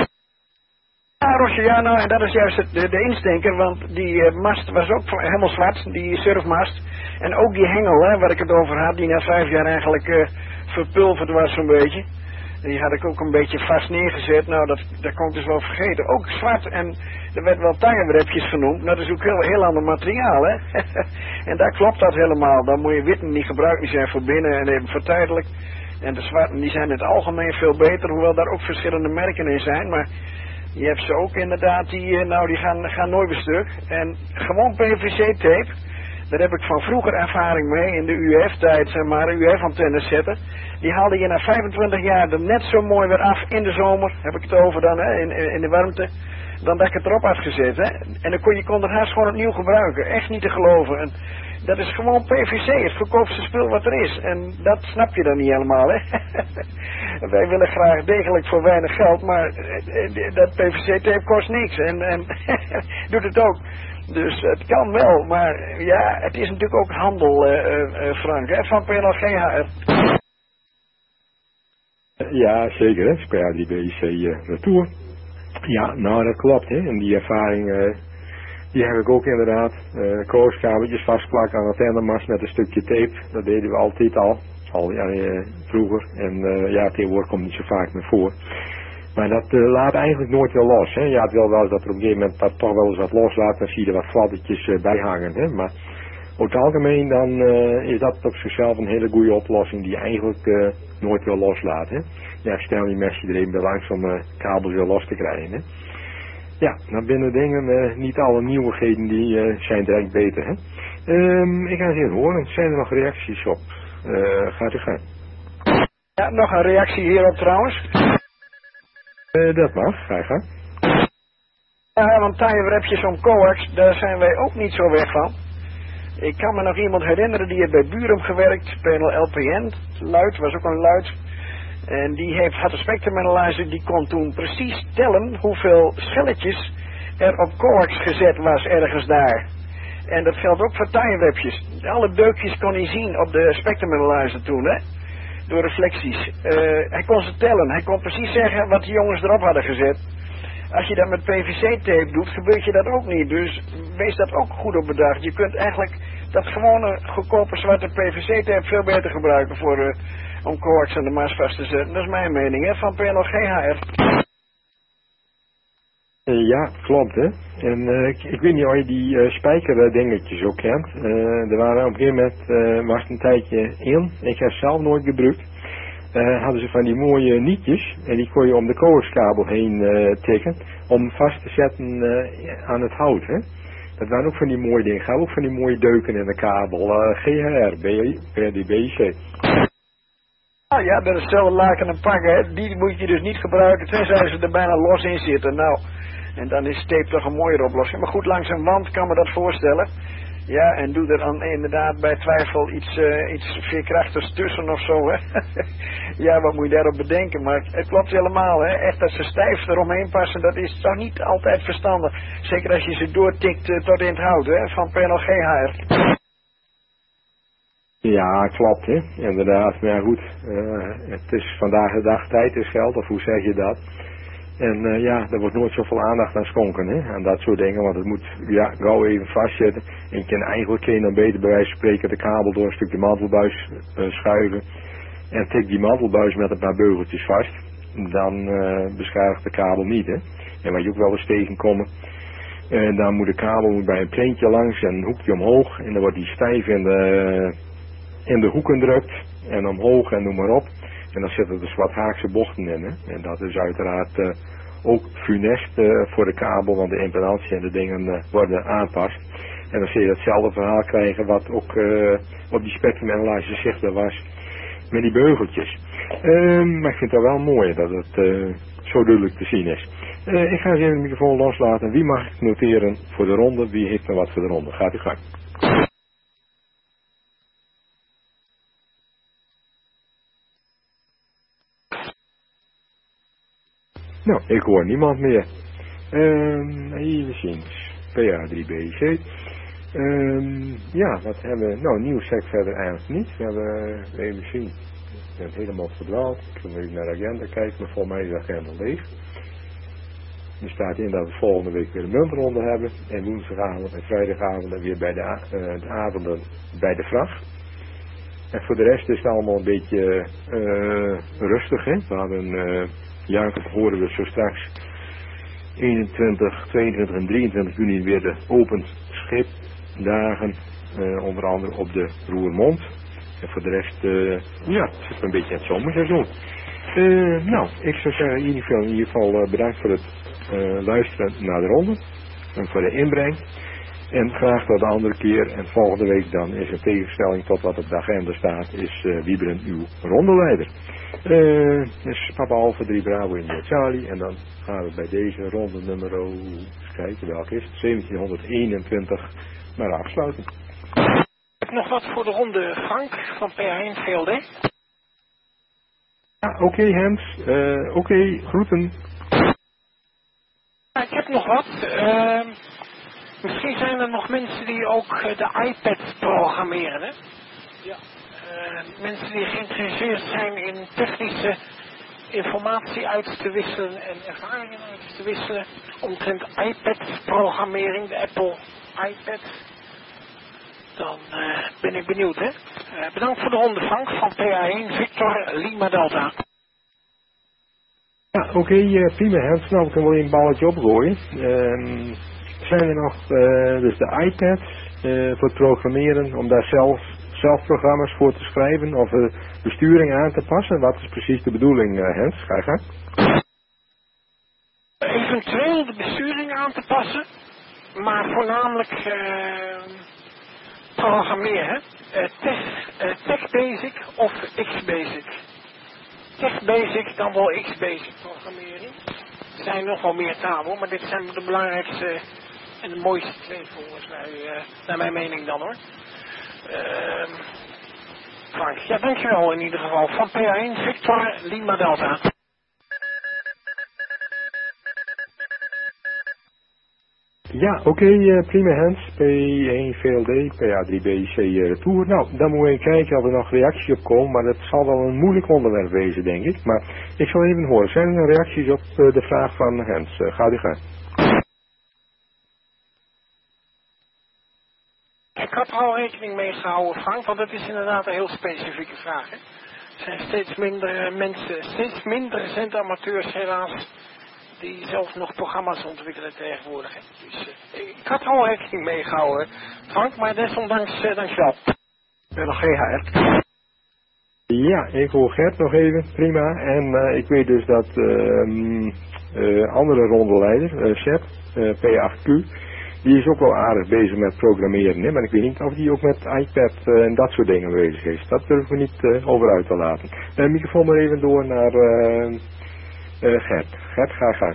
Ja, Rosje, ja, nou, en dat is juist de, de instinker, want die uh, mast was ook helemaal zwart, die surfmast. En ook die hengel, hè, waar ik het over had, die na vijf jaar eigenlijk uh, verpulverd was zo'n beetje. Die had ik ook een beetje vast neergezet, nou, dat, dat kon ik dus wel vergeten. Ook zwart, en er werd wel tangenrepjes genoemd, maar dat is ook heel, heel ander materiaal, hè. En daar klopt dat helemaal, dan moet je witten, die gebruikt niet zijn voor binnen en even voor tijdelijk. En de zwarten, die zijn in het algemeen veel beter, hoewel daar ook verschillende merken in zijn, maar... Je hebt ze ook inderdaad, die, nou, die gaan, gaan nooit meer stuk. En gewoon P V C-tape, daar heb ik van vroeger ervaring mee, in de U F-tijd, zeg maar, U F-antennes zetten. Die haalde je na vijfentwintig jaar er net zo mooi weer af in de zomer, heb ik het over dan, hè, in, in de warmte, dan dat ik het erop had gezet, hè. En dan kon je kon het haast gewoon opnieuw gebruiken, echt niet te geloven. En dat is gewoon P V C, het goedkoopste spul wat er is. En dat snap je dan niet helemaal, hè. Wij willen graag degelijk voor weinig geld, maar dat P V C-tape kost niks. En, en doet het ook. Dus het kan wel, maar ja, het is natuurlijk ook handel, uh, uh, Frank, hè, van P N L G H R. ja, zeker, hè. P A drie B C uh, retour. Ja, nou dat klopt, hè. En die ervaring, uh, die heb ik ook inderdaad. Uh, kooskabeltjes vastplakken aan het tendermast met een stukje tape. Dat deden we altijd al. Al ja, uh, vroeger. En uh, ja, tegenwoordig komt het niet zo vaak meer voor. Maar dat uh, laat eigenlijk nooit weer los, hè. Ja, het wil wel dat er op een gegeven moment dat toch wel eens wat loslaat. Dan zie je er wat fladdertjes uh, bij hangen, hè. Maar over het algemeen dan uh, is dat op zichzelf een hele goede oplossing die eigenlijk uh, nooit weer loslaat, hè. Ja, stel je mesje er even bij langs om uh, kabels weer los te krijgen, hè. Ja, dan binnen dingen, uh, niet alle nieuwigheden die uh, zijn direct beter, hè. Um, ik ga eens even horen, zijn er nog reacties op? Uh, gaat u gaan. Ja, nog een reactie hierop trouwens. Uh, dat mag, ga je gang. Ja, want taaierwrepjes om coax, daar zijn wij ook niet zo weg van. Ik kan me nog iemand herinneren die heeft bij Burum gewerkt, panel L P N, luid, was ook een luid. En die heeft, had een spectrum analyzer, die kon toen precies tellen hoeveel schelletjes er op coax gezet was ergens daar. En dat geldt ook voor taaierwebjes. Alle deukjes kon hij zien op de spectrum analyzer toen, hè. Door reflecties. Uh, hij kon ze tellen, hij kon precies zeggen wat die jongens erop hadden gezet. Als je dat met P V C-tape doet, gebeurt je dat ook niet. Dus wees dat ook goed op bedacht. Je kunt eigenlijk dat gewone goedkope zwarte P V C-tape veel beter gebruiken voor, uh, om coax aan de mast vast te zetten. Dat is mijn mening, hè, van P N L G H R. Uh, ja, klopt, hè. En uh, ik, ik weet niet of je die uh, spijker dingetjes ook kent. Uh, er waren op een gegeven moment, uh, was het een tijdje in. Ik heb zelf nooit gebruikt. Uh, hadden ze van die mooie nietjes en die kon je om de coaxkabel heen uh, tikken om vast te zetten uh, aan het hout, hè. Dat waren ook van die mooie dingen. Gaan ook van die mooie deuken in de kabel. Uh, G H R, P D B C. Ah ja, dat is hetzelfde laken en pakken, hè. Die moet je dus niet gebruiken, tenzij ze er bijna los in zitten. Nou, en dan is tape toch een mooiere oplossing. Maar goed, langs een wand kan me dat voorstellen. Ja, en doe er dan inderdaad bij twijfel iets, uh, iets veerkrachtigs tussen of zo, hè. Ja, wat moet je daarop bedenken? Maar het klopt helemaal, hè. Echt dat ze stijf eromheen passen, dat is toch niet altijd verstandig. Zeker als je ze doortikt uh, tot in het hout, hè, van P N L G H R. Ja, klopt, hè. Inderdaad. Maar ja, goed, uh, het is vandaag de dag tijd is geld, of hoe zeg je dat? En uh, ja, er wordt nooit zoveel aandacht aan schonken, hè, aan dat soort dingen, want het moet, ja, gauw even vastzetten. En je kan eigenlijk geen dan beter bij wijze van spreken de kabel door een stukje mantelbuis uh, schuiven. En tik die mantelbuis met een paar beugeltjes vast. Dan uh, beschadigt de kabel niet, hè. En wat je ook wel eens tegenkomt, uh, dan moet de kabel moet bij een pleintje langs en een hoekje omhoog. En dan wordt die stijf in de, in de hoeken drukt en omhoog en noem maar op. En dan zitten er wat haakse bochten in, hè. En dat is uiteraard uh, ook funest uh, voor de kabel, want de impedantie en de dingen uh, worden aanpast. En dan zul je hetzelfde verhaal krijgen wat ook uh, op die spectrum analyzer zichtbaar was met die beugeltjes. Uh, maar ik vind het wel mooi dat het uh, zo duidelijk te zien is. Uh, ik ga eens even de microfoon loslaten. Wie mag ik noteren voor de ronde? Wie heeft er wat voor de ronde? Gaat u gang. Nou, ik hoor niemand meer. Um, even zien. P A drie B C. Um, ja, wat hebben we? Nou, nieuws zeg ik verder eigenlijk niet. We hebben even zien. Ik ben helemaal verdwaald. Ik wil even naar de agenda kijken, maar volgens mij is de agenda leeg. Er staat in dat we volgende week weer een muntronde hebben. En woensdagavond en vrijdagavond weer bij de, uh, de avonden bij de vracht. En voor de rest is het allemaal een beetje uh, rustig, hè. We hadden uh, Jacob horen we zo straks eenentwintig, tweeëntwintig en drieëntwintig juni weer de open schipdagen, uh, onder andere op de Roermond. En voor de rest, uh, ja, het zit een beetje in het zomerseizoen. Uh, nou, ik zou zeggen in ieder geval, in ieder geval uh, bedankt voor het uh, luisteren naar de ronde en voor de inbreng. En graag tot de andere keer. En volgende week dan is in tegenstelling tot wat op de agenda staat, is uh, Wieberen uw rondeleider. Uh, dus Papa Alpha drie Bravo India Charlie. En dan gaan we bij deze ronde nummer, eens kijken welke is het, zeventienhonderdeenentwintig, maar afsluiten. Ik heb nog wat voor de ronde Frank van P A één V L D. Ja, oké okay, Hans. Uh, oké, okay, groeten. Ja, ik heb nog wat. Uh, misschien zijn er nog mensen die ook de iPad programmeren, hè? Ja. Uh, mensen die geïnteresseerd zijn in technische informatie uit te wisselen en ervaringen uit te wisselen omtrent iPad-programmering, de Apple iPad. Dan uh, ben ik benieuwd, hè. Uh, bedankt voor de ronde, Frank, van P A één, Victor, Lima Delta. Ja, oké, okay, uh, prima, Hans. Nou, ik kan wel een balletje opgooien. Um, zijn er nog uh, dus de iPads uh, voor het programmeren, om daar zelf, zelf programma's voor te schrijven of uh, besturing aan te passen? Wat is precies de bedoeling, uh, Hans? Ga je gang. Eventueel de besturing aan te passen, maar voornamelijk uh, programmeren. Uh, tech, uh, Tech Basic of X-Basic. Tech Basic dan wel X-Basic programmering. Er zijn nog wel meer talen, maar dit zijn de belangrijkste en de mooiste twee volgens mij, uh, naar mijn mening dan hoor. Uh, Frank, ja dankjewel in ieder geval. Van P A één, Victor, Lima Delta. Ja, oké, okay, uh, prima Hans. P één V L D, P A drie B C uh, Retour. Nou, dan moeten we even kijken of er nog reacties op komen, maar dat zal wel een moeilijk onderwerp wezen, denk ik. Maar ik zal even horen, zijn er nog reacties op uh, de vraag van Hans? Uh, gaat u gaan. Ik had er al rekening mee gehouden, Frank, want dat is inderdaad een heel specifieke vraag. Hè? Er zijn steeds minder uh, mensen, steeds minder zendamateurs helaas, die zelf nog programma's ontwikkelen tegenwoordig. Hè? Dus uh, ik had er al rekening mee gehouden, Frank, maar desondanks, uh, dankjewel. Ben nog G H R. Ja, ik hoor Gert nog even, prima. En uh, ik weet dus dat uh, uh, andere rondeleider, uh, Seb, uh, P acht Q, die is ook wel aardig bezig met programmeren, hè? Maar ik weet niet of die ook met iPad uh, en dat soort dingen bezig is. Dat durven we niet uh, over uit te laten. Uh, microfoon maar even door naar uh, uh, Gert. Gert, ga gaan.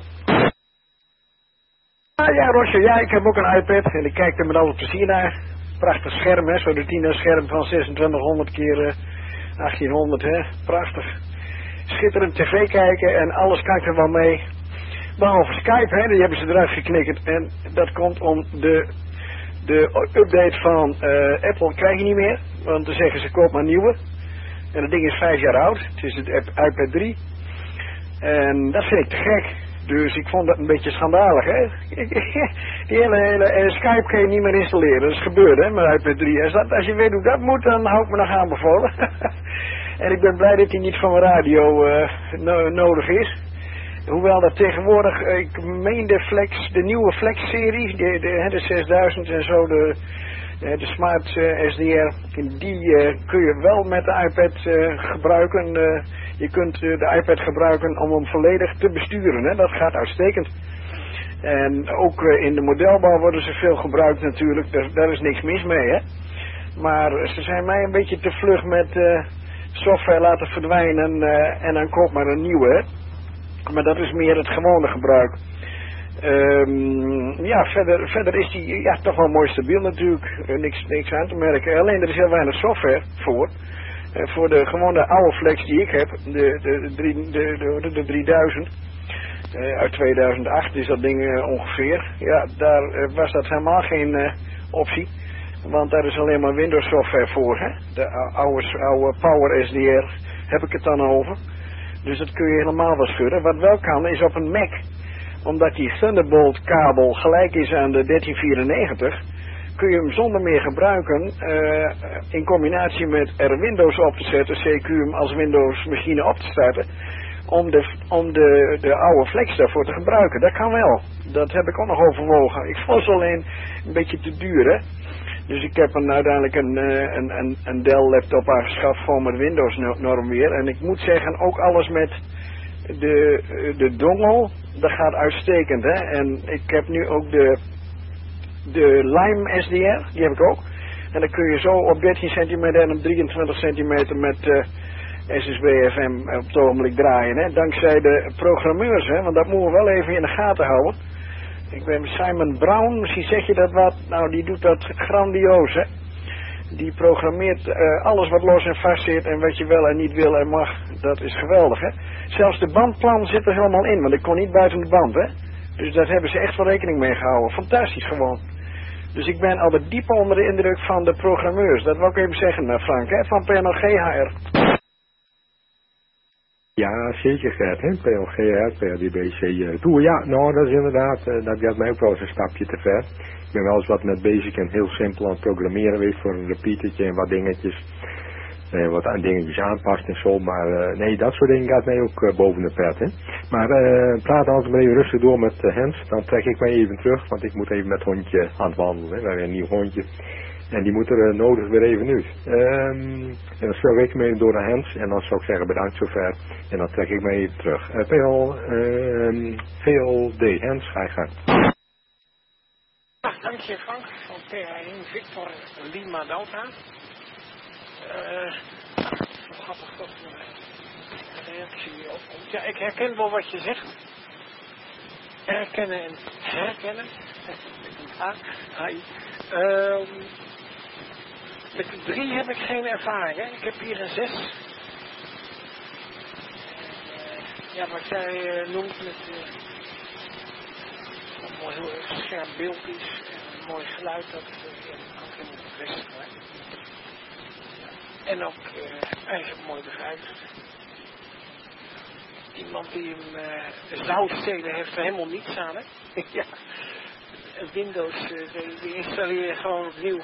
Ah, ja, Rosje, ja, ik heb ook een iPad en ik kijk er met alle plezier naar. Prachtig scherm, hè, zo'n retina scherm van zesentwintighonderd keer uh, achttienhonderd, hè. Prachtig. Schitterend tv kijken en alles kijkt er wel mee. Behalve Skype, hè, die hebben ze eruit geknikkerd. En dat komt om de, de update van uh, Apple krijg je niet meer. Want dan zeggen ze koop maar nieuwe. En dat ding is vijf jaar oud. Het is het iPad drie. En dat vind ik te gek. Dus ik vond dat een beetje schandalig, hè. Die hele, hele uh, Skype kan je niet meer installeren. Dat is gebeurd, hè, met iPad drie. Als, dat, als je weet hoe dat moet, dan hou ik me nog aanbevolen. En ik ben blij dat hij niet van mijn radio uh, no nodig is. Hoewel dat tegenwoordig, ik meen de Flex, de nieuwe Flex-serie, de, de, de zesduizend en zo, de, de Smart uh, S D R, die uh, kun je wel met de iPad uh, gebruiken. Uh, je kunt uh, de iPad gebruiken om hem volledig te besturen, hè? Dat gaat uitstekend. En ook uh, in de modelbouw worden ze veel gebruikt natuurlijk, daar, daar is niks mis mee, hè. Maar ze zijn mij een beetje te vlug met uh, software laten verdwijnen uh, en dan koop maar een nieuwe, hè. Maar dat is meer het gewone gebruik. Um, ja, verder, verder is die ja, toch wel mooi stabiel natuurlijk. Uh, niks, niks aan te merken. Alleen er is heel weinig software voor. Uh, voor de gewone oude Flex die ik heb, de, de, de, de, de, de drieduizend. Uh, uit tweeduizend acht is dat ding uh, ongeveer. Ja, daar uh, was dat helemaal geen uh, optie. Want daar is alleen maar Windows software voor. Hè? De oude, oude Power S D R heb ik het dan over. Dus dat kun je helemaal wel schudden. Wat wel kan is op een Mac. Omdat die Thunderbolt kabel gelijk is aan de dertien vierennegentig. Kun je hem zonder meer gebruiken. Uh, in combinatie met er Windows op te zetten. C Q hem als Windows machine op te starten. Om, de, om de, de oude Flex daarvoor te gebruiken. Dat kan wel. Dat heb ik ook nog overwogen. Ik vond ze alleen een beetje te duur, hè. Dus ik heb een, uiteindelijk een, een, een, een Dell laptop aangeschaft voor met Windows norm weer. En ik moet zeggen, ook alles met de, de dongle, dat gaat uitstekend, hè. En ik heb nu ook de, de Lime S D R, die heb ik ook. En dan kun je zo op dertien centimeter en op drieëntwintig centimeter met uh, S S B F M op het ogenblik draaien, hè. Dankzij de programmeurs, hè, want dat moeten we wel even in de gaten houden. Ik ben Simon Brown, misschien zeg je dat wat. Nou, die doet dat grandioos, hè. Die programmeert uh, alles wat los en vast zit en wat je wel en niet wil en mag. Dat is geweldig, hè. Zelfs de bandplan zit er helemaal in, want ik kon niet buiten de band, hè. Dus daar hebben ze echt wel rekening mee gehouden. Fantastisch gewoon. Dus ik ben altijd diep onder de indruk van de programmeurs. Dat wil ik even zeggen, Frank, hè, van P N L G H R. Ja, zeker Gert, hè? P L G R, P L D B C uh, Tour. Ja, nou dat is inderdaad, uh, dat gaat mij ook wel eens een stapje te ver. Ik ben wel eens wat met bezig en heel simpel aan het programmeren geweest voor een repeatertje en wat dingetjes. Uh, wat aan dingetjes aanpast en zo, maar uh, nee, dat soort dingen gaat mij ook uh, boven de pret, hè. Maar uh, praat altijd maar even rustig door met uh, Hens, dan trek ik mij even terug, want ik moet even met het hondje aan het wandelen, hè. We hebben een nieuw hondje. En die moet er uh, nodig weer even uit. Um, en dan speel ik me even door naar Hens. En dan zou ik zeggen bedankt zover. En dan trek ik me even terug. Uh, P L, uh, V L D, Hens, ga je gang. Ah, dank je Frank van P H één Victor Lima Delta. Uh, grappig dat een reactie opkomt. Ja, ik herken wel wat je zegt. Herkennen en herkennen. Hi. Um, Met de drie heb ik geen ervaring, hè. Ik heb hier een zes. En, uh, ja, wat jij uh, noemt met uh, een mooi heel scherp beeld is en een mooi geluid, dat uh, ja, kan ik helemaal bevestigen. Hè. Ja. En ook uh, eigenlijk mooi begrijpt. Iemand die hem uh, zou stelen heeft er helemaal niets aan, hè. Ja. Windows, uh, die installeer je gewoon opnieuw.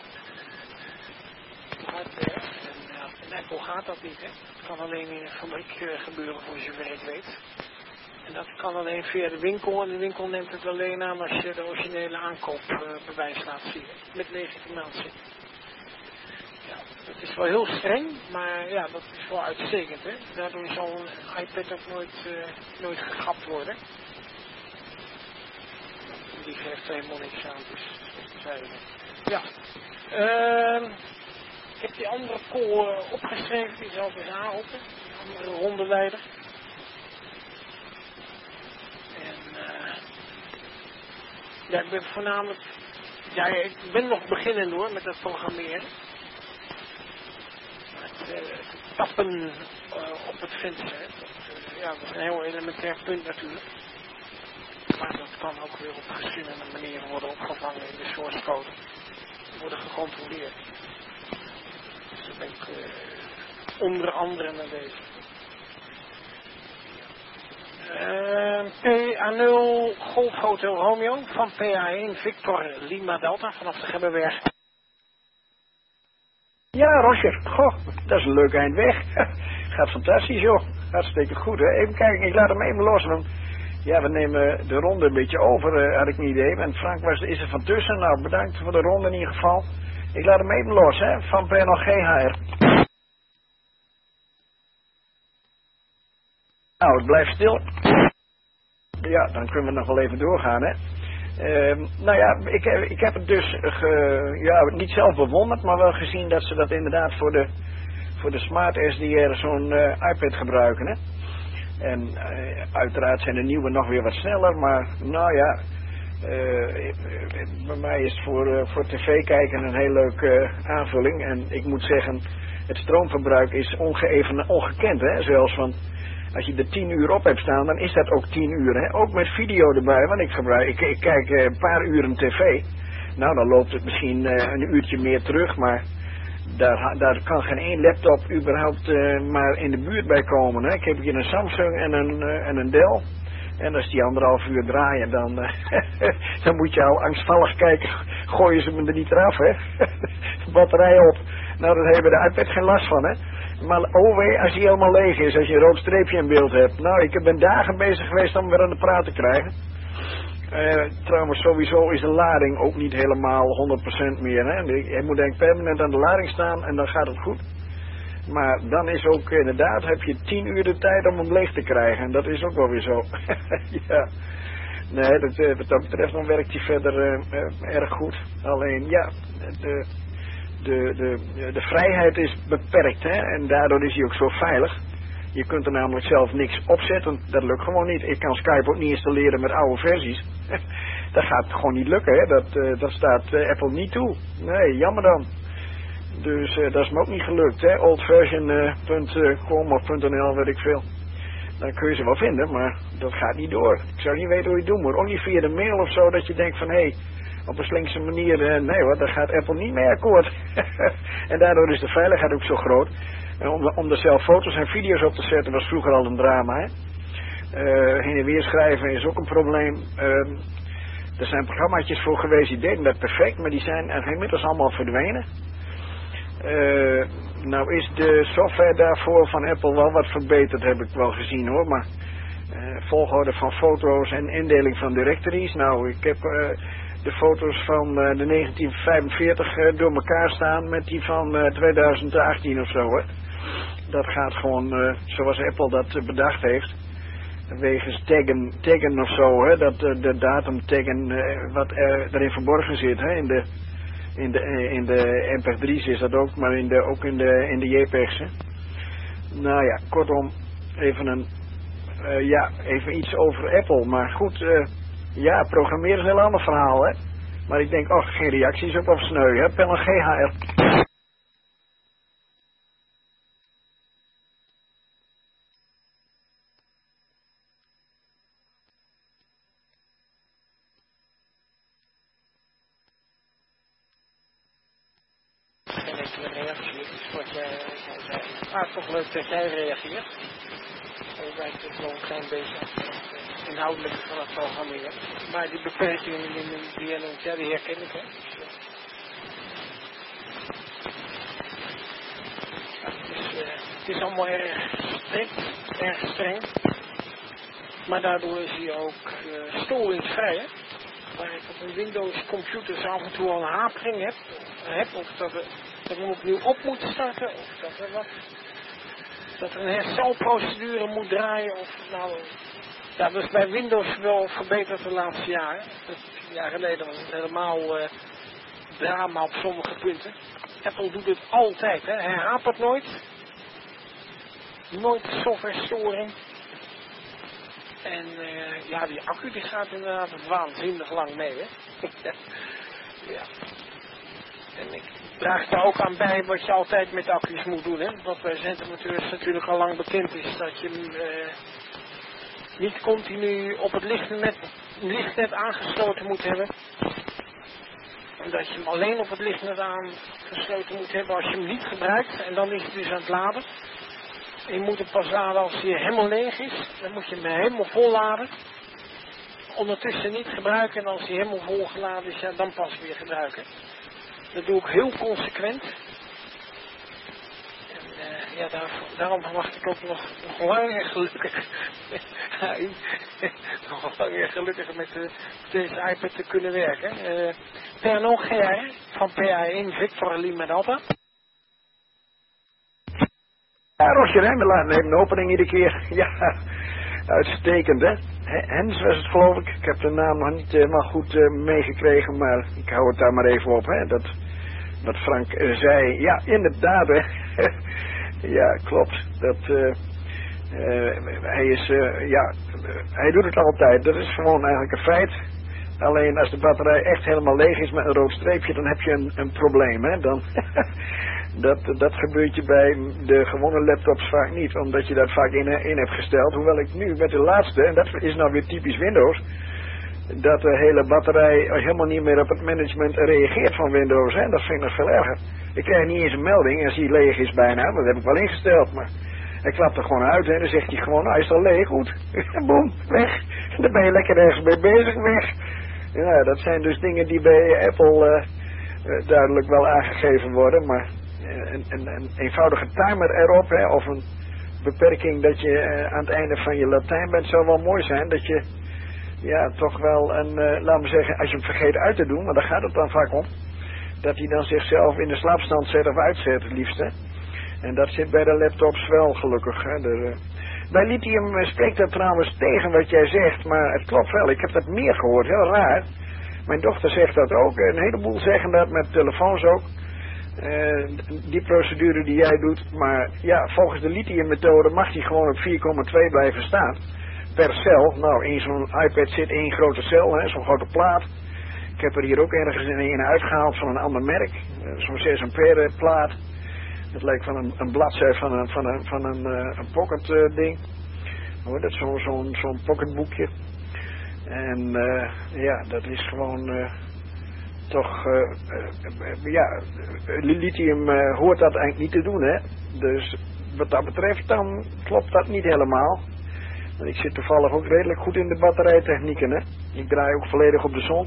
En, uh, en Apple gaat dat niet, hè. Het kan alleen in een fabriek uh, gebeuren voor zover ik weet. En dat kan alleen via de winkel. En de winkel neemt het alleen aan als je de originele aankoopbewijs uh, laat zien. Met legitimatie. Ja, dat is wel heel streng, maar ja, dat is wel uitstekend, hè. Daardoor zal een iPad ook nooit, uh, nooit gegapt worden. Die geeft helemaal niks aan, dus dat zei je. Ja. Uh, Ik heb die andere call uh, opgeschreven, die zal dus aanroepen. Die andere rondeleider. En uh, ja, ik ben voornamelijk, ja, ik ben nog beginnend hoor met het programmeren. Met uh, tappen uh, op het venster. Dat, uh, ja, dat is een heel elementair punt natuurlijk. Maar dat kan ook weer op verschillende manieren worden opgevangen in de source code. Worden gecontroleerd. Daar ben ik uh, onder andere mee bezig. Uh, P A nul Golf Hotel Romeo van P A één Victor Lima Delta vanaf de Gebbenberg. Ja, Roger. Goh, dat is een leuk eind weg. Gaat fantastisch, joh. Hartstikke goed, hè. Even kijken, ik laat hem even los. Want ja, we nemen de ronde een beetje over, uh, had ik een idee. En Frank was, is er van tussen. Nou, bedankt voor de ronde in ieder geval. Ik laat hem even los, hè, van P N L G H R. Nou, het blijft stil. Ja, dan kunnen we nog wel even doorgaan, hè. Uh, nou ja, ik, ik heb het dus ge, ja, niet zelf bewonderd, maar wel gezien dat ze dat inderdaad voor de, voor de Smart S D R zo'n uh, iPad gebruiken, hè. En uh, uiteraard zijn de nieuwe nog weer wat sneller, maar nou ja... Uh, bij mij is het voor, uh, voor tv kijken een heel leuke uh, aanvulling. En ik moet zeggen, het stroomverbruik is ongeëven, ongekend, hè, zelfs. Want als je er tien uur op hebt staan, dan is dat ook tien uur, hè. Ook met video erbij, want ik, gebruik, ik, ik kijk uh, een paar uren tv. Nou, dan loopt het misschien uh, een uurtje meer terug, maar daar, daar kan geen één laptop überhaupt uh, maar in de buurt bij komen, hè. Ik heb hier een Samsung en een, uh, en een Dell. En als die anderhalf uur draaien, dan, uh, dan moet je al angstvallig kijken. Gooien ze me er niet eraf, hè. Batterij op. Nou, daar hebben de iPad geen last van, hè. Maar oh wee, als die helemaal leeg is, als je een rood streepje in beeld hebt. Nou, ik ben dagen bezig geweest om weer aan de praat te krijgen. Uh, trouwens, sowieso is de lading ook niet helemaal honderd procent meer, hè. Je moet denk permanent aan de lading staan en dan gaat het goed. Maar dan is ook inderdaad, heb je tien uur de tijd om hem leeg te krijgen. En dat is ook wel weer zo. Ja. Nee, dat, wat dat betreft dan werkt hij verder uh, uh, erg goed. Alleen ja, de, de, de, de vrijheid is beperkt, hè. En daardoor is hij ook zo veilig. Je kunt er namelijk zelf niks opzetten. Dat lukt gewoon niet. Ik kan Skype ook niet installeren met oude versies. Dat gaat gewoon niet lukken, hè. Dat, uh, dat staat uh, Apple niet toe. Nee, jammer dan. Dus uh, dat is me ook niet gelukt, hè. oldversion punt com of .nl, weet ik veel. Dan kun je ze wel vinden, maar dat gaat niet door. Ik zou niet weten hoe je het doen moet. Ook niet via de mail of zo, dat je denkt van, hé, hey, op een slinkse manier, uh, nee hoor, daar gaat Apple niet mee akkoord. En daardoor is de veiligheid ook zo groot. En om, om er zelf foto's en video's op te zetten was vroeger al een drama, hè. Uh, heen en weer schrijven is ook een probleem. Uh, er zijn programmaatjes voor geweest die deden dat perfect, maar die zijn er inmiddels allemaal verdwenen. Uh, nou is de software daarvoor van Apple wel wat verbeterd, heb ik wel gezien hoor, maar uh, volgorde van foto's en indeling van directories. Nou, ik heb uh, de foto's van uh, de negentien vijfenveertig uh, door elkaar staan met die van uh, twintig achttien of zo, hè. Dat gaat gewoon uh, zoals Apple dat uh, bedacht heeft. Wegens taggen, taggen of zo, hè, dat uh, de datum taggen uh, wat er, erin verborgen zit, hè, in de in de uh, in de M P drie's is dat ook, maar in de, ook in de in de J P G's. Hè. Nou ja, kortom, even een uh, ja, even iets over Apple, maar goed, uh, ja, programmeren is een heel ander verhaal, hè. Maar ik denk, ach, geen reacties op of sneu, hè, Pel en G H R. Ah, toch leuk dat jij reageert. Je wijkt het wel een klein beetje inhoudelijk van het programmeren. Maar die beperkingen in die en ja, die herken ik, hè. Ja, het, is, uh, het is allemaal erg strikt, erg streng. Maar daardoor is hij ook uh, storingsvrij, hè. Waar ik op een Windows computer af en toe al een hapering heb, heb of dat, we, dat we hem opnieuw op moeten starten, of dat er wat... dat er een herstelprocedure moet draaien, of nou, ja, dat is bij Windows wel verbeterd de laatste jaren. Een jaar geleden was het helemaal uh, drama op sommige punten. Apple doet het altijd, hè. Hij hapert nooit. Nooit software storing. En uh, ja, die accu die gaat inderdaad waanzinnig lang mee, hè. Ja. En ik draag daar ook aan bij wat je altijd met accu's moet doen, hè. Wat bij zendamateurs natuurlijk al lang bekend is, dat je hem uh, niet continu op het lichtnet, lichtnet aangesloten moet hebben. En dat je hem alleen op het lichtnet aangesloten moet hebben als je hem niet gebruikt. En dan is het dus aan het laden. En je moet hem pas laden als hij helemaal leeg is. Dan moet je hem helemaal vol laden. Ondertussen niet gebruiken en als hij helemaal vol geladen is, ja, dan pas weer gebruiken. Dat doe ik heel consequent. En uh, ja, daar, daarom verwacht ik ook nog, nog langer gelukkig. nog langer gelukkig met uh, deze iPad te kunnen werken. Uh, Pernod G R van P A één Victor Lima Delta. Ja, Rosje, hè, we laten even een opening iedere keer. Ja, uitstekend, hè. Hens was het, geloof ik. Ik heb de naam nog niet helemaal goed uh, meegekregen, maar ik hou het daar maar even op, hè. Dat, wat Frank uh, zei. Ja, inderdaad, hè. Ja, klopt. Dat, uh, uh, hij is, uh, ja, uh, hij doet het altijd. Dat is gewoon eigenlijk een feit. Alleen als de batterij echt helemaal leeg is met een rood streepje, dan heb je een, een probleem, hè. Dan... Dat, dat gebeurt je bij de gewone laptops vaak niet, omdat je dat vaak in, in hebt gesteld. Hoewel ik nu met de laatste, en dat is nou weer typisch Windows, dat de hele batterij helemaal niet meer op het management reageert van Windows. Hè? Dat vind ik nog veel erger. Ik krijg niet eens een melding als hij leeg is bijna, dat heb ik wel ingesteld. Maar hij klapt er gewoon uit en dan zegt hij gewoon, nou hij is al leeg, goed. Boem, weg. Dan ben je lekker ergens mee bezig, weg. Ja, dat zijn dus dingen die bij Apple uh, uh, duidelijk wel aangegeven worden, maar... Een, een, een eenvoudige timer erop, hè, of een beperking dat je uh, aan het einde van je Latijn bent, zou wel mooi zijn. Dat je, ja, toch wel een, uh, laten we zeggen, als je hem vergeet uit te doen, maar daar gaat het dan vaak om, dat hij dan zichzelf in de slaapstand zet of uitzet, het liefste. En dat zit bij de laptops wel, gelukkig. Hè. De, uh, bij lithium uh, spreekt dat trouwens tegen wat jij zegt, maar het klopt wel. Ik heb dat meer gehoord, heel raar. Mijn dochter zegt dat ook, een heleboel zeggen dat met telefoons ook. Uh, die procedure die jij doet, maar ja, volgens de lithiummethode mag die gewoon op vier komma twee blijven staan per cel. Nou, in zo'n iPad zit één grote cel, hè, zo'n grote plaat. Ik heb er hier ook ergens een uitgehaald van een ander merk, uh, zo'n zes ampère plaat. Dat lijkt van een, een bladzij van een, van een, van een, uh, een pocket uh, ding. Hoor, dat is zo'n zo'n zo'n pocketboekje. En uh, ja, dat is gewoon... Uh, toch, uh, uh, ja, lithium uh, hoort dat eigenlijk niet te doen, hè. Dus wat dat betreft dan klopt dat niet helemaal. Want ik zit toevallig ook redelijk goed in de batterijtechnieken, hè. Ik draai ook volledig op de zon.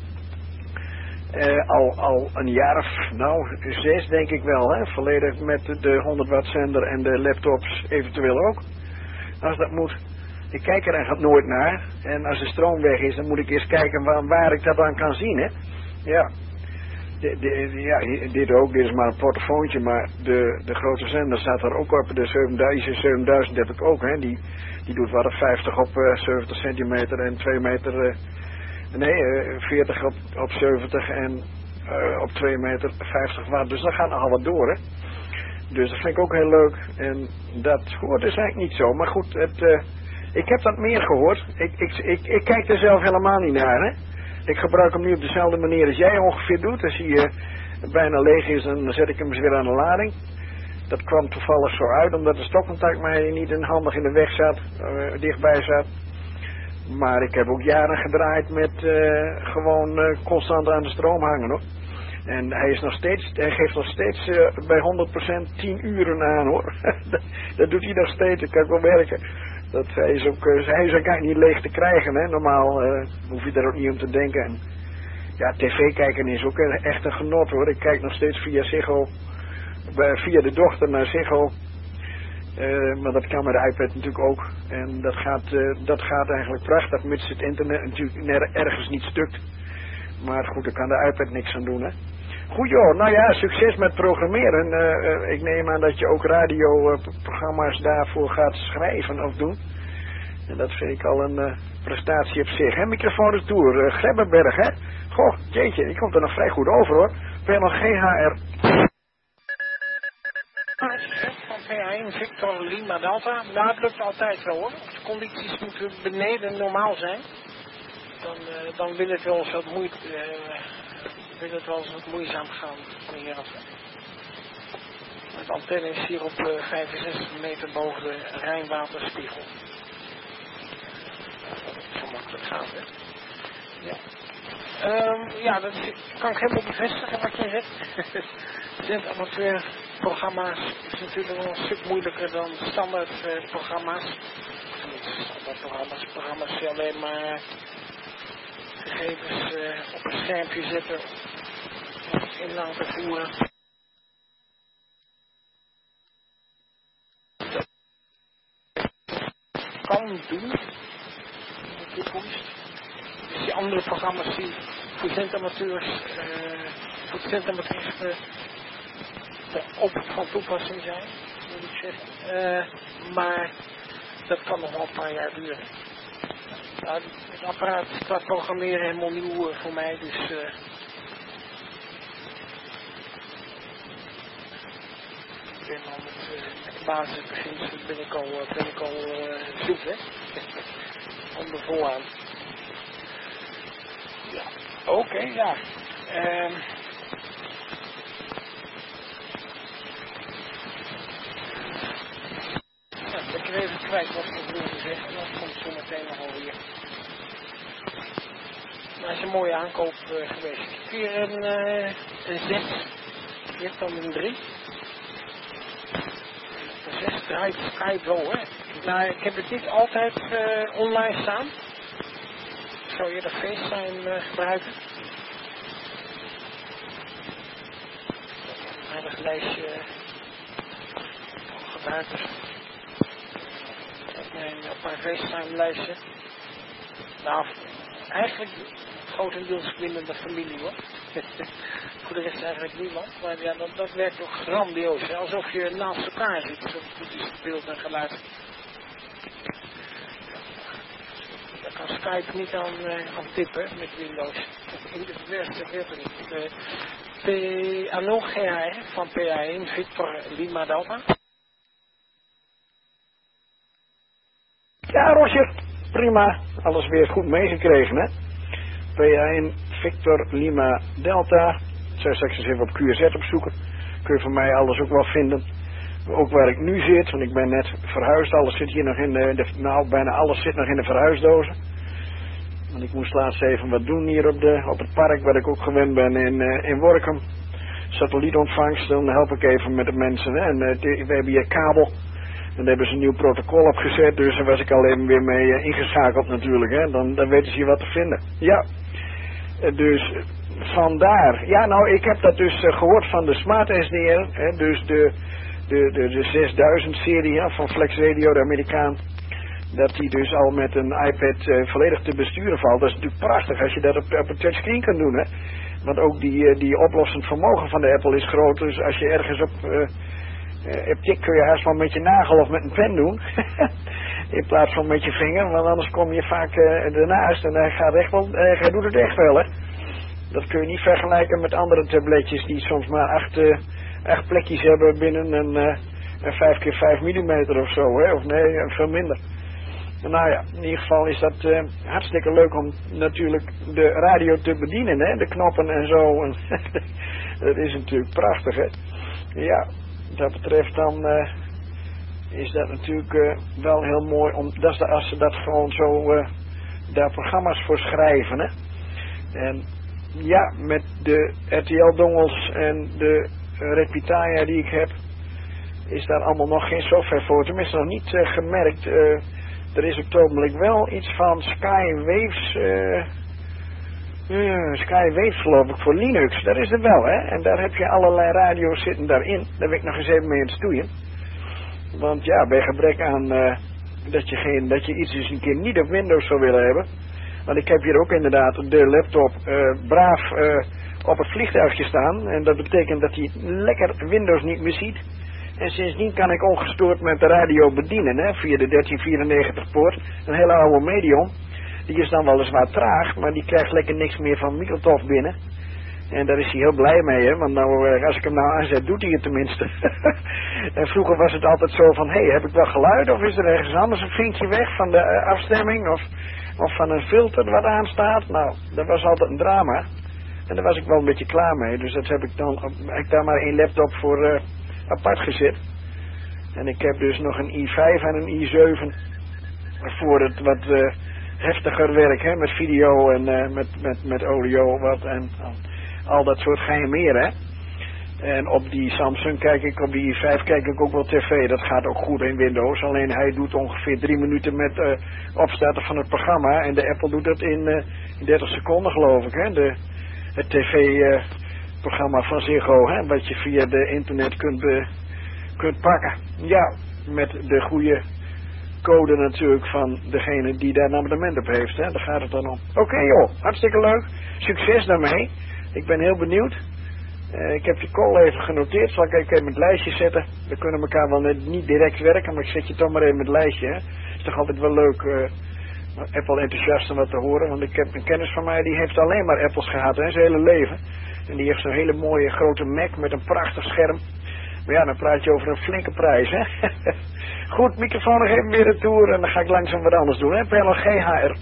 Uh, al, al een jaar of, nou, zes denk ik wel, hè. Volledig met de honderd watt zender en de laptops eventueel ook. Als dat moet. Ik kijk er eigenlijk nooit naar. En als de stroom weg is, dan moet ik eerst kijken waar, waar ik dat aan kan zien, hè. Ja. De, de, ja, dit ook, dit is maar een portofoontje, maar de, de grote zender staat er ook op. De zevenduizend, zevenduizend heb ik ook, hè. Die, die doet wat vijftig op uh, zeventig centimeter en twee meter... Uh, Nee, uh, veertig op, op zeventig en uh, op twee meter vijftig watt. Dus dat gaat nogal wat door, hè. Dus dat vind ik ook heel leuk. En dat hoort dus eigenlijk niet zo. Maar goed, het, uh, ik heb dat meer gehoord. Ik, ik, ik, ik kijk er zelf helemaal niet naar, hè. Ik gebruik hem nu op dezelfde manier als jij ongeveer doet. Als hij uh, bijna leeg is, dan zet ik hem eens weer aan de lading. Dat kwam toevallig zo uit, omdat de stopcontact mij niet handig in de weg zat, uh, dichtbij zat. Maar ik heb ook jaren gedraaid met uh, gewoon uh, constant aan de stroom hangen, hoor. En hij is nog steeds, hij geeft nog steeds uh, bij honderd procent tien uren aan, hoor. dat, dat doet hij nog steeds, dat kan ik wel werken. Dat, hij is ook, uh, hij is ook eigenlijk niet leeg te krijgen, hè. Normaal uh, hoef je daar ook niet om te denken. En, ja, tv kijken is ook echt een genot, hoor. Ik kijk nog steeds via Ziggo, bij, via de dochter naar Ziggo. Uh, maar dat kan met de iPad natuurlijk ook. En dat gaat, uh, dat gaat eigenlijk prachtig, mits het internet natuurlijk ergens niet stukt. Maar goed, daar kan de iPad niks aan doen, hè. Goed joh, nou ja, succes met programmeren. Uh, uh, ik neem aan dat je ook radioprogramma's uh, daarvoor gaat schrijven of doen. En dat vind ik al een uh, prestatie op zich. Hè, microfoon is door, uh, Grebbeberg, hè. Goh, jeetje, ik kom er nog vrij goed over, hoor. P L G H R. Van P A één Victor Lima Delta. Nou, het lukt altijd wel, hoor. Als de condities moeten beneden normaal zijn, dan, uh, dan wil het wel eens wat, moe uh, wil het wel eens wat moeizaam gaan. De antenne is hier op uh, vijfenzestig meter boven de Rijnwaterspiegel. Zo makkelijk gaat, hè? Ja. Um, ja, dat is, kan ik helemaal bevestigen wat je zegt. Zendamateurprogramma's is natuurlijk wel een stuk moeilijker dan standaard uh, programma's. Standaard programma's, programma's die alleen maar gegevens uh, op een schermpje zetten of in laten voeren. Dat kan doen in de toekomst. Dus die andere programma's die voor zendamateurs, uh, voor zendamateurs uh, op van toepassing zijn, moet ik zeggen. Uh, maar dat kan nog wel een paar jaar duren. Nou, het apparaat is qua programmeren helemaal nieuw uh, voor mij, dus uh, ik ben al met, uh, met de basisbeginselen ben ik al, uh, ben ik al uh, zoet, hè. Om de vol aan. Ja, oké, okay, ja. Um, ja. Ik ben even kwijt wat ik wilde zeggen, en dat komt zo meteen nog alweer. Maar het is een mooie aankoop uh, geweest. Ik heb hier een, uh, een zes. Je hebt dan een drie. De zes draait Skype wel, hè. Nou, ik heb het niet altijd uh, online staan. Ik zou eerder FaceTime uh, gebruiken. Een aardig lijstje van gebruikers. Op mijn, op mijn FaceTime lijstje. Nou, eigenlijk grotendeels binnen de familie, hoor. Voor de rest eigenlijk niemand. Maar ja, dat, dat werkt toch grandioos. Hè? Alsof je naast elkaar zit. Zo goed is het beeld en geluid. Daar kan Skype niet aan, uh, aan tippen met Windows. Het werkt, het werkt er niet. Uh, P A nul G H R van P A één Victor Lima Delta. Ja, Roger. Prima. Alles weer goed meegekregen, hè. P A één Victor Lima Delta. Ik zou straks eens even op Q R Z opzoeken. Kun je van mij alles ook wel vinden. Ook waar ik nu zit, want ik ben net verhuisd. Alles zit hier nog in de, de nou bijna alles zit nog in de verhuisdozen. Want ik moest laatst even wat doen hier op, de, op het park, waar ik ook gewend ben in, uh, in Workum. Satellietontvangst, dan help ik even met de mensen. Hè. En uh, die, we hebben hier kabel. En daar hebben ze een nieuw protocol opgezet, dus daar was ik al even weer mee uh, ingeschakeld natuurlijk. Hè. Dan, dan weten ze hier wat te vinden. Ja, uh, dus vandaar. Ja, nou, ik heb dat dus uh, gehoord van de Smart S D R. Hè, dus de, de, de, de zesduizend serie ja, van Flex Radio, de Amerikaan. Dat die dus al met een iPad uh, volledig te besturen valt. Dat is natuurlijk prachtig als je dat op, op een touchscreen kan doen. Hè. Want ook die, uh, die oplossend vermogen van de Apple is groot. Dus als je ergens op, uh, uh, op tik kun je haast wel met je nagel of met een pen doen. In plaats van met je vinger. Want anders kom je vaak uh, ernaast en hij gaat, echt wel, uh, hij doet het echt wel. Hè. Dat kun je niet vergelijken met andere tabletjes die soms maar acht, uh, acht plekjes hebben binnen een, uh, een vijf keer vijf millimeter of zo. Hè. Of nee, uh, veel minder. Nou ja, in ieder geval is dat uh, hartstikke leuk om natuurlijk de radio te bedienen, hè, de knoppen en zo. En dat is natuurlijk prachtig, hè. Ja, wat dat betreft dan uh, is dat natuurlijk uh, wel heel mooi, om, dat is de, als ze dat gewoon zo, uh, daar programma's voor schrijven, hè. En ja, met de R T L-dongels en de uh, Repetaya die ik heb, is daar allemaal nog geen software voor. Tenminste nog niet uh, gemerkt. Uh, Er is op het ogenblik wel iets van Skywaves, uh, uh, Skywaves geloof ik, voor Linux. Dat is er wel, hè. En daar heb je allerlei radio's zitten daarin. Daar ben ik nog eens even mee aan het stoeien. Want ja, bij gebrek aan uh, dat, je geen, dat je iets eens een keer niet op Windows zou willen hebben. Want ik heb hier ook inderdaad de laptop uh, braaf uh, op het vliegtuigje staan. En dat betekent dat hij lekker Windows niet meer ziet. En sindsdien kan ik ongestoord met de radio bedienen, hè, via de dertien vierennegentig poort. Een hele oude medium. Die is dan weliswaar traag, maar die krijgt lekker niks meer van Microsoft binnen. En daar is hij heel blij mee, hè, want nou, als ik hem nou aanzet, doet hij het tenminste. En vroeger was het altijd zo van, hé, hey, heb ik wel geluid? Of is er ergens anders een vinkje weg van de uh, afstemming? Of, of van een filter wat aanstaat? Nou, dat was altijd een drama. En daar was ik wel een beetje klaar mee. Dus dat heb ik dan, heb ik daar maar één laptop voor... Uh, apart gezet. En ik heb dus nog een i vijf en een i zeven voor het wat uh, heftiger werk, hè, met video en uh, met, met, met audio wat en al, al dat soort gein meer, hè. En op die Samsung kijk ik, op die i vijf kijk ik ook wel tv, dat gaat ook goed in Windows, alleen hij doet ongeveer drie minuten met uh, opstarten van het programma en de Apple doet dat in, uh, in dertig seconden geloof ik, hè, de, het tv... Uh, programma van Ziggo, hè, wat je via de internet kunt, uh, kunt pakken. Ja, met de goede code natuurlijk van degene die daar een abonnement op heeft, hè. Daar gaat het dan om. Oké okay, joh, hartstikke leuk. Succes daarmee. Ik ben heel benieuwd. Uh, ik heb je call even genoteerd. Zal ik even in het lijstje zetten. We kunnen elkaar wel net niet direct werken, maar ik zet je toch maar even in het lijstje, hè. Is toch altijd wel leuk... Uh, Apple enthousiast om wat te horen, want ik heb een kennis van mij die heeft alleen maar Apples gehad, hè, zijn hele leven. En die heeft zo'n hele mooie grote Mac met een prachtig scherm. Maar ja, dan praat je over een flinke prijs, hè. Goed, microfoon nog even weer retour en dan ga ik langzaam wat anders doen, hè. P L G H R.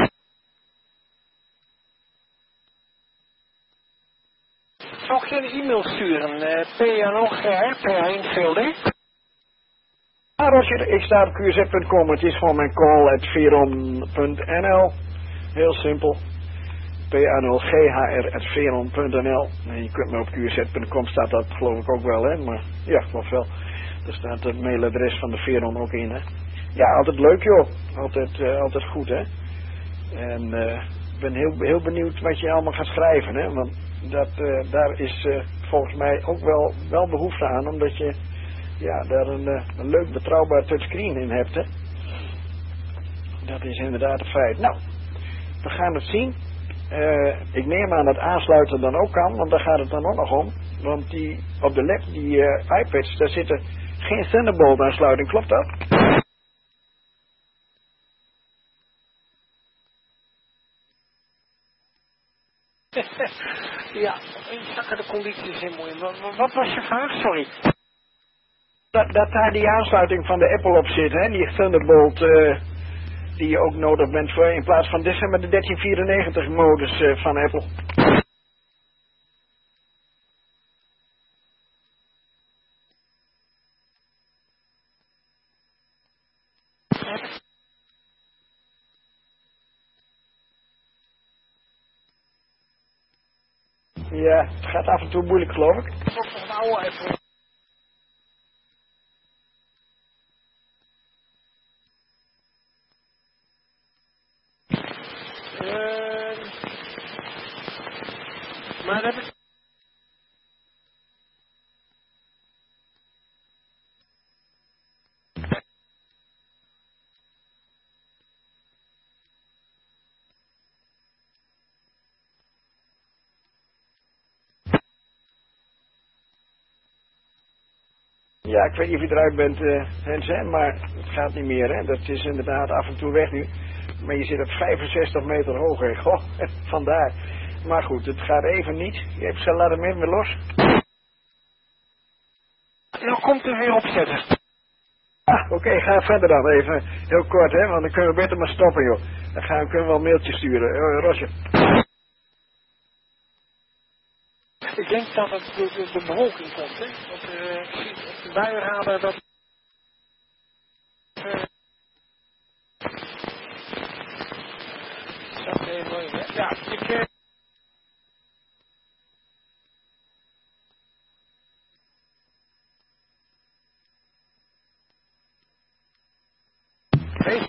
Zou geen e-mail sturen, uh, P N O G R, per Heenvelde? Ah, Roger, ik sta op Q Z punt com. Het is gewoon mijn call at veron punt n l. Heel simpel. P N O G H R at veron punt n l. En je kunt me op Q Z punt com staat dat geloof ik ook wel, hè. Maar ja, geloof wel. Daar staat het mailadres van de Veron ook in, hè. Ja, altijd leuk, joh. Altijd, uh, altijd goed, hè. En ik uh, ben heel, heel benieuwd wat je allemaal gaat schrijven, hè. Want dat, uh, daar is uh, volgens mij ook wel, wel behoefte aan, omdat je... ja, daar een, een leuk betrouwbaar touchscreen in hebt, hè. Dat is inderdaad een feit. Nou, we gaan het zien. Uh, ik neem aan dat aansluiten dan ook kan, want daar gaat het dan ook nog om. Want die, op de lap, die uh, iPads, daar zitten geen Thunderbolt aansluiting, klopt dat? Ja, ik zag de condities in mooi. Wat, wat was je vraag? Sorry. Dat, dat daar die aansluiting van de Apple op zit, hè, die Thunderbolt, uh, die je ook nodig bent voor, in plaats van dit zijn met de dertien vierennegentig modus uh, van Apple. Ja, het gaat af en toe moeilijk, geloof ik. Nog een oude even. Uh, maar dat heb ik. Ja, ik weet niet of je eruit bent, uh, Hens, hè, maar het gaat niet meer, hè. Dat is inderdaad af en toe weg nu. Maar je zit op vijfenzestig meter hoog, hè. Goh, vandaar. Maar goed, het gaat even niet. Je hebt ze laten meer weer los. Nou komt er weer opzetten. Ah, oké, okay, ga verder dan even. Heel kort, hè, want dan kunnen we beter maar stoppen, joh. Dan gaan, kunnen we wel een mailtje sturen. Uh, Rosje. Ik denk dat het de, de, de bewolking komt, hè. Want uh, ik zie op de buienradar dat... Uh, dat is mooi, hè. Ja, ik... Uh, Hey.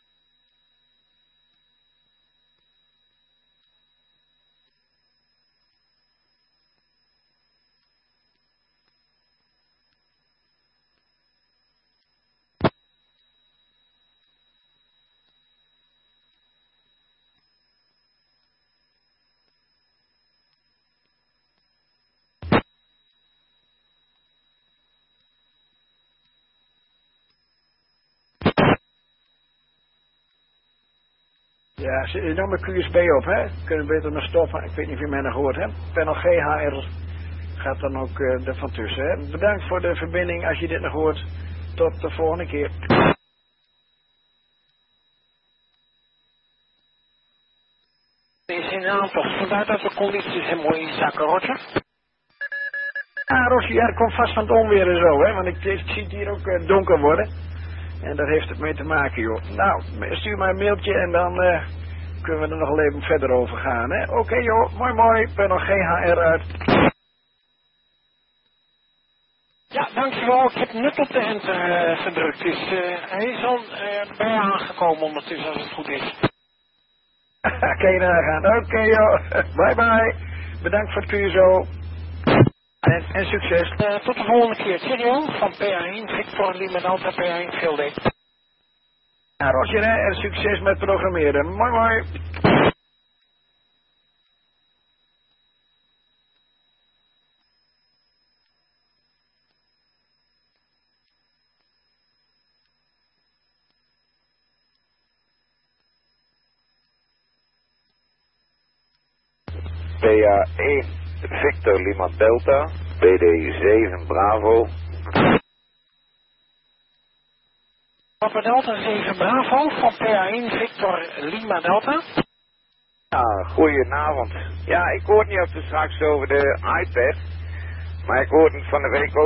Ja, zit je nou met Q S B op, hè? Kunnen we beter maar stoppen. Ik weet niet of je mij nog hoort, hè? Panel G H R gaat dan ook uh, er van tussen, hè? Bedankt voor de verbinding als je dit nog hoort. Tot de volgende keer. is in aantocht, vandaar dat de condities helemaal inzakken, Roger. Ja, Rosje, ja, dat komt vast van het onweer en zo, hè? Want ik, ik zie het hier ook uh, donker worden. En daar heeft het mee te maken, joh. Nou, stuur maar een mailtje en dan uh, kunnen we er nog even verder over gaan, hè? Oké, okay, joh. Mooi, mooi. Panel G H R uit. Ja, dankjewel. Ik heb net op de enter uh, gedrukt. Dus uh, hij is al uh, bij aangekomen ondertussen, als het goed is. Kan je nagaan. Oké, okay, joh. Bye, bye. Bedankt voor het uur zo. En, en succes. Uh, tot de volgende keer. Cheerio van P A één, Victor Lima Delta P A één, veel day. Ja, Roger, hè, en succes met programmeren. Mooi, mooi. P A één, Victor Lima Delta, B D zeven Bravo. Papa Delta zeven Bravo van P A één, Victor Lima Delta. Ja, goedenavond. Ja, ik hoorde niet of het straks over de iPad, maar ik hoorde het van de week ook.